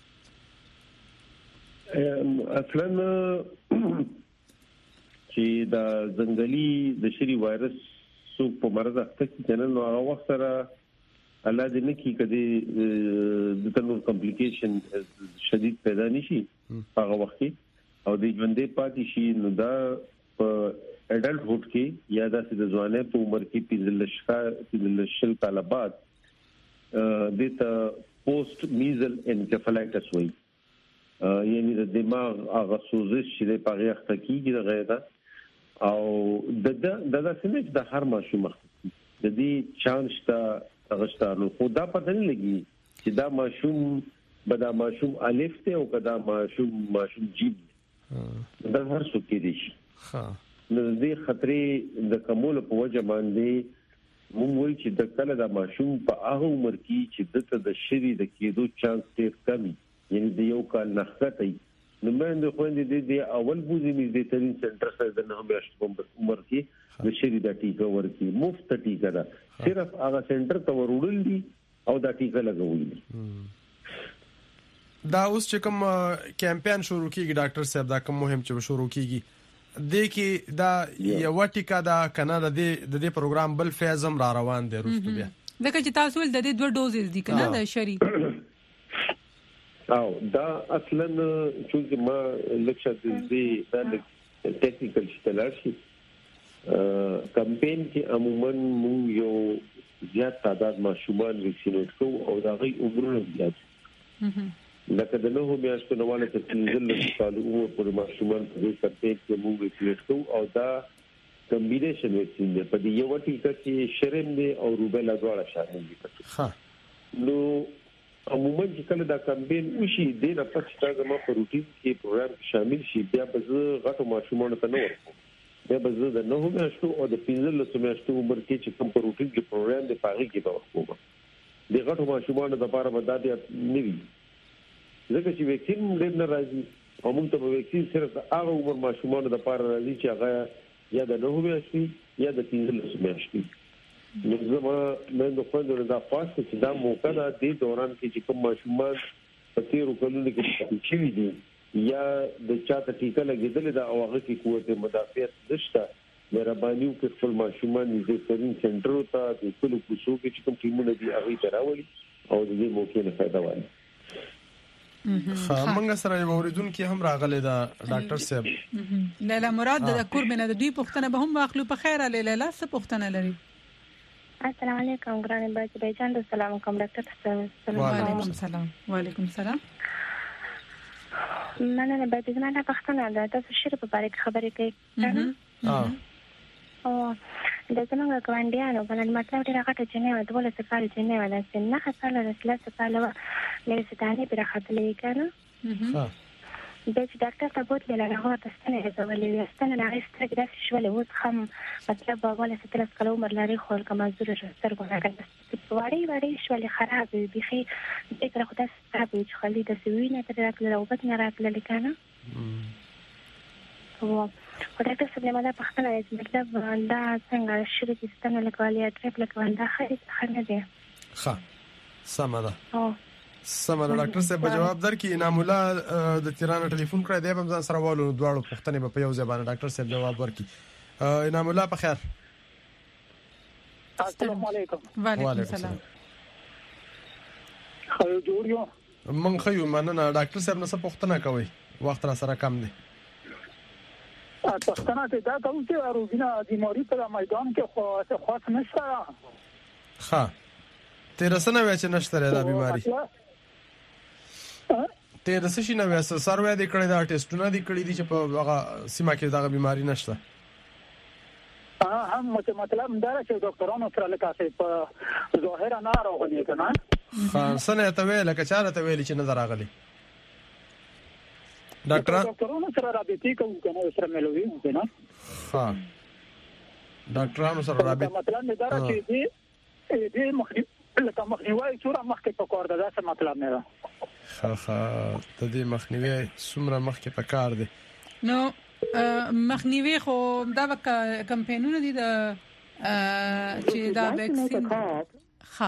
اصلا چې دا ځنګلي د شری وایرس سو په مرز اخته کې نو هغه وخت سره الله دې نه کی کدي د تنور کمپلیکیشن شدید پیدا نشي هغه وخت او د ژوندې پاتې شي نو دا په اډلټ هوډ کې یا د ځوانۍ په عمر کې پیزل شل کال بعد د ته پوسټ میزل انکفالایټس وایي یعنی د دماغ هغه سوزش چې په هغه وخت کې د غیدا او د د د سمج د هر ماشوم د دې چانس ته غشتانو خدا پته نه لګي چې دا ماشوم بدا ماشوم الف ته او کدا ماشوم ماشوم جیب دا هر څه کې دي ها نو دې خطرې د کومول په وجه باندې موږ وایي چې د کله د ماشوم په هغه عمر کې چې د شری د کېدو چانس ډېر کمی یعنی د یو کال نخته نو باندې خوندې د اول بوزي مې د ترين سنټر سره د نه میاشتو په عمر کې د شری د ټیکا ورکی مفت ټیکا ده صرف هغه سنټر ته ورول دي او دا ټیکا لګول دي دا اوس چې کوم کمپاین شروع کیږي ډاکټر صاحب دا کوم مهم چې شروع کیږي د کې دا یو ټیکا دا کنه د دې د دې پروګرام بل فیزم را روان دی روستو بیا دغه چې تاسو ول د دې دوه ډوزز دي کنه د شری او دا اصلا چې ما لکه دې دا ټیکنیکل شتلار شي کمپاین کې عموما موږ یو زیات تعداد ماشومان ویکسینیټ کوو او دا غي عمرونه زیات لکه د نوو میاشتو نواله ته تنزل کالو عمر پر ماشومان په دې کمپاین کې موږ ویکسینیټ کوو او دا کمبینیشن ویکسین دی په دې یو ټیکه کې شرم دی او روبیلا دواړه شامل دي ها نو عموما چې کله دا کمپاین وشي د نه پښه تاسو ما په روټین کې پروګرام شامل شي بیا به زه غټو ماشومان ته نه ورکوم بیا به زه د نوو میاشتو او د پنځلسو میاشتو عمر کې چې کوم په روټین کې پروګرام دی پاره کې به ورکوم د غټو ماشومان لپاره به دا دی نوي ځکه چې ویکسین ډېر نه راځي او موږ ته به ویکسین صرف هغه عمر ماشومان لپاره راځي چې هغه یا د نوو میاشتې یا د پنځلسو میاشتې نو زما مې د خوندو دا فاست چې دا موقع ده د دوران کې چې کوم ماشومان په تیرو کلونو کې چې دي یا د چاته ټیکه لګیدل دا او هغه کې قوت مدافعت نشته مهرباني وکړئ خپل ماشومان د سرین سنټر ته د خپل کوڅو کې چې کوم ټیمونه دي هغه تراولي او د دې موقع نه فائدہ والی خامنګ سره یو اوریدونکو هم راغله دا ډاکټر صاحب لیلا مراد د کور بنه د دوی پښتنه به هم واخلو په خیره لیلا څه پښتنه لري السلام علیکم ګرانه باجی بیجان د سلام کوم ډاکټر صاحب وعلیکم السلام وعلیکم السلام مننه باجی زما پښتنه ده تاسو شری په اړه خبرې کوي ها او د څنګه کوانډیانو باندې مطلب ډیره غټه جنې و دوله سفر جنې ولا سنه خاله رسله سفاله مې ستانه پر خاطرې کنه ها د ډاکټر ته بوت له هغه تاسو نه زولې واستنه نه استګ داس شولې و خم مطلب ولا ستلس کلو عمر لري خو کما زور شستر کوه کنه وړي وړي شولې خراب بيخي ذکر خدای ستاسو چې خلې د سوینه تر راکله او بت نه راکله کنه هو خدای ته سمه ماده پختنه مطلب دا څنګه شری کیستانه لکوالیا ټریپ لکواندا خري خنه دي ښه سمه ده او سمه ده ډاکټر صاحب جواب درکې انعام الله د تیرانه ټلیفون کړی دی هم ځان سره والو دواړو پښتنې په یو ځای باندې ډاکټر صاحب جواب ورکړي انعام الله په خیر السلام علیکم وعلیکم السلام خو جوړیو من خو مننه ډاکټر صاحب نه څه پښتنه کوي وخت را سره کم دی پښتنه ته دا کوم چې اروګینا د موري په میدان کې خو څه خاص نشته ها تیرسنه وای چې نشته دا بیماری تیرسه شي نه وای سروې د کړي دا ټیسټونه دي کړي دي چې په هغه سیمه کې دا بیماری نشته ها هم مطلب دا چې ډاکټرانو سره لکه په ظاهر نه راغلي کنه خان سنه ته ویل که چاره ته ویل چې نظر راغلي ډاکټر ډاکټرانو سره رابطه کوي کنه سره ملوي کنه ها ډاکټرانو سره رابطه مطلب نه دا چې دې دې مخنیوي لکه مخنیوي څوره مخکې په کار ده دا څه مطلب نه ده ها ها ته دې مخنیوي څومره مخکې په کار ده نو مخنیوي خو دا کمپاینونه دي د چې دا ویکسین ها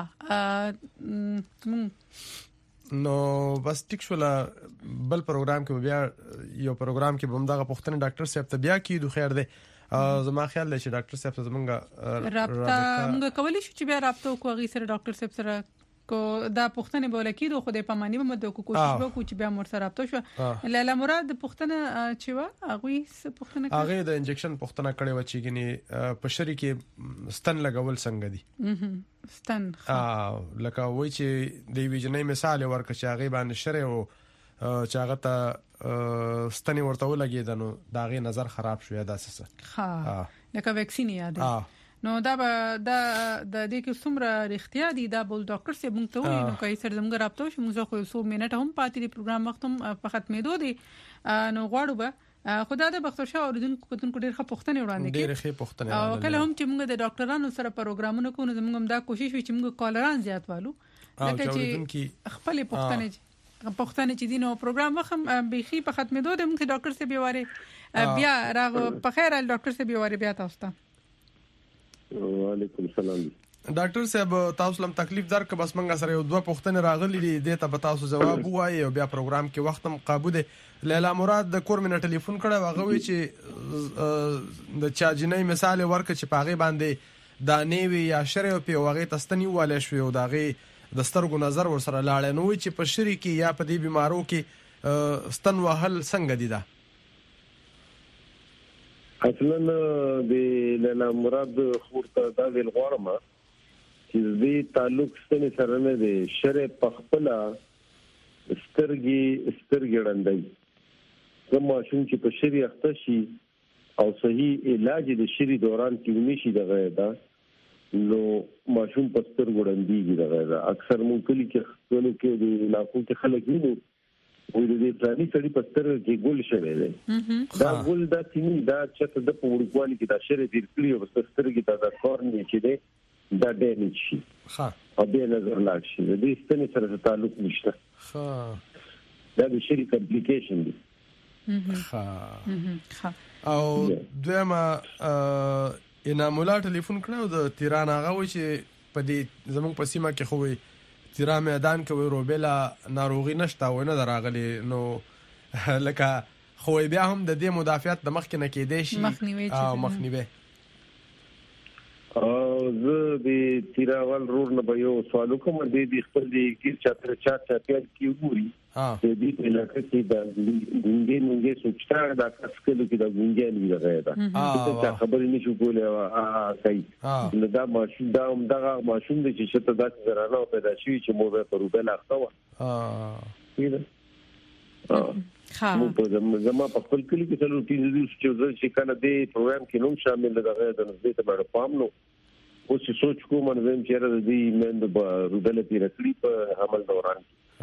نو بس ټیک شو لا بل پروګرام کې بیا یو پروګرام کې بم دغه پښتنه ډاکټر صاحب ته بیا کیدو خیر ده زما خیال دی چې ډاکټر صاحب ته زمونږ رابطه موږ کولی شو چې بیا رابطه وکړو غي سره ډاکټر صاحب سره کو دا پښتنه بوله کیدو خو د پمانی به مده کوشش وکړو چې بیا مور سره رابطه شو لیلا مراد د پښتنه چې وا هغه څه پښتنه هغه د انجکشن پښتنه کړي و چې ګني په شری کې ستن لګول څنګه دي ستن اه لکه وای چې د ویجنې مثال ورکړ چې هغه باندې شری او چې هغه ته ستنی ورته ولګید نو داغه نظر خراب شو یا داسه ها لکه ویکسین یاد نو دا به دا د دې کې څومره اړتیا دي دا بول ډاکټر سي موږ ته وایي نو کوي سر زموږ رابطه شو موږ خو څو منټه هم پاتې دی پروګرام وخت هم په ختمېدو دي نو غواړو به خدا د بختشاه اوریدونکو کتونکو ډېر ښه پښتنه وړاندې کړي ډېر ښه پښتنه او کله هم چې موږ د ډاکټرانو سره پروګرامونه کوو نو موږ هم دا کوشش وکړو چې موږ کالران زیات والو لکه چې خپل پښتنه پښتنه چې دینو پروګرام وخم بيخي په ختمېدو د موږ ډاکټر سي بيواره بیا راغ په خیر ډاکټر سي بيواره بیا تاسو ته وعلیکم السلام ډاکټر صاحب تاسو لم تکلیف درک بس منګه سره یو دوه پښتنه راغلي دي د ته تاسو جواب وایي او بیا پروګرام کې وخت هم قابو دي لیلا مراد د کور منه ټلیفون کړه واغه وی چې د چاجنې مثال ورک چې پاغي باندې دا نیوي یا شری په واغې تستنی والے شو او داغه د سترګو نظر ور سره لاړ نو چې په شری کې یا په دې بیمارو کې ستن وهل څنګه دي دا اصلا د لاله مراد خورته دا ویل غواړم چې دې تعلق ستنه سره نه دی شرع پخپلا سترګي سترګي وړاندې کوم ماشوم چې په شری اخته شي او صحیح علاج د شری دوران کې ونشي دغه دا نو ماشوم په ستر وړاندېږي دغه دا اکثر مونږ کلی کې خپل کې د علاقو کې خلک ویني او د دې پلاني سړي په ستر کې ګول شوی دی دا ګول دا سینې دا چې د پوړکوالي کې دا شری د کلی او ستر کې دا کورنی چې دی دا ډیمیج شي ها او به نظر لاړ شي د دې ستنې سره تعلق نشته ها دا د شری کمپلیکیشن دی ها ها او دویمه انعام الله ټلیفون کړو د تیران هغه و چې په دې زموږ په سیمه کې خو وي تیرا میدان کې وي روبیلا ناروغي نشته و نه دراغلي نو لکه خو بیا هم د دې مدافعات د مخ کې نه کېدې شي مخنیوي او مخنیوي او زه د تیراوال رور نه به یو سوال کوم د دې خپل د کیر چاتر چا چاپیال کې وګوري د دې په لکه چې د ګونګې مونږه سوچتا دا کسکلو کې د ګونګې نه راغی دا خبرې نشو کولای ا کوي نو دا ماشوم دا دا ماشوم د چې شته د زرانه پیدا شي چې مو به پروبل اخته و ا ها مو په زما په خپل کلی کې څلور پنځه چې چې کنه د پروګرام کې نوم شامل دغه د نزدې ته باندې پام نو او چې سوچ کوم نو زم چې را دي مند په روبل پیره کلی په عمل دوران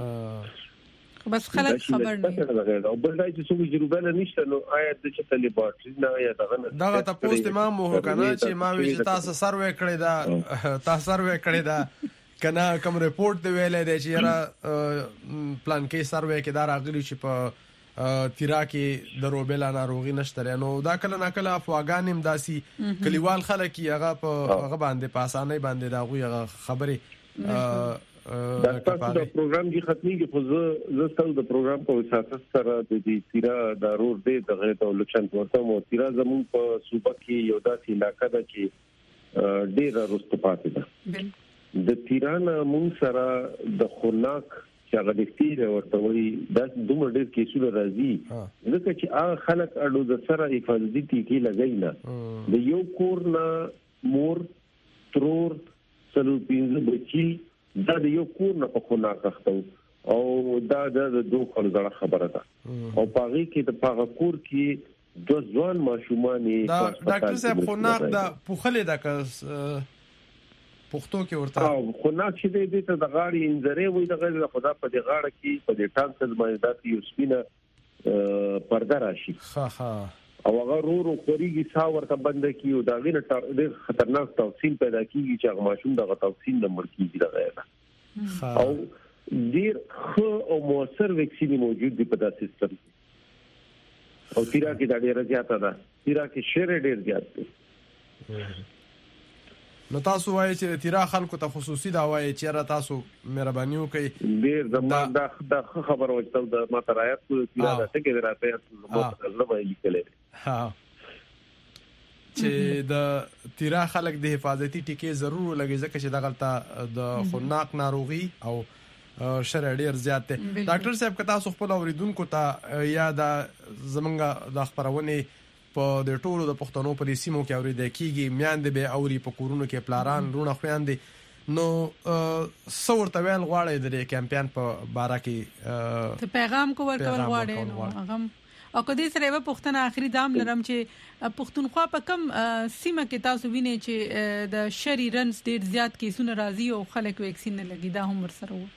بس خلک خبر نه او بل دای چې څو جروبل نشته نو آیا د چې لیبارټری نه یا دغه دغه تاسو ته ما مو کنه چې ما وی چې تاسو سروې کړی دا تاسو سروې کړی دا کنه کوم ریپورت دی ویلې دی چې را پلان کې سروې کې دا راغلی چې په تیرا کې د روبیلا ناروغي نشته نو دا کله نه کله افواګان هم داسي کلیوال خلک هغه په هغه باندې په اسانۍ باندې دا غوي خبره دا تاسو د پروګرام کې ختمي کې خو زه زه ستاسو د پروګرام په وساتت سره د دې تیرا ضرور دی دغه دولتشن ورته مو تیرا زمون په صوبه کې یو داسې علاقہ ده چې ډېر رست پاتې ده د تیران مون سره د خناک چې هغه د تیر ورته وي دا دومره ډېر کیسونه راځي ځکه چې هغه خلک اډو د سره حفاظتي ټیکي لګای نه د یو کور نه مور ترور څلور پنځه بچي دا د یو کور نه په خونه راځو او دا د دوه خلګړه خبره ده او پاغي کې د پاغه کور کې د ځوان ماشومان دا ډاکټر صاحب خناق دا پوخلې دا کس پښتو کې ورته او خناق چې دې ته د غاړي انځره وي د غاړي خدا په دې غاړه کې په دې ټانکل باندې دا یو سپینه پرده راشي ها ها او هغه رورو خوريږي سا ورته بند کیو دا غیر ډېر خطرناک توصیل پیدا کیږي چې هغه ماشوم دغه توصیل نمبر کیږي دغه او ډېر خو او موثر ویکسین موجود دي په دا سیستم او تیرا کې دا ډېر زیاته ده تیرا کې شر ډېر زیات دی نو تاسو وایي چې تیرا خلکو ته خصوصي دا وایي چې را تاسو مهرباني وکړئ ډېر زموږ دا د خبر وځو د ماترایات تیرا د څنګه راته زموږ نه وایي کله ها چې د تیرا خلک د حفاظتي ټیکې ضرور لګي ځکه چې د غلطه د خناق ناروغي او شر ډیر زیات دی ډاکټر صاحب کتا تاسو خپل اوریدونکو ته یا د زمونږ د خبرونه په د ټولو د پښتنو په سیمو کې اوریدل کیږي میاندې به اوري په کورونو کې پلاران رونه خويندې نو څور ته ویل غواړي د کمپاین په باره کې ته پیغام کو ورکول غواړي نو هغه او کدي سره به پښتنه اخري دام لرم چې پښتونخوا په کم سیمه کې تاسو وینئ چې د شری رنز ډیر زیات کیسونه راځي او خلک ویکسین نه لګي دا هم ورسره وو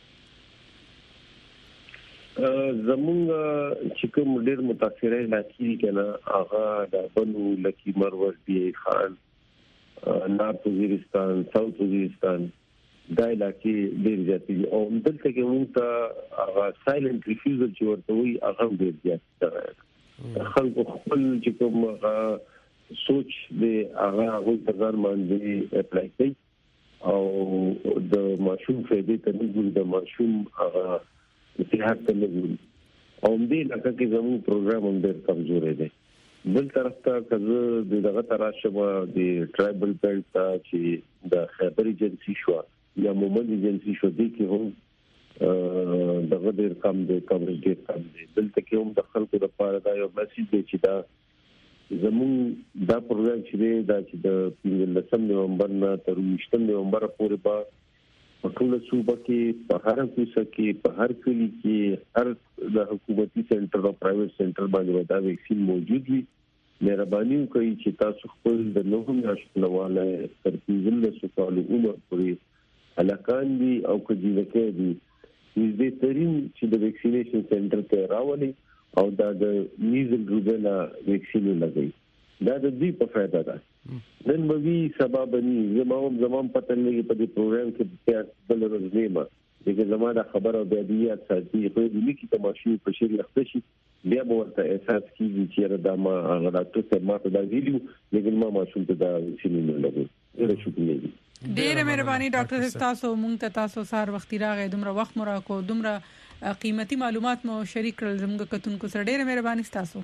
زمونږ چې کوم ډېر متاثره علاقې کنه هغه د بنو لکی مرور دی خان نارت وزیرستان ساوث وزیرستان دا علاقې ډېر زیات دي او دلته کې موږ ته هغه سایلنت ریفیوزل چې ورته وي هغه ډېر زیات دی خلکو خپل چې کوم سوچ دی هغه هغه ځان باندې اپلای کوي او د ماشوم فائدې ته نه د ماشوم هغه اتحاد ته لګول او دې لکه کې زموږ پروګرام هم ډېر کمزوري دی بل طرف ته کله دغه تراشه د ټرایبل بیلټ چې د خیبر ایجنسی شو یا مومن ایجنسی شو دي کې هم دغه ډېر کم دی کوریج ډېر کم دی دلته کې هم د خلکو لپاره دا یو میسج دی چې دا زموږ دا پروګرام چې دی دا چې د پنځلسم نومبر نه تر ویشتم نومبر پورې به په ټول صوبه کې په هر کوڅه کې په هر کلی کې هر د حکومتي سنټر او پرایویټ سنټر باندې دا ویکسین موجود وي. مهرباني وکړئ چې تاسو خپل د نوو میاشتو لواله تر پنځلس کالو عمر پورې هلکان دي او کجیلکې دي نږدې ترين چې د ویکسینیشن سنټر ته راولي او دا د میزل روبیلا ویکسین لګي. دا د دې په فائدہ ده. نن به وی سبب ني زموږ زموږ پته لګي په دې پروګرام کې بل ورځ ما دغه زموږه خبره او د دې اساسي خو د لیکي تماشې په شری اختشي بیا به ورته احساس کیږي چې دا ما هغه ډاکټر سره ما ته دا ویلو لیکن ما ماشوم ته دا ویکسین نه لګي. ډېر شکریہ. ډېر مهرباني ډاکټر تاسو مونږ ته تاسو سار وخت راغې دومره وخت مو راکو دومره قیمتي معلومات مو شریک کړل زموږ کتونکو سره ډېر مهرباني تاسو.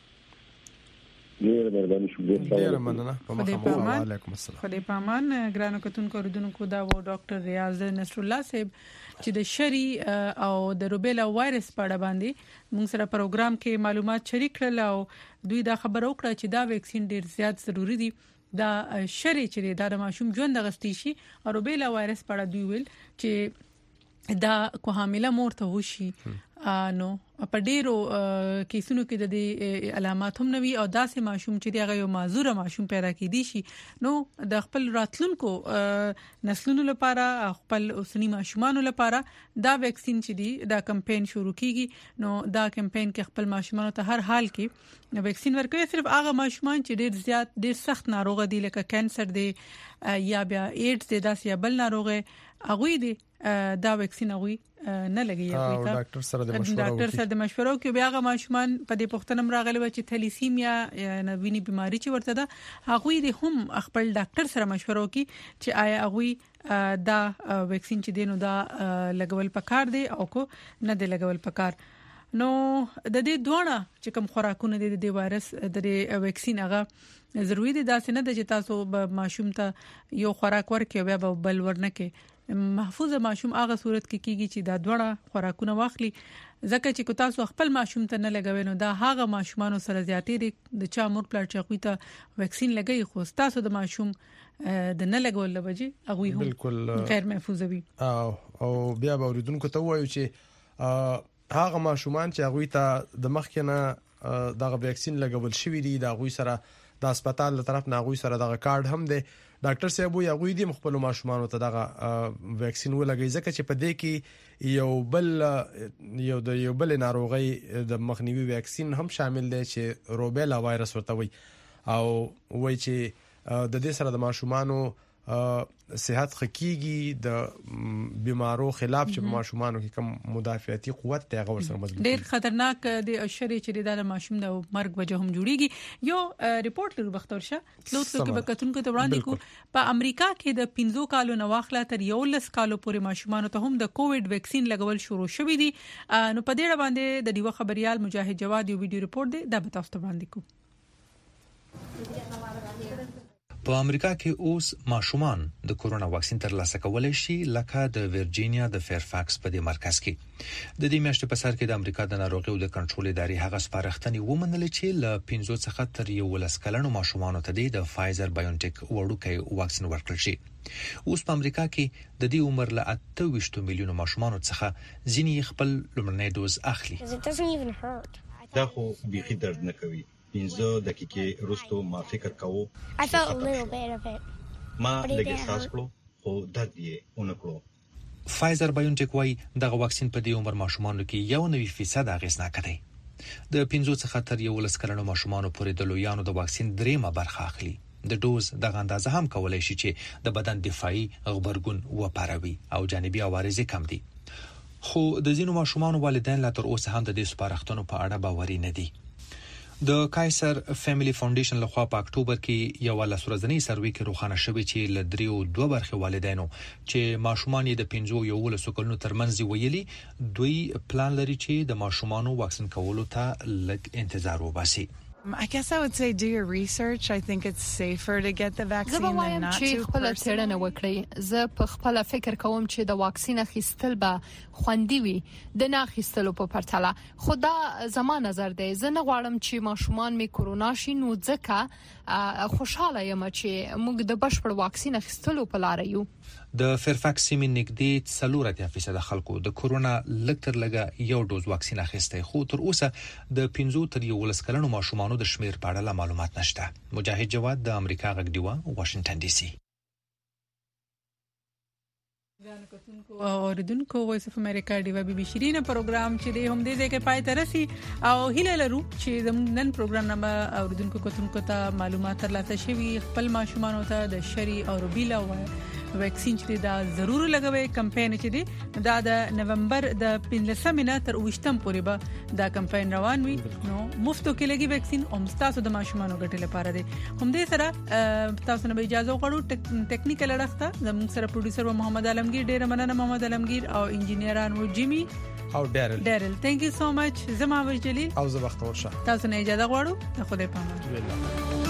ډېر مهرباني شکریہ. ډېر مننه. وعلیکم السلام. خدای پامان ګرانو کتونکو ردونکو دا و ډاکټر ریاض نصر الله صاحب چې د شری او د روبیلا وایرس په اړه باندې موږ سره پروګرام کې معلومات شریک کړل او دوی دا خبر وکړه چې دا ویکسین ډېر زیات ضروری دی. دا شری چې دا د ماشوم ژوند غستې شي او روبیلا وایرس په اړه دوی ویل چې دا کو حامله مور ته وشي نو په ډیرو کیسونو کې د دې علامات هم نوي او داسې ماشوم چې دغه یو معذور ماشوم پیدا کیدی شي نو د خپل راتلونکو نسلونو لپاره خپل اوسنی ماشومان لپاره دا ویکسین چې دی دا کمپاین شروع کیږي. نو دا کمپاین کې خپل ماشومان ته هر حال کې ویکسین ورکوي. صرف هغه ماشومان چې ډیر زیات ډیر سخت ناروغ دي لکه کانسر دی یا بیا ایډز دی داسې یا بل ناروغه هغه دي دا ویکسین هغه نه لګي. او ډاکټر سره د مشورو ډاکټر سره د مشورو کې بیا هغه ماشومان په دې پوښتنه راغلي و چې تھیلیسیمیا یا ویني بيماري چې ورته ده هغه دي هم خپل ډاکټر سره مشورو کې چې آیا هغه دا ویکسین چې دینو دا لګول پکار دی او کو نه دی لګول پکار. نو د دې دوه چې کوم خوراکونه دي د وایرس د ویکسین هغه ضروری دي دا څنګه د چې تاسو به ماشوم ته یو خوراک ورکړي بیا به بل ورنکه. محفوظ ماشوم هغه صورت کې کیږي چې دا دوړه خوراکونه واخلي ځکه چې کو تاسو خپل ماشوم ته نه لګوي نو دا هغه ماشومان سره زیاتې دي د چا مور پلار چې ته ویکسین لګي خو تاسو د ماشوم د نه لګول لوجي هغه هم بالکل غیر محفوظ وي. او او بیا به اوریدونکو ته وایو چې هغه ماشومان چې هغه ته د مخکنه دغه ویکسین لګول شوی دی دا غوي سره د هسپتال له طرف نه غوي سره دغه کارت هم دی. ډاکټر صاحب یو غوي دي خپل ماشومان ته دغه ویکسین ولګي ځکه چې په دې کې یو بل یو د یو بل ناروغي د مخنیوي ویکسین هم شامل دی چې روبیلا وایرس ورته وي او وایي چې د دې سره د ماشومان صحت خکېږي د بیمارو خلاف چې ماشومان کې کم مدافعتي قوت ته غوړ سره مضبوط ډیر خطرناک د شری چې د ماشوم د مرګ وجه هم جوړیږي. یو ریپورت لرو بختورشه لوڅو کې بکتونکو ته وړاندې کو په امریکا کې د پنځو کالو نواخله تر یو لس کالو پورې ماشومان ته هم د کووډ ویکسین لګول شروع شوې دي. نو په دې اړه باندې د دیو خبريال مجاهد جواد یو ویډیو ریپورت دی دا به تاسو ته وړاندې کوم. په امریکا کې اوس ماشومان د کورونا واکسین ترلاسه کولای شي لکه د ورجینیا د فیرفاکس په دې مرکز کې. د دې میاشتې په سر کې د امریکا د ناروغیو د کنټرول ادارې هغه سپارښتنې ومنل چې ل پنځه څخه تر یو لس کلنو ماشومانو ته د فایزر بایونټیک وړوکی واکسین ورکړل شي. اوس په امریکا کې د دې عمر له اته ویشت میلیونو ماشومانو څخه ځینې خپل لومړنی دوز اخلي. دا خو بيخي درد نه کوي. پنځه دقیقې وروسته ما فکر کاوه I felt a little bit of it. ما لږ احساس کړو خو درد یې ونه کړو. فایزر بایونټیک وايي دغه واکسین په دې عمر ماشومانو کې یو نوي فیصد اغیزناک دی. د پنځه څخه تر یو لس کلنو ماشومانو پورې د لویانو د واکسین دریمه برخه اخلي. د دوز دغه اندازه هم کولای شي چې د بدن دفاعي غبرګون وپاروي او جانبي عوارض کم دي. خو د ځینو ماشومانو والدین لا تر اوسه هم د دې سپارښتنو په اړه باوري نه دي. د کایسر فیملی فاونډیشن لخوا په اکتوبر کې یو لاسورځنی سروې کې روښانه شوی چې ل دریو دوه برخې والدینو چې ماشومان یې د پنځو یو لسو کلونو ترمنځ ویلي دوی پلان لري چې د ماشومانو واکسین کولو ته لږ انتظار وباسي. I guess I would say do your research. I think it's safer to get the vaccine than not to. چې خپل څېړنه وکړي. زه په خپل فکر کوم چې د واکسین اخیستل به خوندي وي د نه اخیستلو په پرتله. خدا زما نظر دی. زه نه غواړم چې ماشومان می کورونا شي نو ځکه خوشاله یم چې موږ د بشپړ واکسین اخیستلو په لار یو. د فیرفاکس سیمې نږدې څلور اتیا فیصد خلکو د کورونا لږ تر لږه یو ډوز واکسین اخیستی، خو تر اوسه د پنځه تر یولس کلنو ماشومانو د شمیر په اړه معلومات نشته. مجاهد جواد د امریکا غږ ډیوا واشنگټن ډي سي. اوریدونکو وایس اف امریکا ډیوا بي بي شیرینه پروګرام چې د هم دې ځای کې پای ته رسي او هیله لرو چې د نن پروګرام نه اوریدونکو کوتونکو ته معلومات ترلاسه شي، خپل ماشومان ته د شری او روبیلا ویکسین چې دا ضرور لګوي. کمپاین چې دی دا د نومبر د پنځلسمې نه تر اوویشتم پورې به دا کمپاین روان وي. نو مفتو کې لګي ویکسین او مستاسو د ماشومانو ګټې لپاره دی. هم دې سره تاسو نه اجازه غواړو ټیکنیکل اړخته زموږ سره پروډوسر محمد عالمگیر، ډیر مننه محمد عالمگیر، او انجینیران و جیمی او ډیرل ډیرل ثانک یو سو مچ. زما وجلی او زه وخت ورشه. تاسو نه اجازه غواړو. خدای پامان.